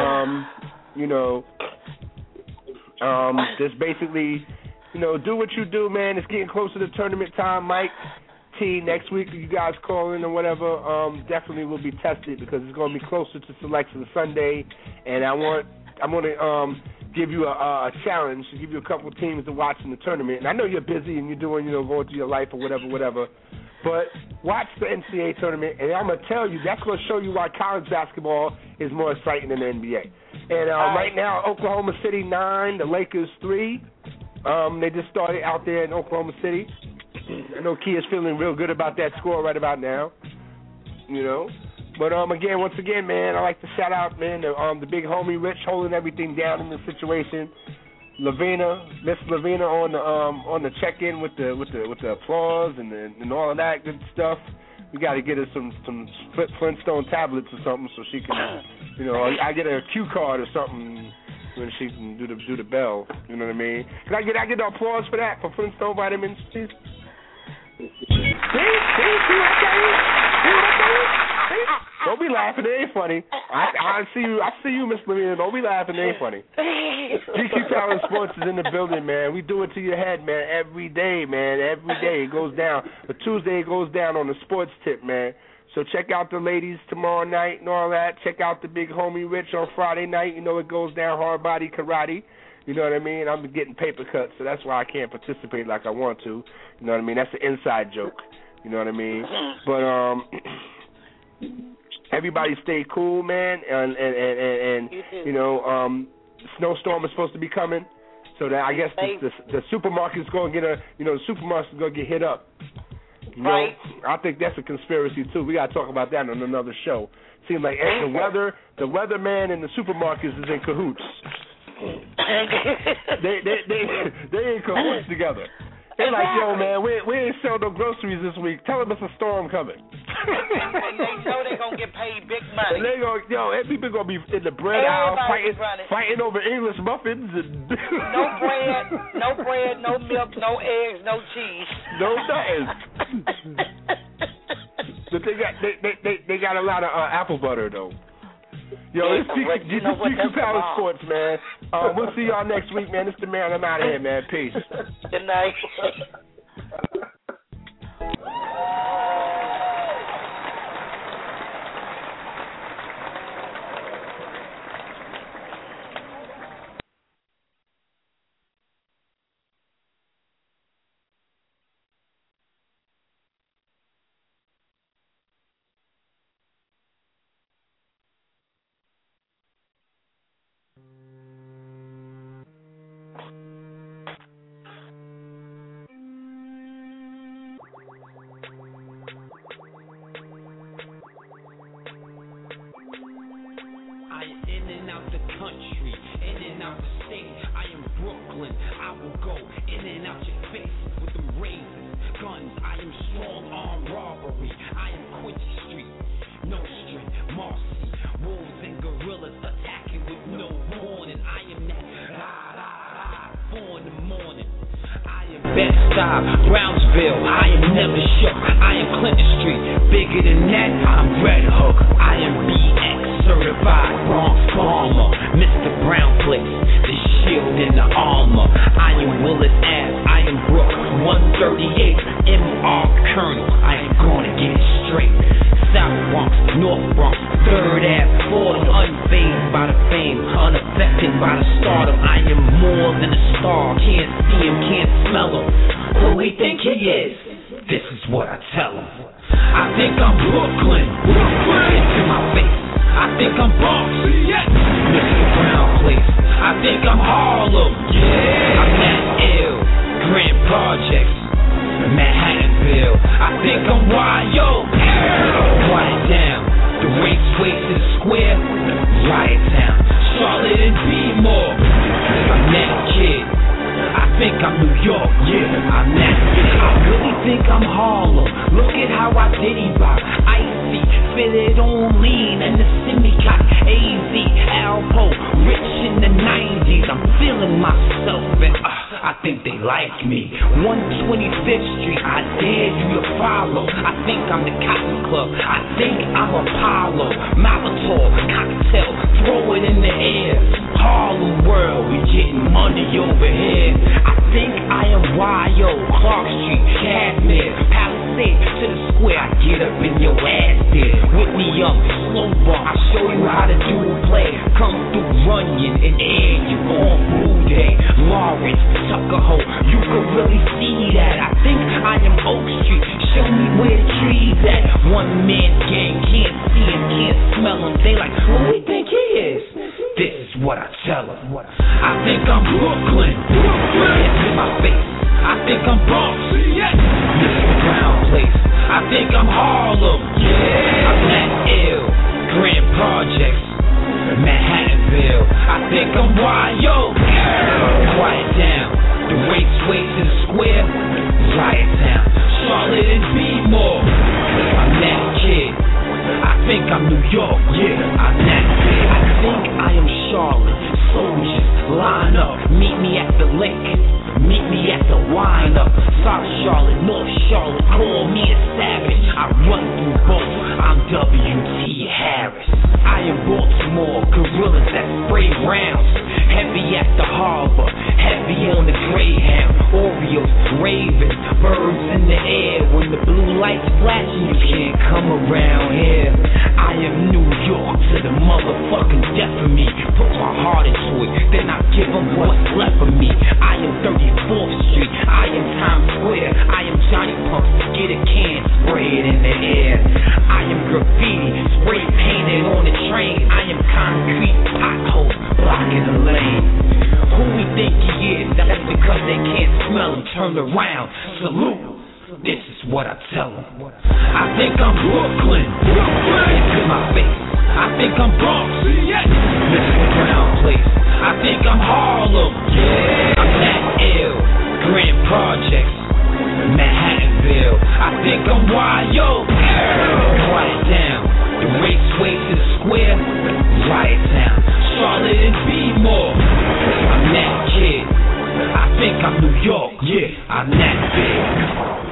Just basically, do what you do, man. It's getting closer to tournament time, Mike. T, next week, you guys call in or whatever, definitely will be tested because it's going to be closer to Selection Sunday, and I'm going to give you a challenge, to give you a couple of teams to watch in the tournament. And I know you're busy and you're doing, going through your life or whatever. But watch the NCAA tournament, and I'm going to tell you, that's going to show you why college basketball is more exciting than the NBA. And right now, Oklahoma City 9, the Lakers 3. They just started out there in Oklahoma City. I know Kia's feeling real good about that score right about now. But once again, man, I like to shout out, man, the big homie Rich holding everything down in the situation. Miss Lavina on the check-in with the applause and all of that good stuff. We got to get her some Flintstone tablets or something so she can, I get her a cue card or something when she can do the bell. You know what I mean? Can I get the applause for that, for Flintstone vitamins, please? See what I tell you? Don't be laughing, it ain't funny. I see you, Miss Lavina. Don't be laughing, it ain't funny. GQ Talent Sports is in the building, man. We do it to your head, man, every day, man. Every day it goes down. But Tuesday it goes down on the sports tip, man. So check out the ladies tomorrow night and all that. Check out the big homie Rich on Friday night. You know it goes down hard body karate. You know what I mean? I'm getting paper cuts, so that's why I can't participate like I want to. You know what I mean? That's an inside joke. You know what I mean? But everybody stay cool, man. And you know, snowstorm is supposed to be coming, so that I guess the supermarket's going to get the supermarket's going to get hit up. You know, I think that's a conspiracy too. We got to talk about that on another show. Seems like the weatherman and the supermarkets is in cahoots. they in cahoots together. They're like, yo, man, we ain't sell no groceries this week. Tell them it's a storm coming. And they know they're going to get paid big money. And they people going to be in the bread aisle fighting over English muffins. And no bread, no milk, no eggs, no cheese. No nothing. But they got a lot of apple butter, though. Yo, this is GQ Power Sports, man. We'll see y'all next week, man. This is the man. I'm out of here, man. Peace. Good night. Brownsville, I am never shook. I am Clinton Street, bigger than that, I'm Red Hook. I am BX certified, Bronx Farmer, Mr. Brown Place, the shield and the armor. I am Willis Ave, I am Brook, 138, MR Colonel. I am gonna get it straight. South Bronx, North Bronx, 3rd Ave, 4th, unfazed by the fame, unaffected by the stardom. I am more than a star, can't see him, can't smell him. Who he think he is? This is what I tell him. I think I'm Brooklyn, into my face. I think I'm Bronx, Mr. Brown Place. I think I'm Harlem, I'm that ill. Grand Projects, Manhattanville. I think I'm Wyo, write it down. The Raceway to the Square, write it down. Charlotte and B-More, I'm that kid. I think I'm New York, I'm that. I really think I'm Harlem. Look at how I diddy bop. Icy, fitted on lean and the semi-cock. AZ, Alpo, rich in the 90s. I'm feeling myself and I think they like me. 125th Street, I dare you to follow. I think I'm the Cotton Club. I think I'm Apollo. Molotov, cocktail, throw it in the air. Harlem World, we getting money over here. I think I am Wyo, Clark Street, Cashmere, Palisade to the Square. I get up in your ass there. Whitney Young, Slow Bar, I show you how to do a play. Come through Runyon and Air, you on Blue Day. Lawrence, Tuckahoe, you can really see that. I think I am Oak Street, show me where the trees at. One man gang, can't see him, can't smell him. They like, who we think he is? This is what I tell them. I think I'm Brooklyn, into my face. I think I'm Bronx, Mr. Brown Place. I think I'm Harlem, I'm that ill. Grand Projects, Manhattanville. I think I'm Wyo, write it down. The Raceway to the Square, write it down. Charlotte and B-More, I'm that kid. I think I'm New York, I'm that kid. I think I am Charlotte. Soldiers, line up, meet me at the lake, meet me at the wind-up. South Charlotte, North Charlotte, call me a savage. I run through both, I'm W.T. Harris. I am Baltimore, gorillas that spray rounds. Heavy at the harbor, heavy on the Greyhound. Orioles, ravens, birds in the air. When the blue lights flashing, you can't come around. what I tell them. I think I'm Brooklyn, to my face. I think I'm Bronx, Mr. Brown Place. I think I'm Harlem, I'm that ill. Grand Projects, Manhattanville. I think I'm Wyo, write it down. The Raceway to the Square, Riot Town. Charlotte and B-More, I'm that kid. I think I'm New York, I'm that big.